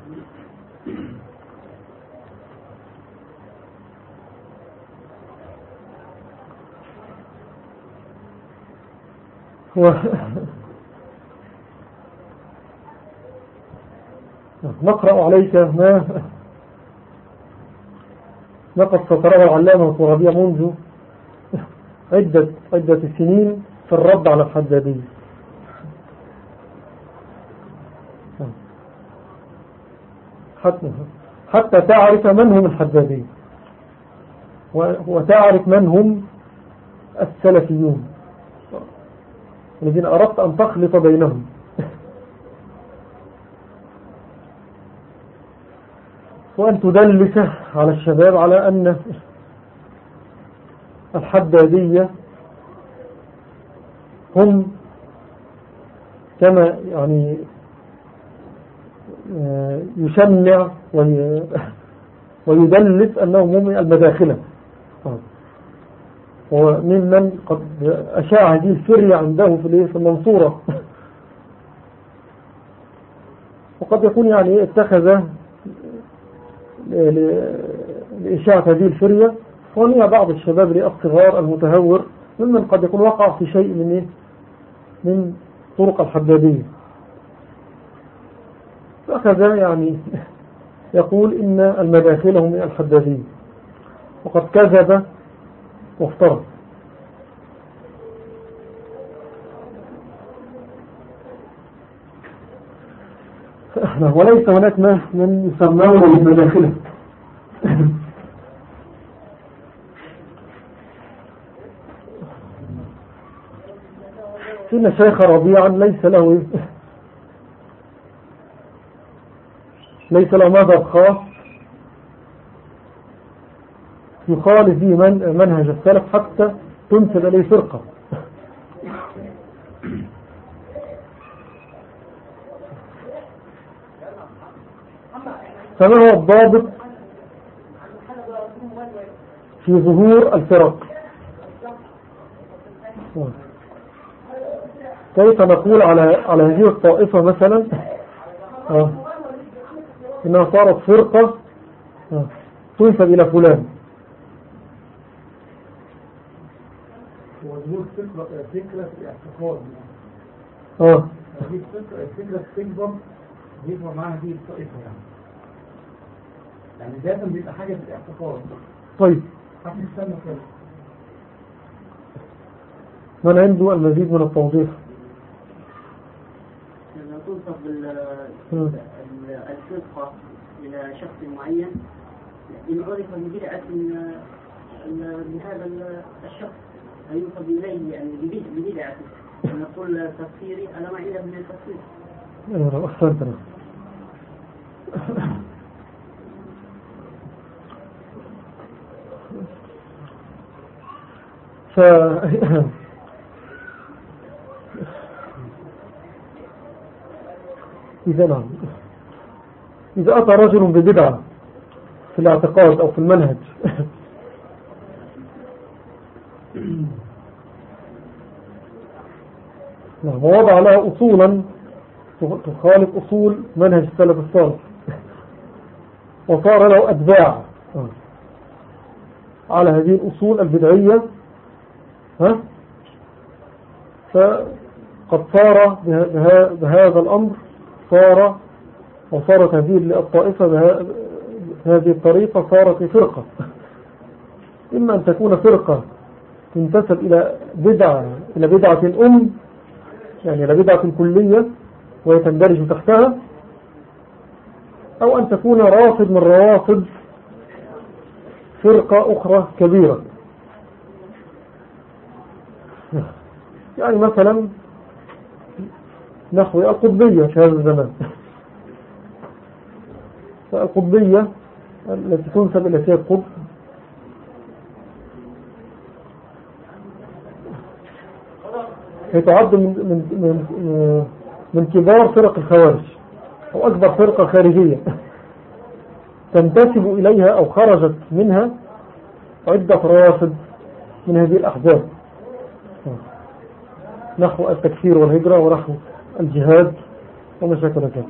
نقرأ عليك ما قد سطره العلامة ربيع منذ عدة سنين في الرد على الحدادية، حتى تعرف من هم الحدادية وتعرف من هم السلفيون الذين أردت أن تخلط بينهم. وأن تدلس على الشباب على أن الحدادية هم كما يعني يشنع ويدلس أنهم هم المداخلة، وممن قد أشاع هذه الفرية عنده في المنصورة، وقد يكون يعني اتخذ لإشاعة هذه الفرية ونية بعض الشباب الصغار المتهور ممن قد يكون وقع في شيء من طرق الحدادية، فأخذ يعني يقول إن المداخل هم من الحدادية، وقد كذب وافترض. وليس هناك من يسمونه بالمداخلة. إن الشيخ ربيعا ليس له مذهب خاص يخالف به منهج السلف حتى تنسب إليه فرقة. فما هو الضابط في ظهور الفرق؟ كيف نقول على هذه الطائفة مثلا إنها صارت فرقة تنسب إلى فلان؟ وظهور فكرة في الاعتقاد، هذه الفكرة تكبر بيظهر معها هذه الطائفة، يعني لازم بيبقى حاجة في الاعتقاد. طيب من عنده المزيد من التوضيح؟ لما تنصب الفرقة إلى شخص معين إن عرف ببدعة لهذا الشخص فينصب إليه يعني ببدعة، نقول تفسيري أنا ما إله من التفسير. أحسنتنا. إذا أتى رجل ببدعة في الاعتقاد أو في المنهج ووضع لها أصولا تخالف أصول منهج السلف الصالح وصار له أتباع على هذه الأصول البدعية، فقد صار بهذا الأمر وصارت هذه الطائفة بهذه الطريقة صارت فرقة. إما أن تكون فرقة تنتسب إلى بدعة يعني إلى بدعة كلية ويتندرج تحتها، أو أن تكون رافض من روافض فرقة أخرى كبيرة. يعني مثلا نحو القطبية في هذا الزمان، فالقطبية التي تنسب إلى سيد قطب هي تعد من كبار فرق الخوارج أو أكبر فرقة خارجية تنتسب إليها أو خرجت منها عدة روافد من هذه الأحزاب نحو التكفير والهجرة ونحو الجهاد وما شاكل ذلك.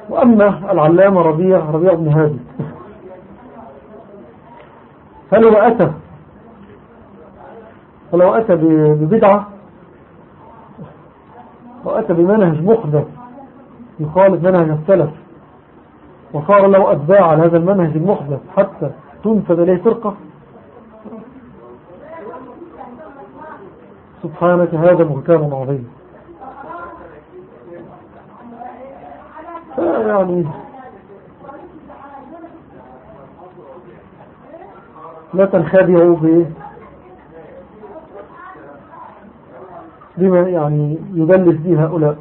وأما العلامة ربيع بن هادي فلو أتى ببدعة وأتى بمنهج محدث يخالف منهج السلف وصار له أتباع على هذا المنهج المحدث حتى تنسب إليه فرقة، سبحانك هذا بهتان عظيم. يعني لا تنخدعوا بما يعني يدلس به هؤلاء.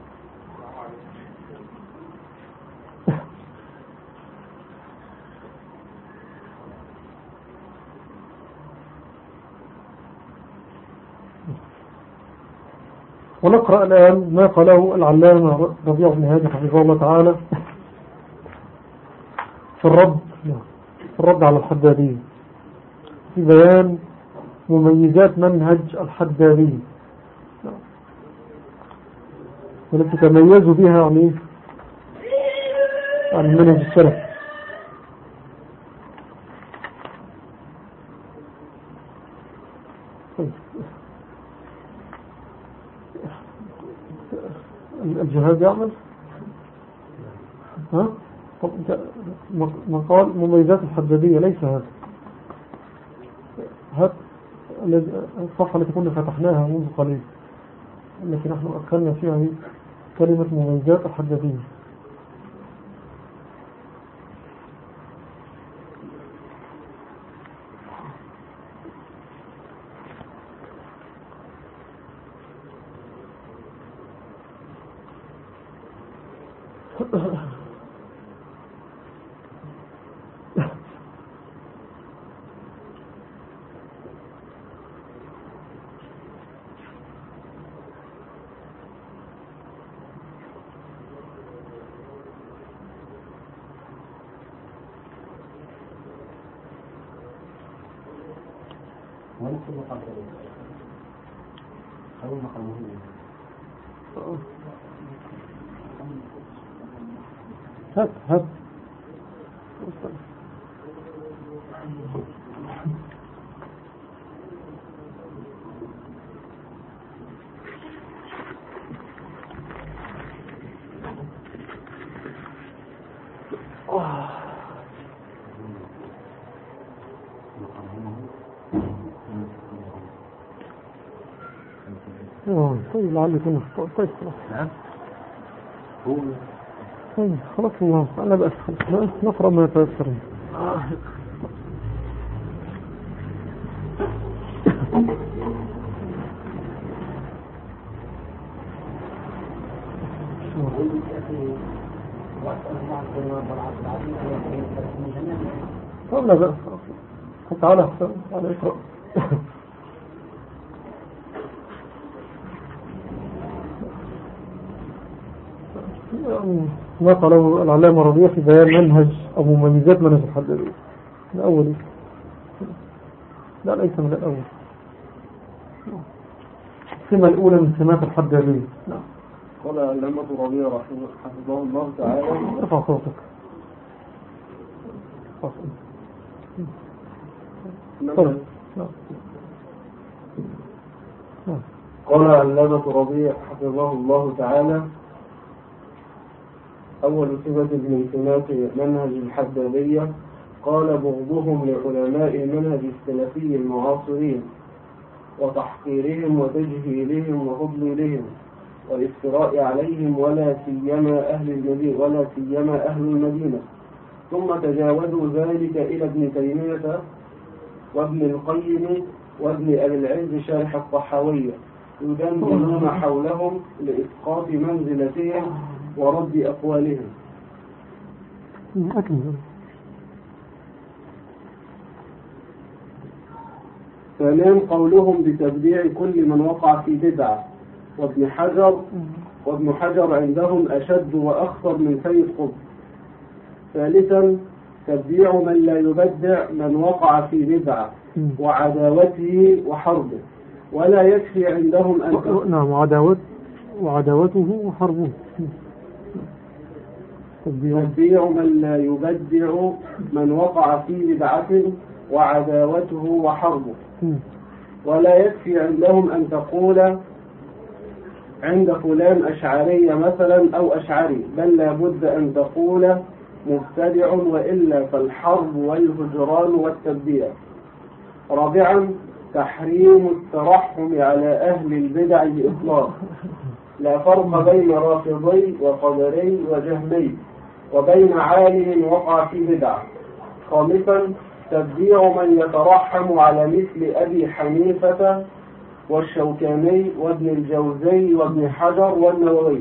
ونقرأ الآن ما قاله العلامة ربيع بن هادي حفظه الله تعالى في الرد على الحدادية في بيان مميزات منهج الحدادية والتي تميزوا بها عن منهج السلف. الجهاد يعمل ها؟ طب مقال مميزات الحدادية ليس هذا الصفحة التي كنا فتحناها منذ قليل التي نحن أدخلنا فيها هي كلمة مميزات الحدادية. هات طيب لعلي كنا طيب خلاص طيب خلاص الله أنا بس نقرأ ما يتيسر. طب لا بأس تعالى اقرأ. نقل العلامة ربيع في بيان منهج أو مميزات منهج الحدادية الأول. لا ليس من الأول، السمة الأولى من سمات الحدادية. قال العلامة ربيع حفظه الله تعالى. ارفع صوتك. قال العلامة ربيع حفظه الله تعالى: أول صفة من سمات منهج الحدادية قال بغضهم لعلماء المنهج السلفي المعاصرين وتحقيرهم وتجهيلهم وتضليلهم والافتراء عليهم ولا سيما أهل المدينة. ثم تجاوزوا ذلك إلى ابن تيمية وابن القيم وابن أبي العز شارح الطحاوية يدندنون حولهم لإسقاط منزلتهم ورد أقوالهم. ثانيا قولهم بتبديع كل من وقع في بدعة، وابن حجر عندهم أشد وأخطر من سيد قطب. ثالثا تبديع من لا يبدع من وقع في بدعة وعداوته وحربه، ولا يكفي عندهم أن نعم وعداوته وحربه. تبديع من لا يبدع من وقع في بدعة وعداوته وحربه. ولا يكفي عندهم أن تقول عند فلان أشعري مثلا أو أشعري، بل لا بد أن تقول مبتدع، وإلا فالحرب والهجران والتبديع. رابعا تحريم الترحم على أهل البدع بإطلاق، لا فرق بين رافضي وقدري وجهمي وبين عالم وقع في بدع. خامسا تبديع من يترحم على مثل أبي حنيفة والشوكاني وابن الجوزي وابن حجر والنووي.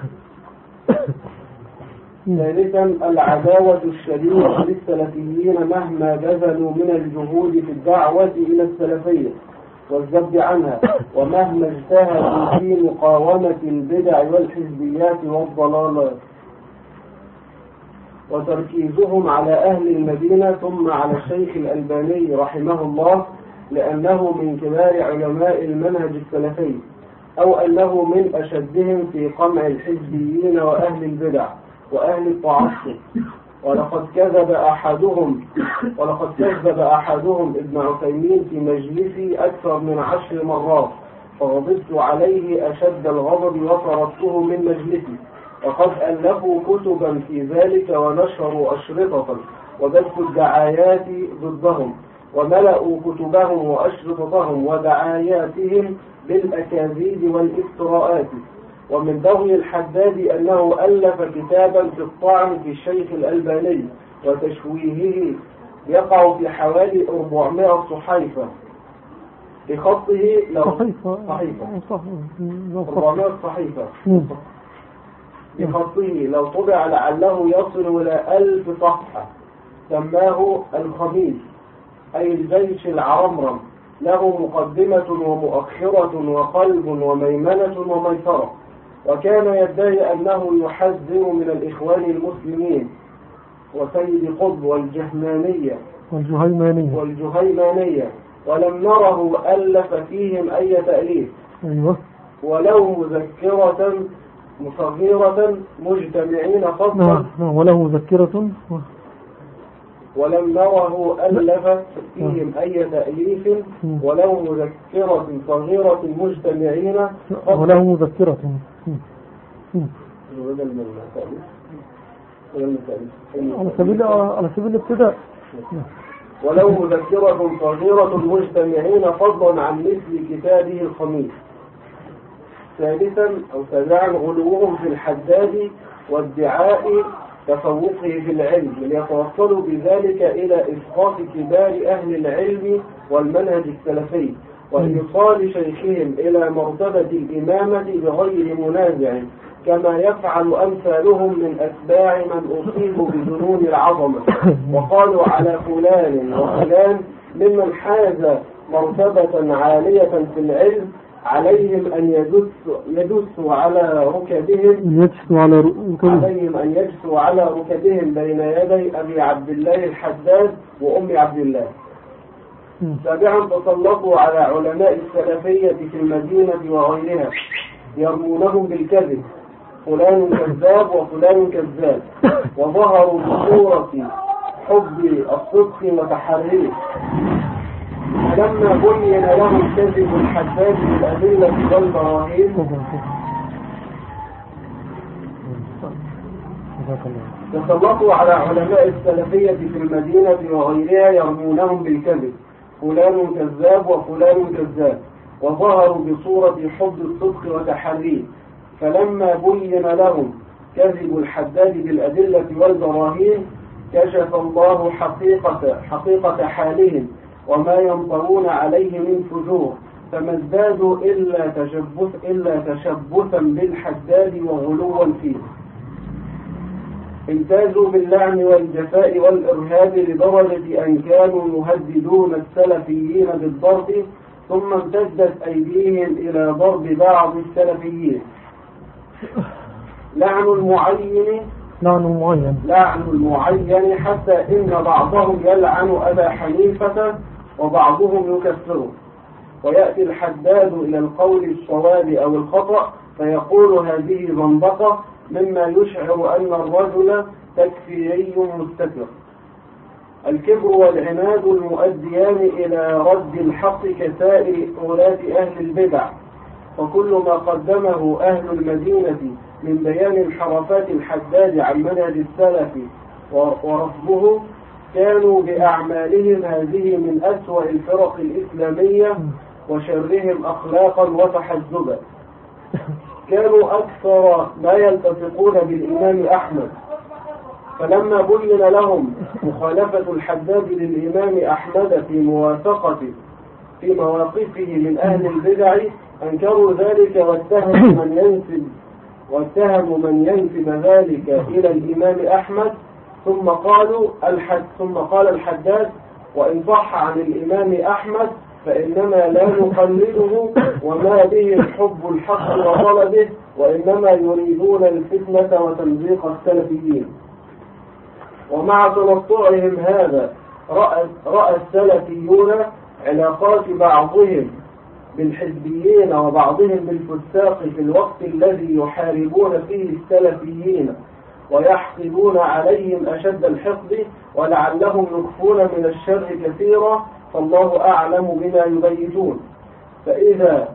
ثالثا العداوة الشديدة للسلفيين مهما بذلوا من الجهود في الدعوة إلى السلفية والذب عنها، ومهما اجتهدوا في مقاومة البدع والحزبيات والضلالات. وتركيزهم على أهل المدينة ثم على الشيخ الألباني رحمه الله، لأنه من كبار علماء المنهج السلفي، أو أنه من أشدهم في قمع الحزبيين وأهل البدع وأهل التعصب. ولقد كذب أحدهم ابن عثيمين في مجلسي أكثر من 10 مرات، فغضبت عليه أشد الغضب وطردته من مجلسي. وقد ألفوا كتبا في ذلك ونشروا أشرطة وبثوا الدعايات ضدهم، وملأوا كتبهم وأشرطتهم ودعاياتهم بالأكاذيب والافتراءات. ومن بغي الحداد أنه ألف كتابا في الطعن في الشيخ الألباني وتشويهه يقع في حوالي 400 صحيفة بخطه. لو 400 صحيفة بخطه لو طبع لعله يصل إلى 1000 صفحة. سماه الخميس أي الجيش العرمرم، له مقدمة ومؤخرة وقلب وميمنة وميسرة. وكان يدعي أنه يحذر من الإخوان المسلمين وسيد قطب والجهيمانية، ولم نره ألف فيهم أي تأليف. ولو مذكرة صغيرة مجتمعين فضلا. ولم نره ألف فيهم أي تأليف، ولو مذكرة صغيرة مجتمعين ولو مذكرة على سبيل الابتداء. ولو مذكرة صغيرة مجتمعين فضلا عن مثل كتابه الخميس. ثالثا أو سابعا غلوهم في الحداد وادعاء تفوقه في العلم، ليتوصلوا بذلك إلى إسقاط كبار أهل العلم والمنهج السلفي، وإيصال شيخهم إلى مرتبة الإمامة بغير منازع، كما يفعل أمثالهم من أتباع من أصيبوا بجنون العظمة وقالوا على فلان وفلان ممن حاز مرتبة عالية في العلم عليهم أن يدسوا على ركبهم بين يدي أبي عبد الله الحداد وأم عبد الله. سابعا تسلطوا على علماء السلفية في المدينة وغيرها يرمونهم بالكذب، فلان كذاب وفلان كذاب، وظهروا بصورة حب الصدق وتحريه. فلما بين لهم كذب الحداد بالأدلة والبراهين تسلطوا على علماء السلفية في المدينة وغيرها يرمونهم بالكذب، فلان كذاب وفلان كذاب، وظهروا بصورة حب الصدق وتحريه. فلما بين لهم كذب الحداد بالأدلة والبراهين كشف الله حقيقة حالهم وما ينطرون عليه من فجور، فما ازدادوا إلا تشبثا بالحداد وغلوا فيه. امتازوا باللعن والجفاء والإرهاب لدرجة أن كانوا يهددون السلفيين بالضرب، ثم امتدت أيديهم إلى ضرب بعض السلفيين. لعن المعين حتى إن بعضهم يلعن أبا حنيفة وبعضهم يكفره. ويأتي الحداد إلى القول الصواب أو الخطأ فيقول هذه زندقة، مما يشعر أن الرجل تكفيري مستتر. الكبر والعناد المؤديان إلى رد الحق كسائر ولاة أهل البدع، وكل ما قدمه أهل المدينة من بيان انحرافات الحداد عن منهج السلف ورفضه كانوا بأعمالهم هذه من أسوأ الفرق الإسلامية وشرهم أخلاقا وتحزبا. كانوا أكثر ما يلتصقون بالإمام أحمد، فلما بين لهم مخالفة الحداد للإمام أحمد في مواقفه من أهل البدع أنكروا ذلك واتهموا من ينسب ذلك إلى الإمام أحمد، ثم قال الحداد: وإن صح عن الإمام أحمد فإنما لا نقلده وما به الحب الحق وطلبه، وإنما يريدون الفتنة وتمزيق السلفيين. ومع تنطعهم هذا رأى السلفيون علاقات بعضهم بالحزبيين وبعضهم بالفساق في الوقت الذي يحاربون فيه السلفيين ويحقدون عليهم أشد الحقد، ولعلهم يخفون من الشر كثيرا، فالله أعلم بما يبيتون. فإذا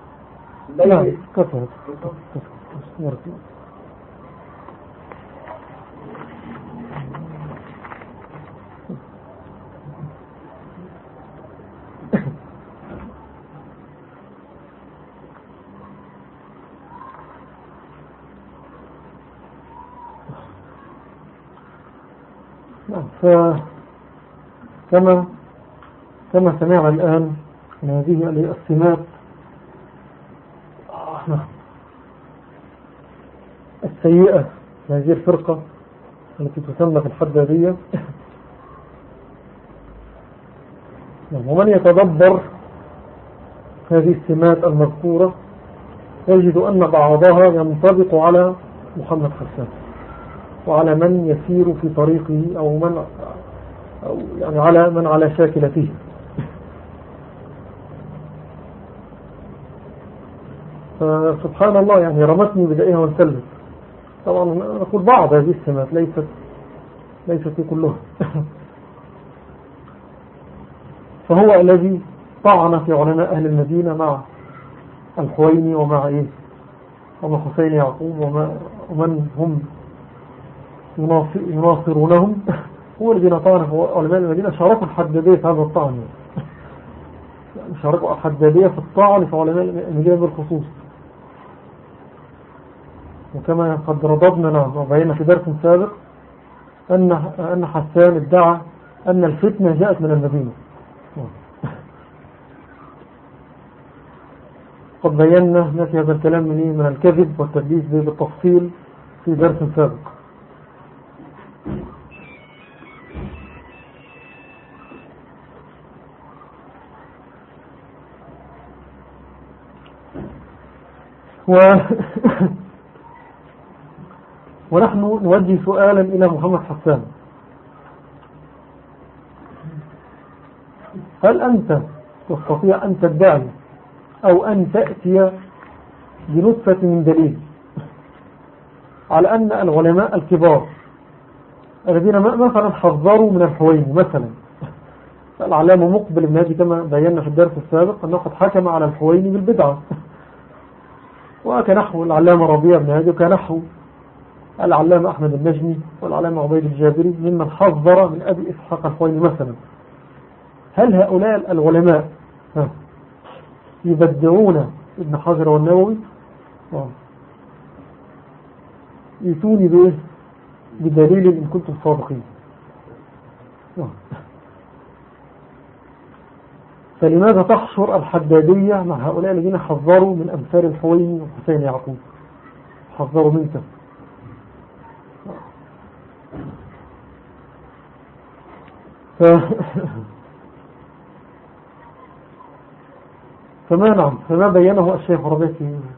كما سمعنا الآن من هذه السمات السيئة هذه الفرقة التي تسمى في الحدادية، ومن يتدبر هذه السمات المذكورة يجد أن بعضها ينطبق على محمد حسان وعلى من يسير في طريقه أو يعني على من على شاكلته. فسبحان الله، يعني رمتني بدائها وانسلت. طبعا نقول بعض هذه السمات ليست كلها. فهو الذي طعن في علماء أهل المدينة مع الحويني ومع حسين يعقوب ومن هم يناصرونهم، هو الذين طعن في علماء المدينة. شاركوا الحدادية في هذا الطعن، يعني شاركوا الحدادية في الطعن في علماء المدينة بالخصوص. وكما قد رددنا وبينا في درس سابق أن حسان ادعى أن الفتنة جاءت من المدينة. قد بينا نفي هذا الكلام من الكذب والتدليس بالتفصيل في درس سابق. ونحن نوجه سؤالا إلى محمد حسان: هل أنت تستطيع أن تدعي أو أن تأتي بنسخة من دليل على أن العلماء الكبار الذين مثلا حذروا من الحويني، مثلا العلامة مقبل بن هادي كما بينا في الدرس السابق أنه قد حكم على الحويني بالبدعة، وكنحو العلامة ربيع بن هادي وكنحو العلامة أحمد النجمي والعلامة عبيد الجابري ممن حذر من أبي إسحاق الحويني مثلا. هل هؤلاء العلماء يبدعون ابن حجر والنووي؟ يتوني بدليل إن كنتم صادقين. فلماذا تحشر الحدادية مع هؤلاء الذين حذروا من أمثال الحويني وحسين يعقوب؟ حذروا منك. فما بينه الشيخ ربيع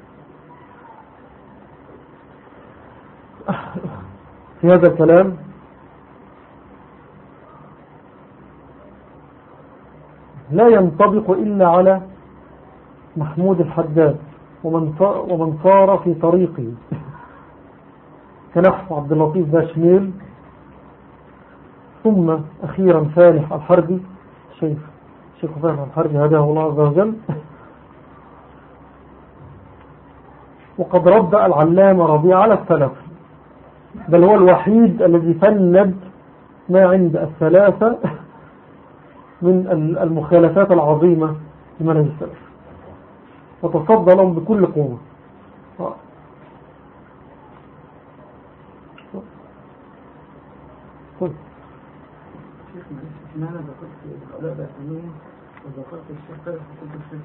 في هذا الكلام لا ينطبق إلا على محمود الحداد ومن صار في طريقه كنحو عبد اللطيف باشميل، ثم أخيرا فالح الحربي، شيخ فالح الحربي هداه الله عز وجل. وقد رد العلامة ربيع على السلف، بل هو الوحيد الذي فند ما عند الثلاثة من المخالفات العظيمة لمنهج السلف، وتصدى لهم بكل قوة. معنى ذكرت الأولاء بأسميهم وذكرت الشيخ فالح وقلت الشيخ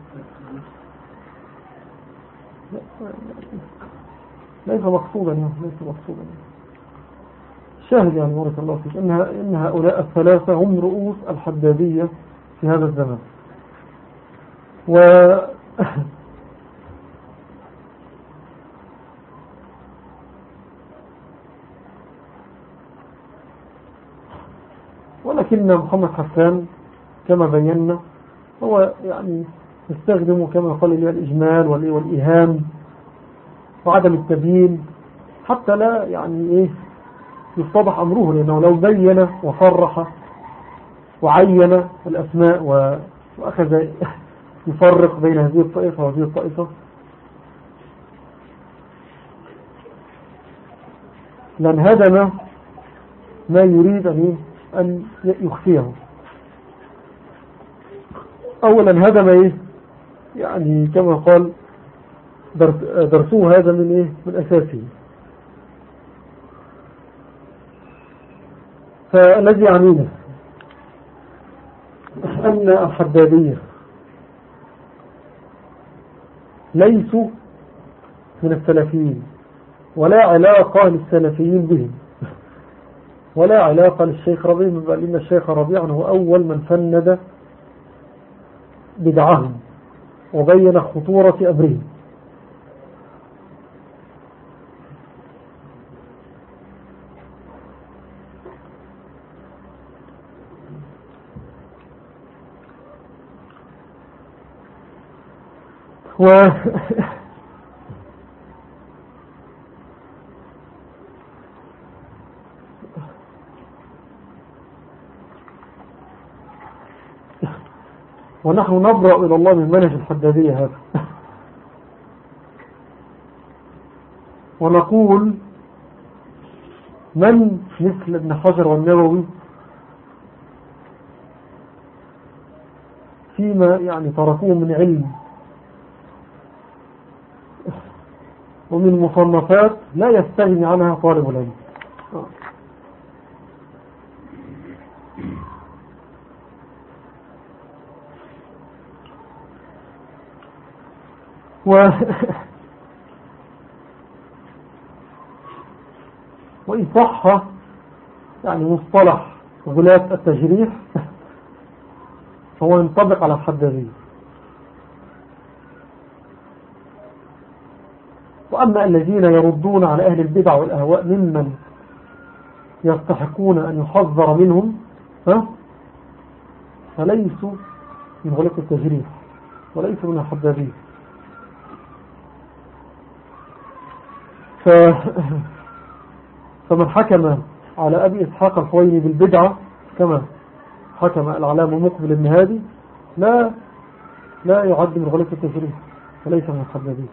ليس مقصودا شاهد يعني بارك الله فيك إن هؤلاء الثلاثة هم رؤوس الحدادية في هذا الزمان. ولكن محمد حسان كما بينا هو يعني يستخدم كما قال لي الإجمال والإيهام وعدم التبيين حتى لا يعني يفتضح أمره، لأنه لو بين وصرح وعين الأسماء وأخذ يفرق بين هذه الطائفة وهذه الطائفة لانهدم ما يريد أن يخفيه. أولا هدم يعني كما قال درسوه هذا من أساسه. فالذي يعنينا أن الحدادية ليسوا من السلفيين، ولا علاقة للسلفيين بهم، ولا علاقة للشيخ ربيع، بل إن الشيخ ربيع هو أول من فند بدعهم وبين خطورة أمرهم. ونحن نبرأ إلى الله من منهج الحدادية هذا، ونقول من مثل ابن حجر والنووي فيما يعني تركوه من علم ومن مصنفات لا يستغني عنها طالب العلم. وإن صح يعني مصطلح غلاة التجريح فهو ينطبق على الحدادية. وأما الذين يردون على أهل البدع والأهواء ممن يستحقون أن يحذر منهم فليسوا من غلاة التجريح وليسوا من الحدادية. فمن حكم على أبي إسحاق الحويني بالبدعة كما حكم العلامة مقبل بن هادي لا يعد من غلاة التجريح وليس من الحدادية.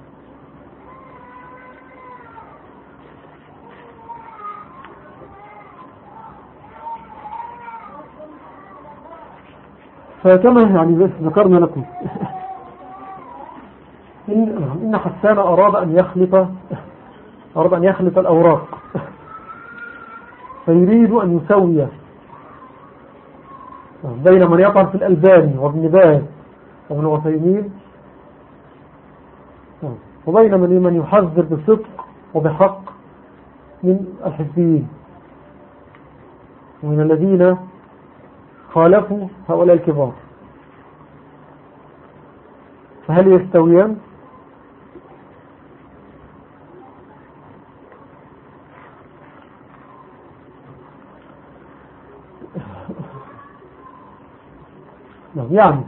فكما يعني ذكرنا لكم إن حسان أراد أن يخلط الأوراق، فيريد أن يسوي بين من يطعن في الألباني وابن باز وابن عثيمين وبين من يحذر بصدق وبحق من الحزبيين ومن الذين خالفوا هؤلاء الكبار. فهل يستويان؟ يعني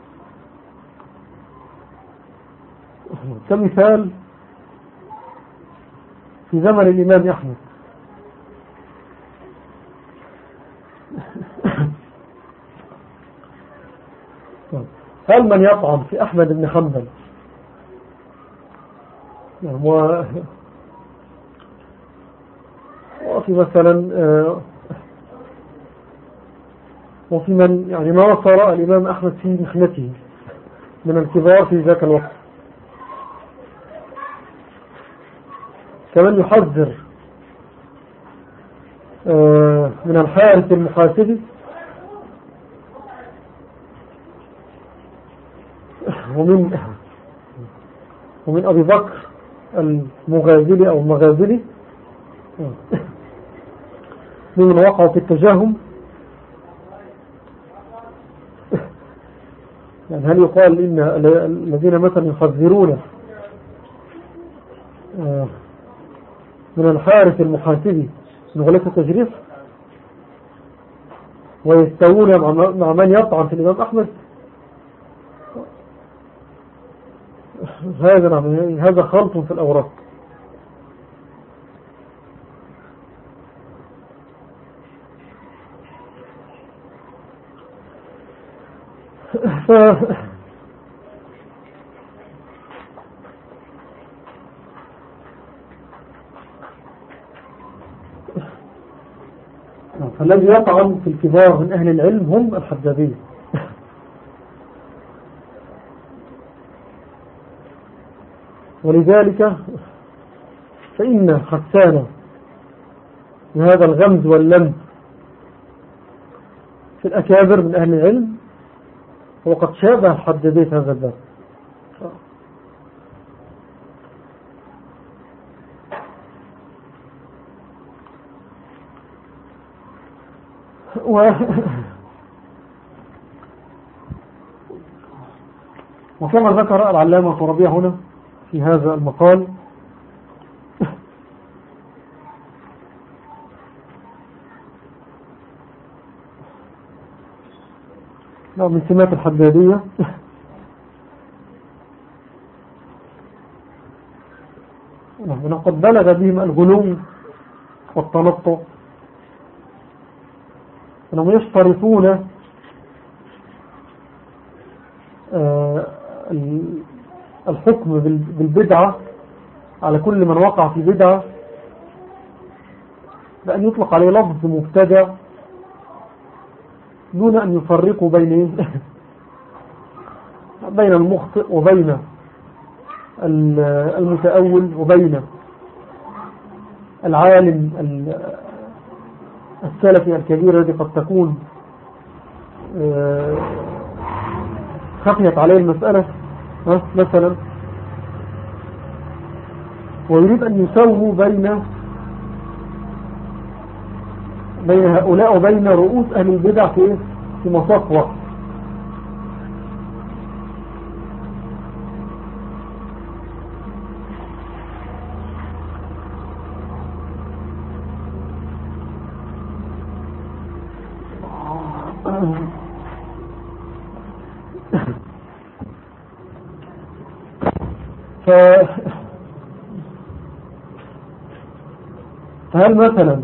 كمثال في زمن الإمام أحمد. هل من يطعن في أحمد بن حنبل وفي مثلا وفي من يعني ما وصل الإمام أحمد في محنته من الكبار في ذاك الوقت، كمان يحذر من الحارث المحاسبي ومن أبي بكر المغازلي أو المغازلي ممن وقعوا في التجاهم. يعني هل يقال إن الذين مثلا يحذرون من الحارث المحاسبي من غلاف التجريف ويستوون مع من يطعن في الإمام أحمد؟ هذا خلط في الأوراق. فالذي يطعن في الكبار من أهل العلم هم الحدادية. ولذلك فإن حسان بهذا الغمز واللمز في الأكابر من أهل العلم وقد شابه الحدادية هذا الباب. وكما ذكر العلامة ربيع هنا في هذا المقال من سمات الحدادية قد بلغ بهم الغلو والتنطع أنهم يشترطون الحكم بالبدعة على كل من وقع في بدعة بأن يطلق عليه لفظ مبتدع دون أن يفرقوا بين المخطئ وبين المتأول وبين العالم السلفي الكبير الذي قد تكون خفيت عليه المسألة مثلا، ويريد أن يسووا بين هؤلاء وبين رؤوس أهل البدع في مساق واحد. فهل مثلا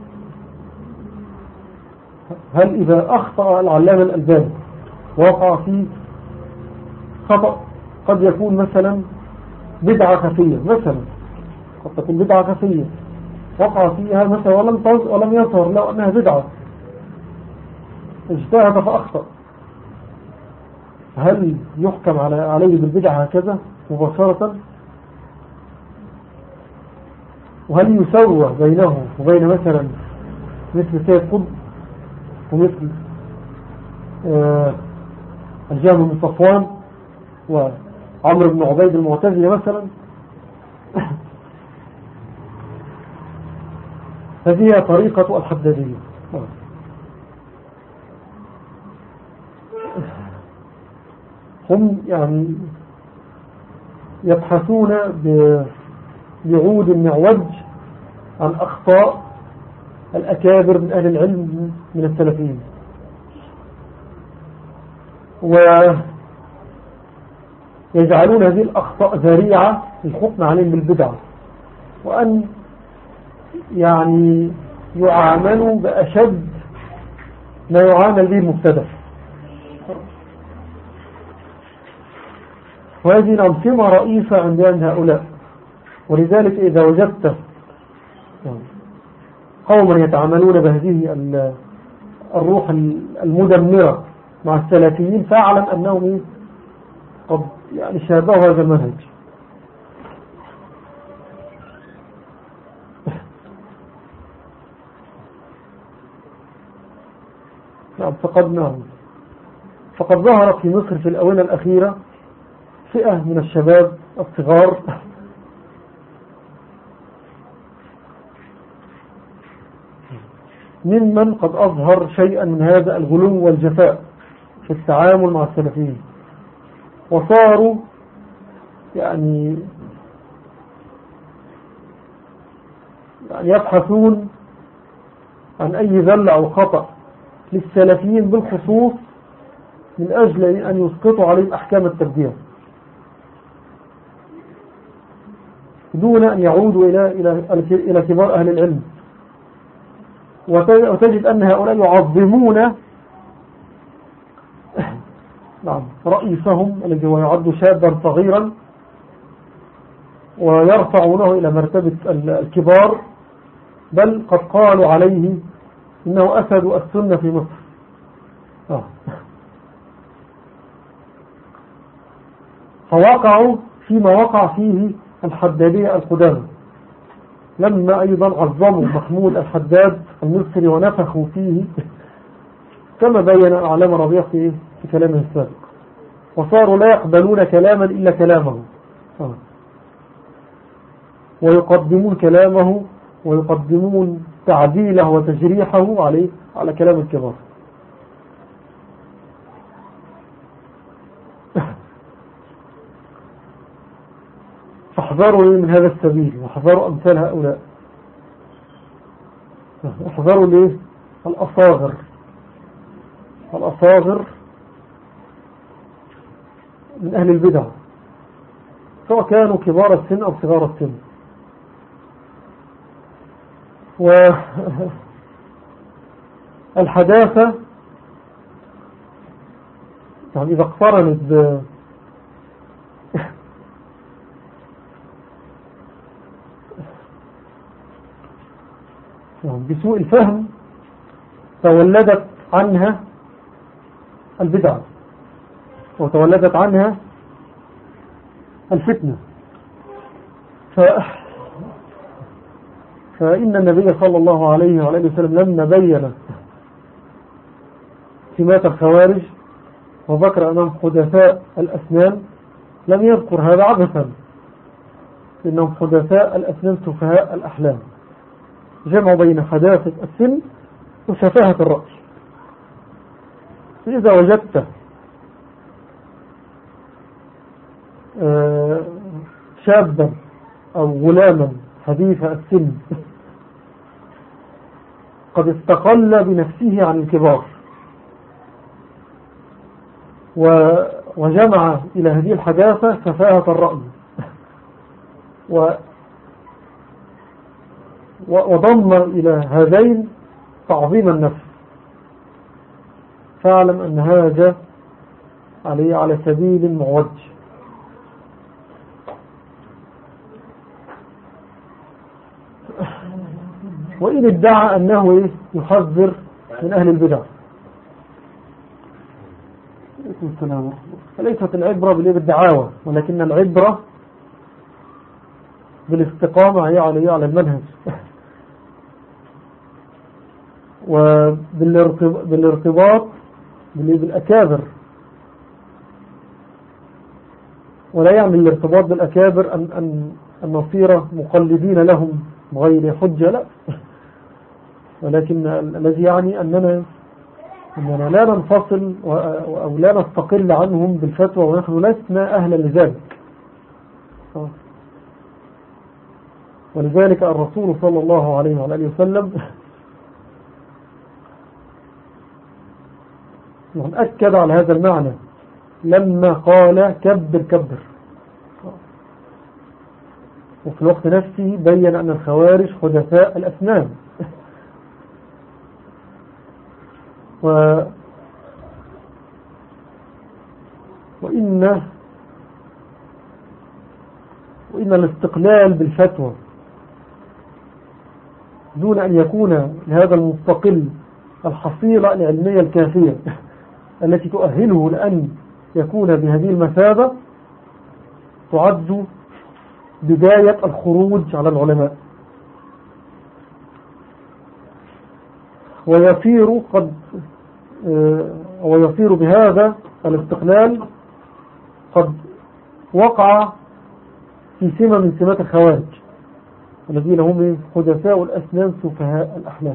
إذا أخطأ العلامة الألباني وقع في خطأ قد يكون مثلا بدعة خفية، مثلا قد تكون بدعة خفية وقع فيها مثلا ولم يظهر له أنها بدعة، اجتهد فأخطأ، هل يحكم عليه بالبدعة هكذا مباشرة؟ وهل يسوى بينه وبين مثلا مثل سيد قطب ومثل الجهم بن صفوان وعمرو بن عبيد المعتزلي مثلا؟ هذه طريقة الحدادية. هم يعني يبحثون بعود معوج عن أخطاء الأكابر من أهل العلم من السلفيين، ويجعلون هذه الأخطاء ذريعة للحكم عليهم بالبدعة، وأن يعني يعاملوا بأشد ما يعامل به المبتدع. وهذه الأنظمة رئيسة عند هؤلاء. ولذلك إذا وجدت قوما يتعاملون بهذه الروح المدمرة مع السلفيين فاعلم أنهم قد يعني شابهوا هذا المنهج. فقد ظهرت في مصر في الآونة الأخيرة فئة من الشباب الصغار ممن قد أظهر شيئا من هذا الغلو والجفاء في التعامل مع السلفيين، وصاروا يعني يبحثون عن أي ذل أو خطأ للسلفيين بالخصوص من أجل أن يسقطوا عليهم أحكام التبديع دون أن يعودوا إلى كبار أهل العلم. وتجد أن هؤلاء يعظمون رئيسهم الذي هو يعد شابا صغيرا ويرفعونه إلى مرتبة الكبار، بل قد قالوا عليه إنه أسد السنة في مصر. فوقعوا فيما وقع فيه الحدادية القدامى لما أيضا عظموا محمود الحداد المصري ونفخوا فيه كما بين الأعلام الربيع في كلامه السابق، وصاروا لا يقبلون كلاما إلا كلامه ويقدمون كلامه ويقدمون تعديله وتجريحه على كلام الكبار. فاحذروا من هذا السبيل واحذروا أمثال هؤلاء. احذروا ليه الأصاغر من أهل البدع سواء كانوا كبار السن أو صغار السن. والحداثة يعني إذا اقترنت بسوء الفهم تولدت عنها البدع وتولدت عنها الفتنة. فإن النبي صلى الله عليه وآله وسلم لما بين سمات الخوارج وذكر أنهم حدثاء الأسنان لم يذكر هذا عبثا، إنهم حدثاء الأسنان سفهاء الأحلام، جمع بين حداثة السن وشفاهة الرأي. فإذا وجدت شابا أو غلاما حديث السن قد استقل بنفسه عن الكبار وجمع إلى هذه الحداثة سفاهة الرأي وضم إلى هذين تعظيم النفس، فاعلم أن هذا على سبيل معوج. وإن ادعى أنه يحذر من أهل البدع فليست العبرة بالدعاوى، ولكن العبرة بالاستقامة على المنهج وبالارتباط بالأكابر. ولا يعني الارتباط بالأكابر أن نصير مقلدين لهم بغير حجة، لا، ولكن الذي يعني أننا لا ننفصل أو لا نستقل عنهم بالفتوى ونحن لسنا أهلا لذلك. ولذلك الرسول صلى الله عليه وآله وسلم أكد على هذا المعنى لما قال كبر كبر. وفي الوقت نفسه بين أن الخوارج حدثاء الأسنان. وإن الاستقلال بالفتوى دون أن يكون لهذا المستقل الحصيلة العلمية الكافية التي تؤهله لأن يكون بهذه المثابة تعد بداية الخروج على العلماء، ويصير بهذا الاستقلال قد وقع في سمة من سمات الخوارج الذين هم حدثاء الأسنان سفهاء الأحلام.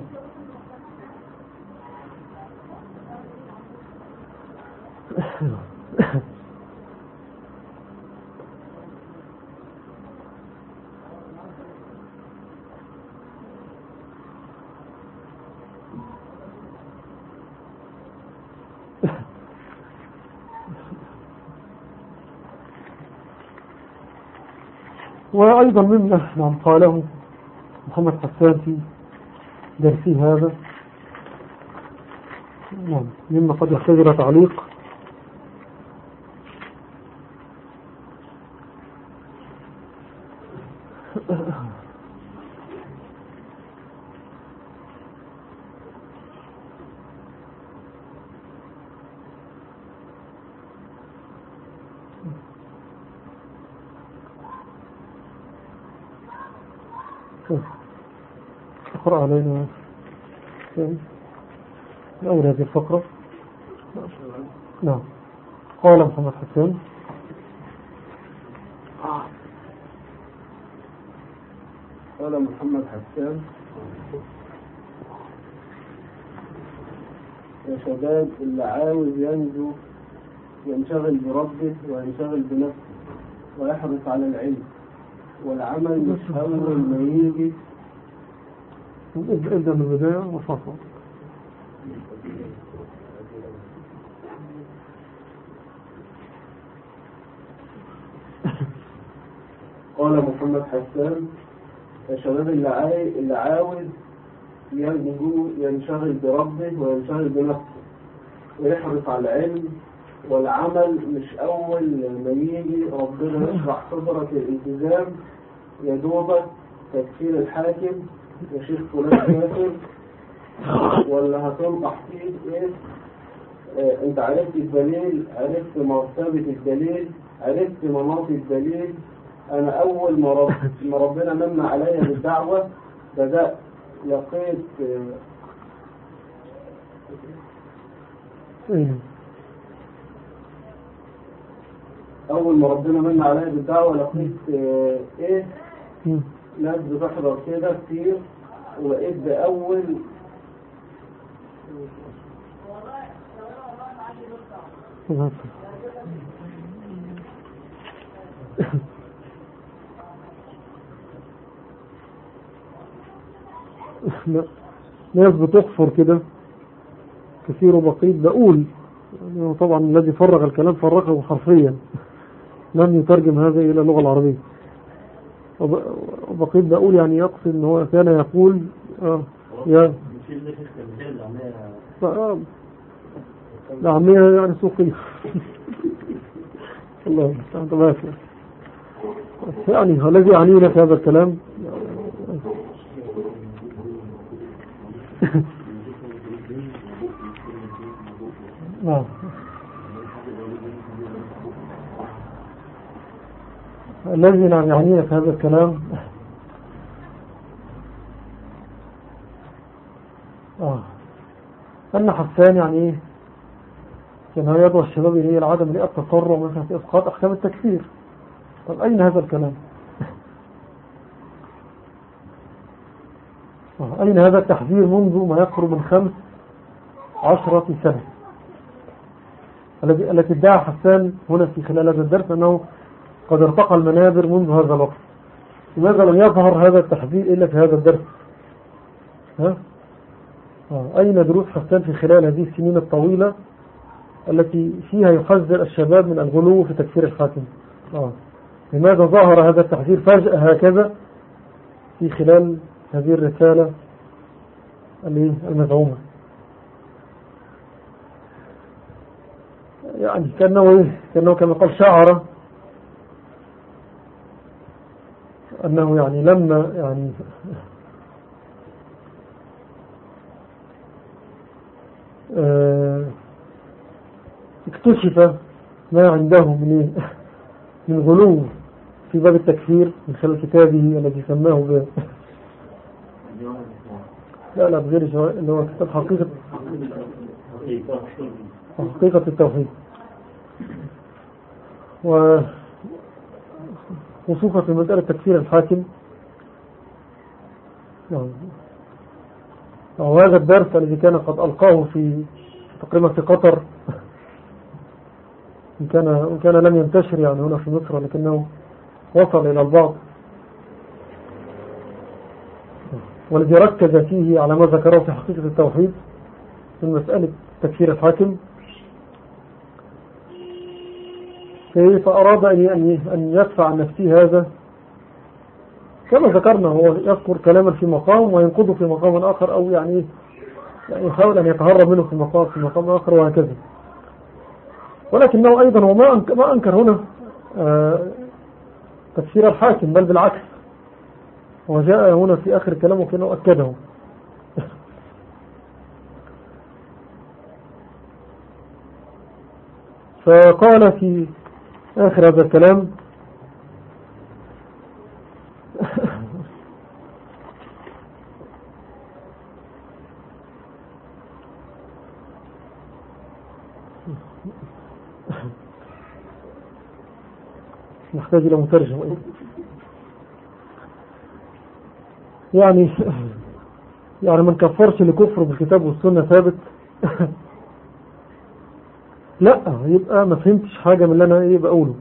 وأيضا مما قاله محمد حسان في درسه هذا مما قد يحتاج تعليق اقرأ علينا من أول هذه الفقرة. نعم. قال محمد حسان قال محمد حسان: يا شباب اللي عاوز ينجو ينشغل بربه وينشغل بنفسه ويحرص على العلم والعمل مش أول ما يجي. ابدأ من البداية وفصل. قال محمد حسان: يا شباب اللي عاوز ينجو ينشغل بربه وينشغل بنفسه ويحرص على العلم والعمل مش أول ما يجي ربنا يشرح صدرك الالتزام يا دوبك تكفير الحاكم يا شيخ فلان كافر ولا هتنطح فيه ايه. انت عرفت الدليل، عرفت مرتبة الدليل، عرفت مناط الدليل. انا اول ما ربنا من عليا بالدعوة بدأت لقيت اول ما ربنا من عليا بالدعوة لقيت ايه ناس بتحضر كده كتير، ولقيت بأول ناس بتحفر كده كثير وبقيت بقول يعني طبعا الذي فرغ الكلام فرغه حرفيا لم يترجم هذا إلى اللغة العربية. وبقيت بقول يعني يقصد ان هو كان يقول العامية يعني سوقية الله تبارك يعني الذي يعنينا في هذا الكلام نعم الذي يعنينا في هذا الكلام أن حسان يعني إيه كان يدعو الشباب إليه العدم للتطرع مثلا في إسقاط أحكام التكفير. طب أين هذا الكلام؟ أين هذا التحذير منذ ما يقرب من 15 سنة التي ادعى حسان هنا في خلال هذا الدرس أنه قد ارتقى المنابر منذ هذا الوقت. لماذا لم يظهر هذا التحذير إلا في هذا الدرس؟ أين دروس حسان في خلال هذه السنين الطويلة التي فيها يحذر الشباب من الغلو في تكفير الحاكم؟ لماذا ظهر هذا التحذير فجأة هكذا في خلال هذه الرسالة المزعومة؟ يعني كأنه كما قال شعر أنه يعني لما يعني اكتشف ما عنده من غلو في باب التكفير من خلال كتابه الذي سماه لا بغير اللي هو كتاب حقيقة التوحيد، وخصوصا في مسألة تكفير الحاكم. وهذا الدرس الذي كان قد ألقاه في تقريبا في قطر، إن كان لم ينتشر يعني هنا في مصر، ولكنه وصل إلى البعض، والذي ركز فيه على ما ذكره في حقيقة التوحيد من مسألة تكفير الحاكم. فأراد أن يدفع عن نفسه هذا، كما ذكرنا هو يذكر كلاما في مقام وينقضه في مقام آخر، أو يعني يحاول أن يتهرب منه في مقام آخر وهكذا. ولكنه أيضا ما أنكر هنا تكفير الحاكم، بل بالعكس، وجاء هنا في آخر كلامه كأنه أكده. فقال في آخر هذا الكلام: نحتاج إلى مترجم. يعني من كفرش لكفر بالكتاب والسنة ثابت. لا، يبقى ما فهمتش حاجة من اللي أنا بقوله.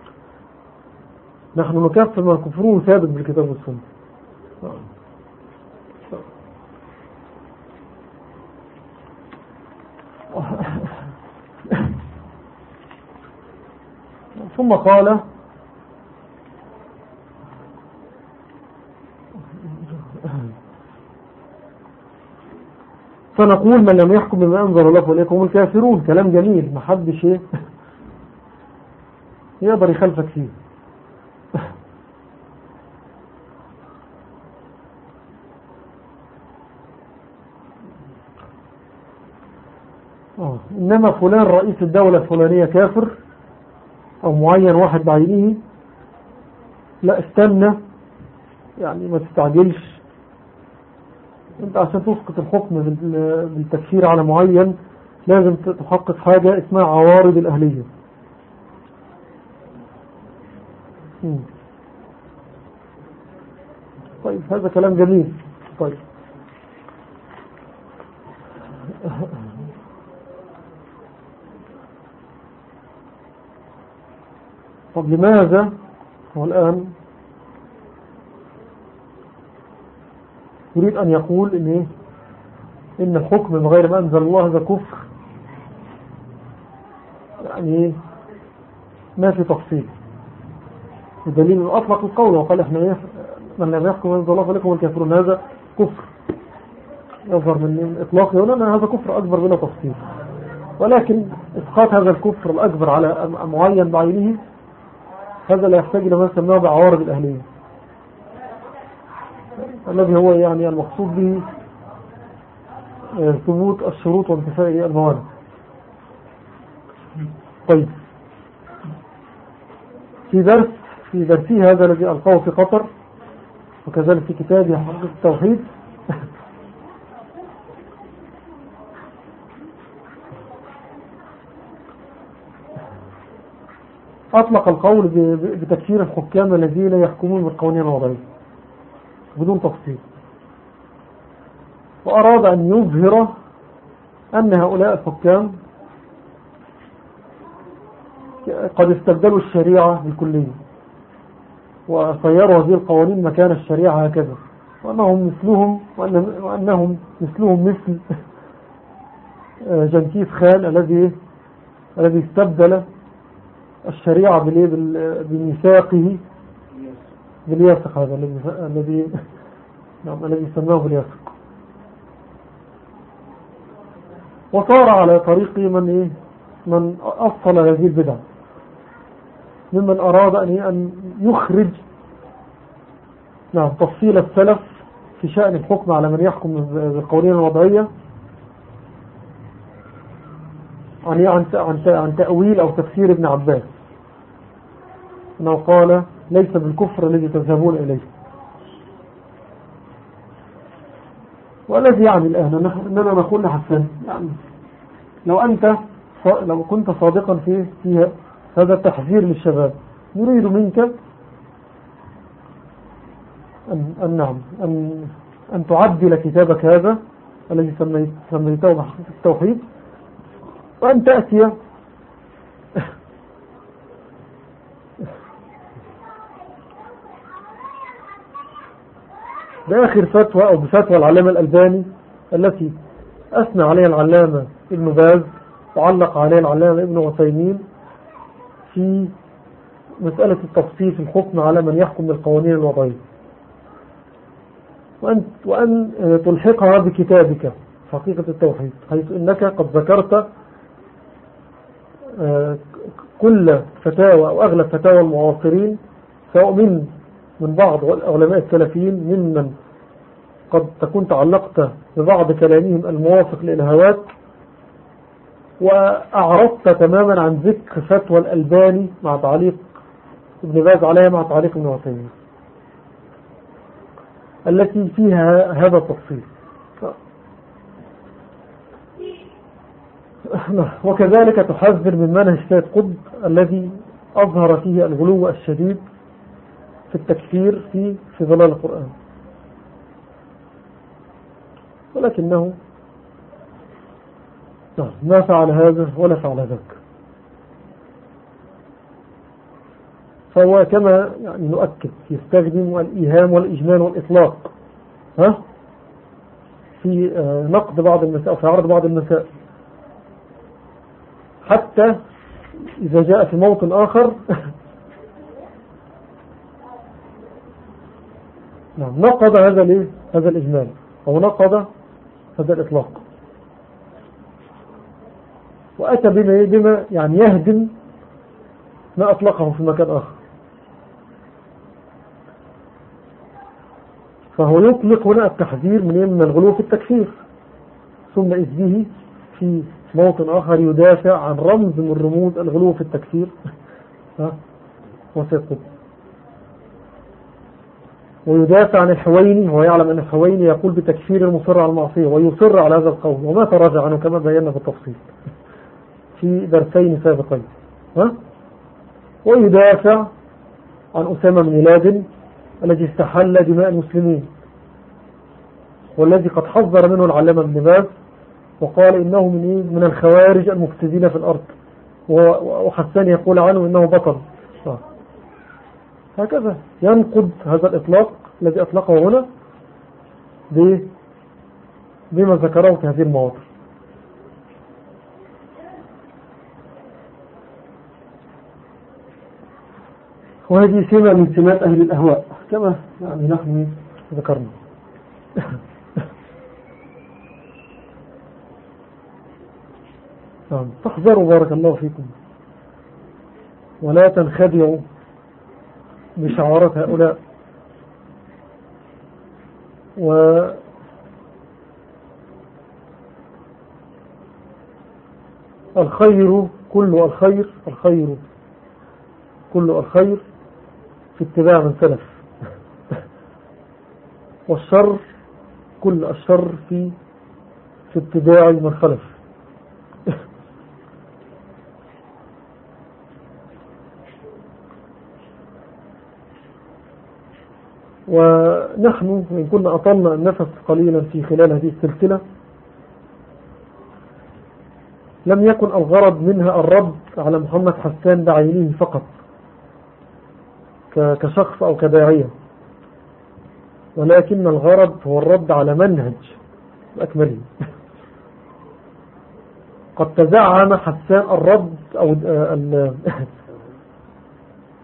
نحن نكفر ما كفره ثابت بالكتاب والسنة. ثم قال: فنقول من لم يحكم بما أنزل الله فأولئك هم الكافرون. كلام جميل، ما حدش يقدر يخالفك فيه. إنما فلان رئيس الدولة الفلانية كافر، أو معين واحد بعينه، لا استنى، يعني ما تستعجلش. انت عشان تسقط الحكم بالتكفير على معين لازم تحقق حاجة اسمها عوارض الأهلية. طيب، هذا كلام جميل. طيب، طب لماذا هو الآن يريد أن يقول إن الحكم من غير ما أنزل الله هذا كفر؟ يعني ما في تفصيل، بدليل أنه أطلق القول وقال إحنا من لم يحكم أنزل الله فلكم الكافرون. هذا كفر يظهر من إطلاقه هنا أن هذا كفر أكبر بلا تفصيل. ولكن إسقاط هذا الكفر الأكبر على معين بعينه هذا لا يحتاج إلى ما سماه بعوارض الأهلية، الذي هو يعني المقصود به ثبوت الشروط وانتفاء الموانع. طيب، في درسي هذا الذي ألقاه في قطر، وكذلك في كتابي حقيقة التوحيد، أطلق القول بتكفير الحكام الذين يحكمون بالقوانين الوضعية بدون تفصيل، وأراد أن يظهر أن هؤلاء الحكام قد استبدلوا الشريعة بالكلية وصيروا هذه القوانين مكان الشريعة هكذا، وأنهم مثلهم مثل جنكيز خان الذي استبدل الشريعة بميثاقه بالياسق، هذا الذي نعم الذي سماه بالياسق، وصار على طريق من أصل هذه البدع، ممن أراد أن يخرج نعم تفصيل السلف في شأن الحكم على من يحكم بالقوانين الوضعية عن تأويل أو تفسير ابن عباس، أنه قال ليس بالكفر الذي تذهبون إليه. والذي يعني الآن أننا نقول لحسن، يعني لو كنت صادقا في هذا التحذير للشباب، نريد منك أن تعدل كتابك هذا الذي سميته التوحيد، وأن تأتي بآخر فتوى أو بفتوى العلامة الألباني التي أثنى عليها العلامة ابن باز وعلق عليها العلامة ابن عثيمين في مسألة التفصيل في الحكم على من يحكم بالقوانين الوضعية، وأن تلحقها بكتابك حقيقة التوحيد، حيث إنك قد ذكرت كل فتاوى أو أغلب فتاوى المعاصرين، سواء من بعض علماء السلفيين ممن قد تكون تعلقت ببعض كلامهم الموافق للهوات، وأعرضت تماما عن ذكر فتوى الألباني مع تعليق ابن باز عليها مع تعليق ابن عثيمين التي فيها هذا التفصيل. وكذلك تحذر من منهج سيد قطب الذي أظهر فيه الغلو الشديد في التكفير في ظلال القرآن، ولكنه ما فعل هذا ولا فعل ذاك. فهو كما يعني نؤكد يستخدم الإيهام والإجمال والإطلاق في نقد بعض المسائل أو في عرض بعض المسائل، حتى إذا جاء في موطن آخر نقض هذا الإجمال أو نقض هذا الإطلاق، وأتى بما يعني يهدم ما أطلقه في مكان آخر. فهو يطلق هنا التحذير من الغلو في التكفير، ثم إذ به في موطن آخر يدافع عن رمز من رموز الغلو في التكفير وسيقض، ويدافع عن الحويني، هو يعلم أن الحويني يقول بتكفير المصر على المعصية ويصر على هذا القول، وما تراجع عنه كما بينا بالتفصيل في درسين سابقين. ويدافع عن أسامة بن لادن الذي استحل دماء المسلمين، والذي قد حذر منه العلامة ابن باز وقال إنه من الخوارج المفسدين في الأرض، وحسان يقول عنه إنه بطل. هكذا ينقض هذا الإطلاق الذي أطلقه هنا بما ذكره في هذه المواضع. وهذه سمة من سمات أهل الأهواء كما يعني نحن ذكرنا. تحذروا بارك الله فيكم، ولا تنخدعوا بشعارات هؤلاء، والخير كل الخير كل الخير في اتباع من سلف، والشر كل الشر في اتباع من خلف. ونحن إن كنا أطلنا النفس قليلا في خلال هذه السلسلة، لم يكن الغرض منها الرد على محمد حسان بعينه فقط كشخص أو كداعية، ولكن الغرض هو الرد على منهج أكمله. قد تزعم حسان الرد أو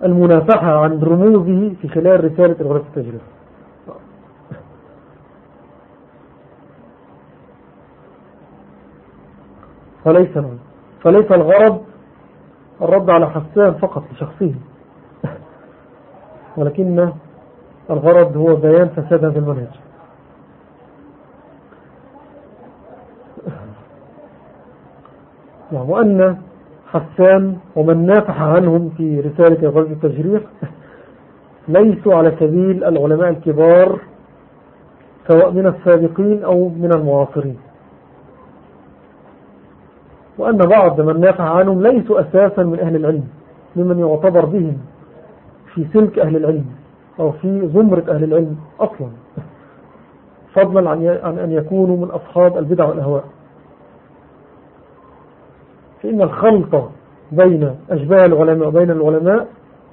المنافحة عن رموزه في خلال رسالة الغرف التجريح. فليس الغرض الرد على حسان فقط لشخصه، ولكن الغرض هو بيان فساد هذا المنهج. وأن حسان ومن نافح عنهم في رسالة غزو التجريح ليسوا على سبيل العلماء الكبار سواء من السابقين أو من المعاصرين، وأن بعض من نافح عنهم ليسوا أساسا من أهل العلم، ممن يعتبر بهم في سلك أهل العلم أو في زمرة أهل العلم أصلا، فضلا عن أن يكونوا من أصحاب البدع والأهواء. فإن الخلط بين أشباه العلماء وبين العلماء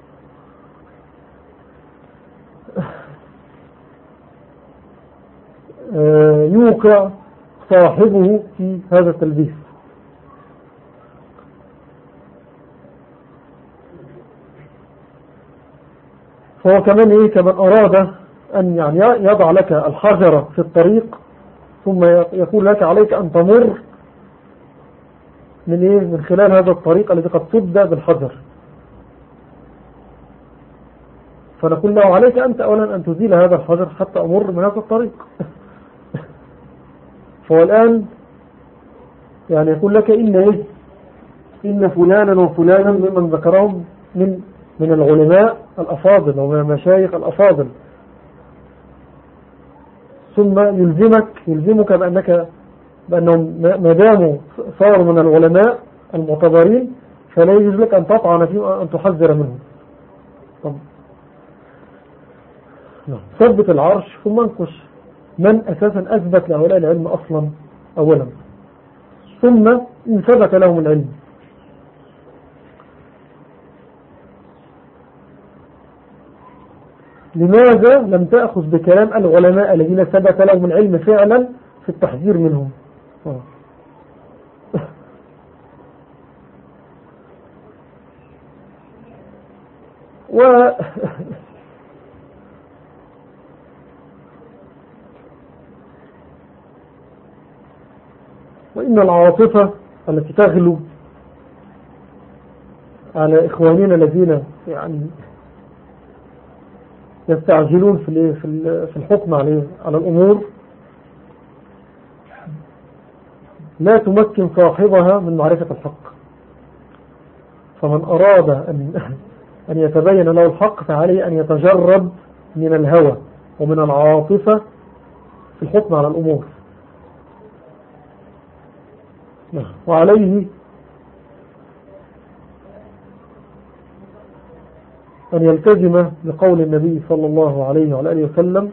يوقع صاحبه في هذا التلبيس. فهو كمان كمان أراد أن يعني يضع لك الحجر في الطريق ثم يقول لك عليك أن تمر من خلال هذا الطريق الذي قد سد بالحجر. فنقول له عليك أنت أولا أن تزيل هذا الحجر حتى أمر من هذا الطريق. فهو الآن يعني يقول لك إن فلانا وفلانا ممن ذكرهم من العلماء الأفاضل ومن المشايخ الأفاضل، ثم يلزمك بأنهم ما داموا صاروا من العلماء المعتبرين فلا يجوز لك أن تطعن فيهم أن تحذر منهم. ثبت العرش ثم انقش من أساسا أثبت لهؤلاء العلم أصلا أولا، ثم إن ثبت لهم العلم لماذا لم تأخذ بكلام العلماء الذين ثبت لهم العلم فعلا في التحذير منهم؟ وإن العاطفة التي تغلو على إخواننا الذين يعني يستعجلون في الحكم على الأمور لا تمكن صاحبها من معرفة الحق. فمن أراد أن يتبين له الحق فعليه أن يتجرد من الهوى ومن العاطفة في الحكم على الأمور، وعليه أن يلتزم بقول النبي صلى الله عليه وعلى آله وسلم: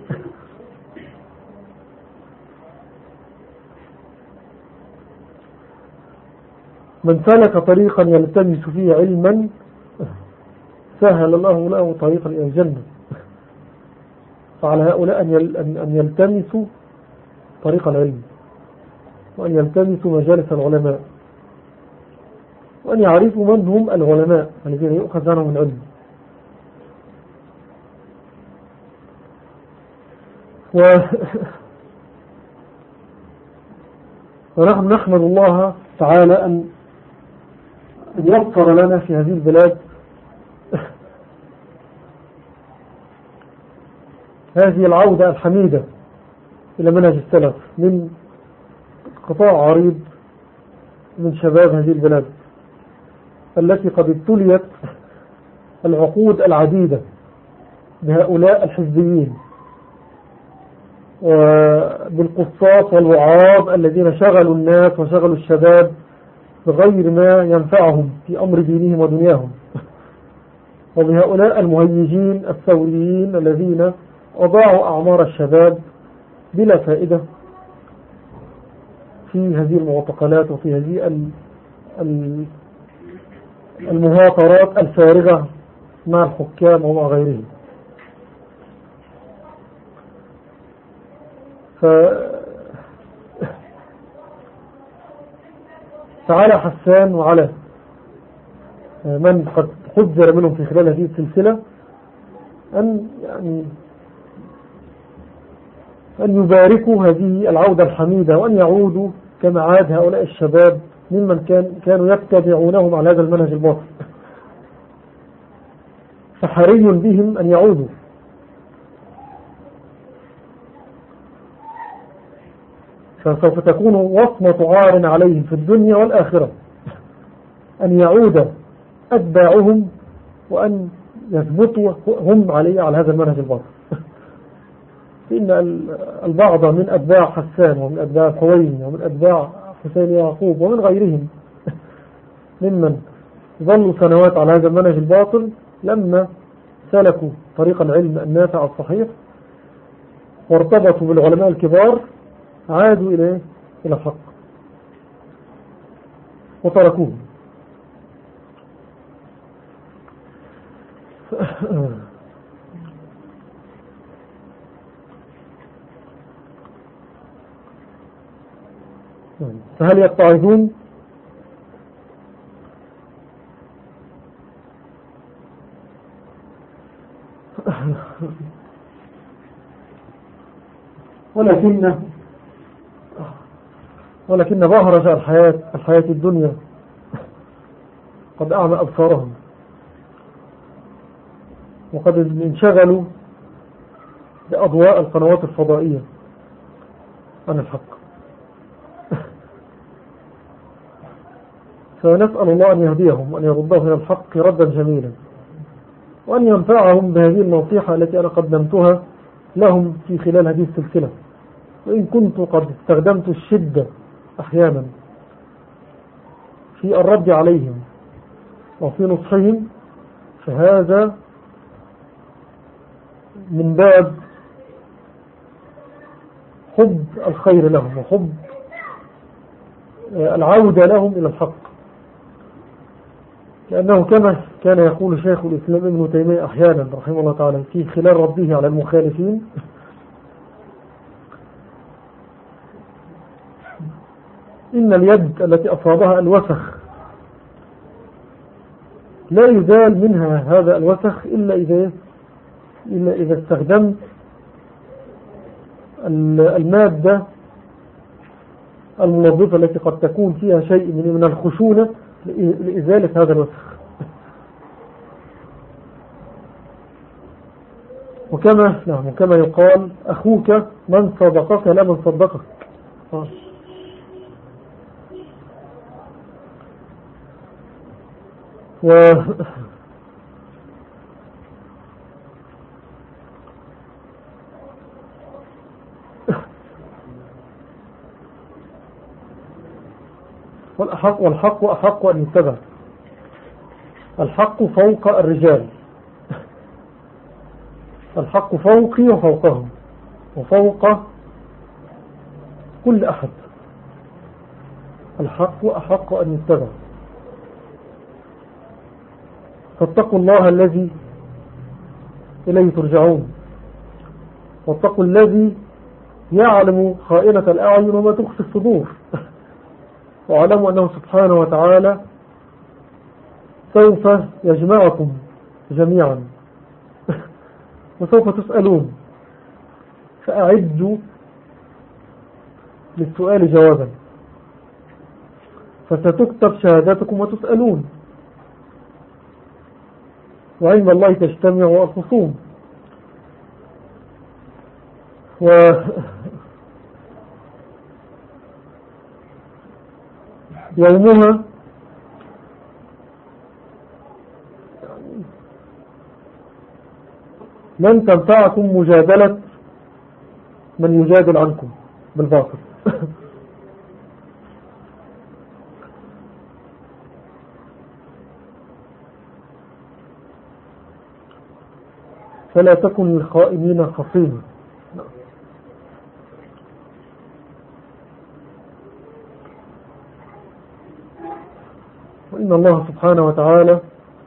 من سلك طريقا يلتمس فيه علما سهل الله له طريقا إلى الجنة. فعلى هؤلاء أن يلتمسوا طريق العلم، وأن يلتمسوا مجالس العلماء، وأن يعرفوا من هم العلماء الذين يؤخذ عنهم العلم. ونحن نحمد الله تعالى أن يسر لنا في هذه البلاد هذه العودة الحميدة إلى منهج السلف من قطاع عريض من شباب هذه البلاد التي قد ابتليت العقود العديدة بهؤلاء الحزبيين وبالقصاص والوعاظ الذين شغلوا الناس وشغلوا الشباب بغير ما ينفعهم في أمر دينهم ودنياهم، وبهؤلاء المهيجين الثوريين الذين أضاعوا أعمار الشباب بلا فائدة في هذه المعتقلات وفي هذه المهاترات الفارغة مع الحكام ومع غيرهم. فعلى حسان وعلى من قد حذر منهم في خلال هذه السلسلة أن يباركوا هذه العودة الحميدة، وأن يعودوا كما عاد هؤلاء الشباب ممن كانوا يتبعونهم على هذا المنهج الباطل. فحري بهم أن يعودوا. فسوف تكون وصمة عار عليهم في الدنيا والآخرة أن يعود أتباعهم وأن يثبتوا هم على هذا المنهج الباطل. فإن البعض من أتباع حسان ومن أتباع خوين ومن أتباع حسين يعقوب ومن غيرهم ممن ظلوا سنوات على هذا المنهج الباطل، لما سلكوا طريق العلم النافع الصحيح وارتبطوا بالعلماء الكبار عادوا إلى الحق وتركوه. فهل يتعظون؟ ولكن بهرج الحياة الدنيا قد أعمى أبصارهم، وقد انشغلوا بأضواء القنوات الفضائية عن الحق. فنسأل الله أن يهديهم وأن يردهم إلى الحق ردا جميلا، وأن ينفعهم بهذه النصيحة التي أنا قدمتها لهم في خلال هذه السلسلة. وإن كنت قد استخدمت الشدة أحيانا في الرد عليهم وفي نصحهم، فهذا من باب حب الخير لهم وحب العودة لهم إلى الحق. لأنه كما كان يقول شيخ الإسلام ابن تيمية أحيانا رحمه الله تعالى في خلال رده على المخالفين: إن اليد التي أصابها الوسخ لا يزال منها هذا الوسخ إلا إذا استخدمت المادة المنظفة التي قد تكون فيها شيء من الخشونة لإزالة هذا الوسخ. وكما يقال: أخوك من صدقك لا من صدقك. والحق أحق أن يتبع. الحق فوق الرجال، الحق فوقي وفوقهم وفوق كل أحد. الحق أحق أن يتبع. فاتقوا الله الذي إليه ترجعون، واتقوا الذي يعلم خائنة الأعين وما تخفي الصدور، وعلموا أنه سبحانه وتعالى سوف يجمعكم جميعا وسوف تسألون، فأعدوا للسؤال جوابا، فستكتب شهاداتكم وتسألون، وعند الله تجتمع الخصوم. يومها لن تنفعكم مجادلة من يجادل عنكم بالباطل. فلا تكن للخائنين خصيما. وإن الله سبحانه وتعالى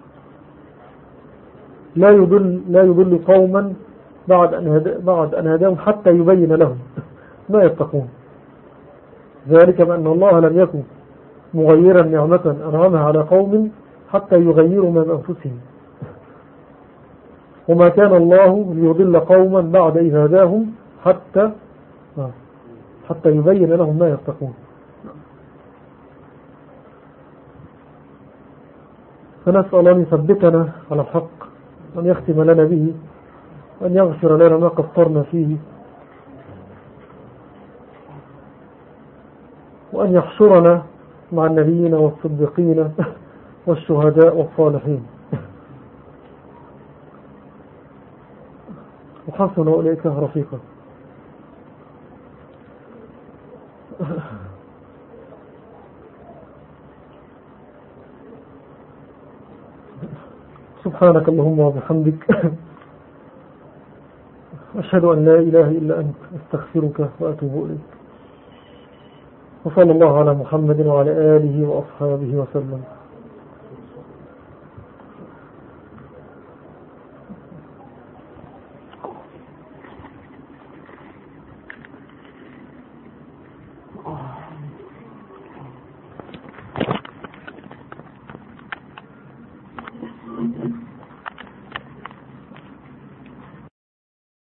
لا يضل قوما بعد أن هداهم حتى يبين لهم ما يتقون. ذلك بأن الله لم يكن مغيرا نعمة أنعمها على قوم حتى يغيروا ما بأنفسهم. وما كان الله ليضل قوما بعد إذ هداهم حتى يبين لهم ما يتقون. فنسأل أن يثبتنا على الحق، وأن يختم لنا به، وأن يغفر لنا ما قصرنا فيه، وأن يحشرنا مع النبيين والصديقين والشهداء والصالحين، وحسن أولئك رفيقا. سبحانك اللهم وبحمدك، أشهد أن لا إله إلا أنت، أستغفرك وأتوب إليك. وصلى الله على محمد وعلى آله وأصحابه وسلم.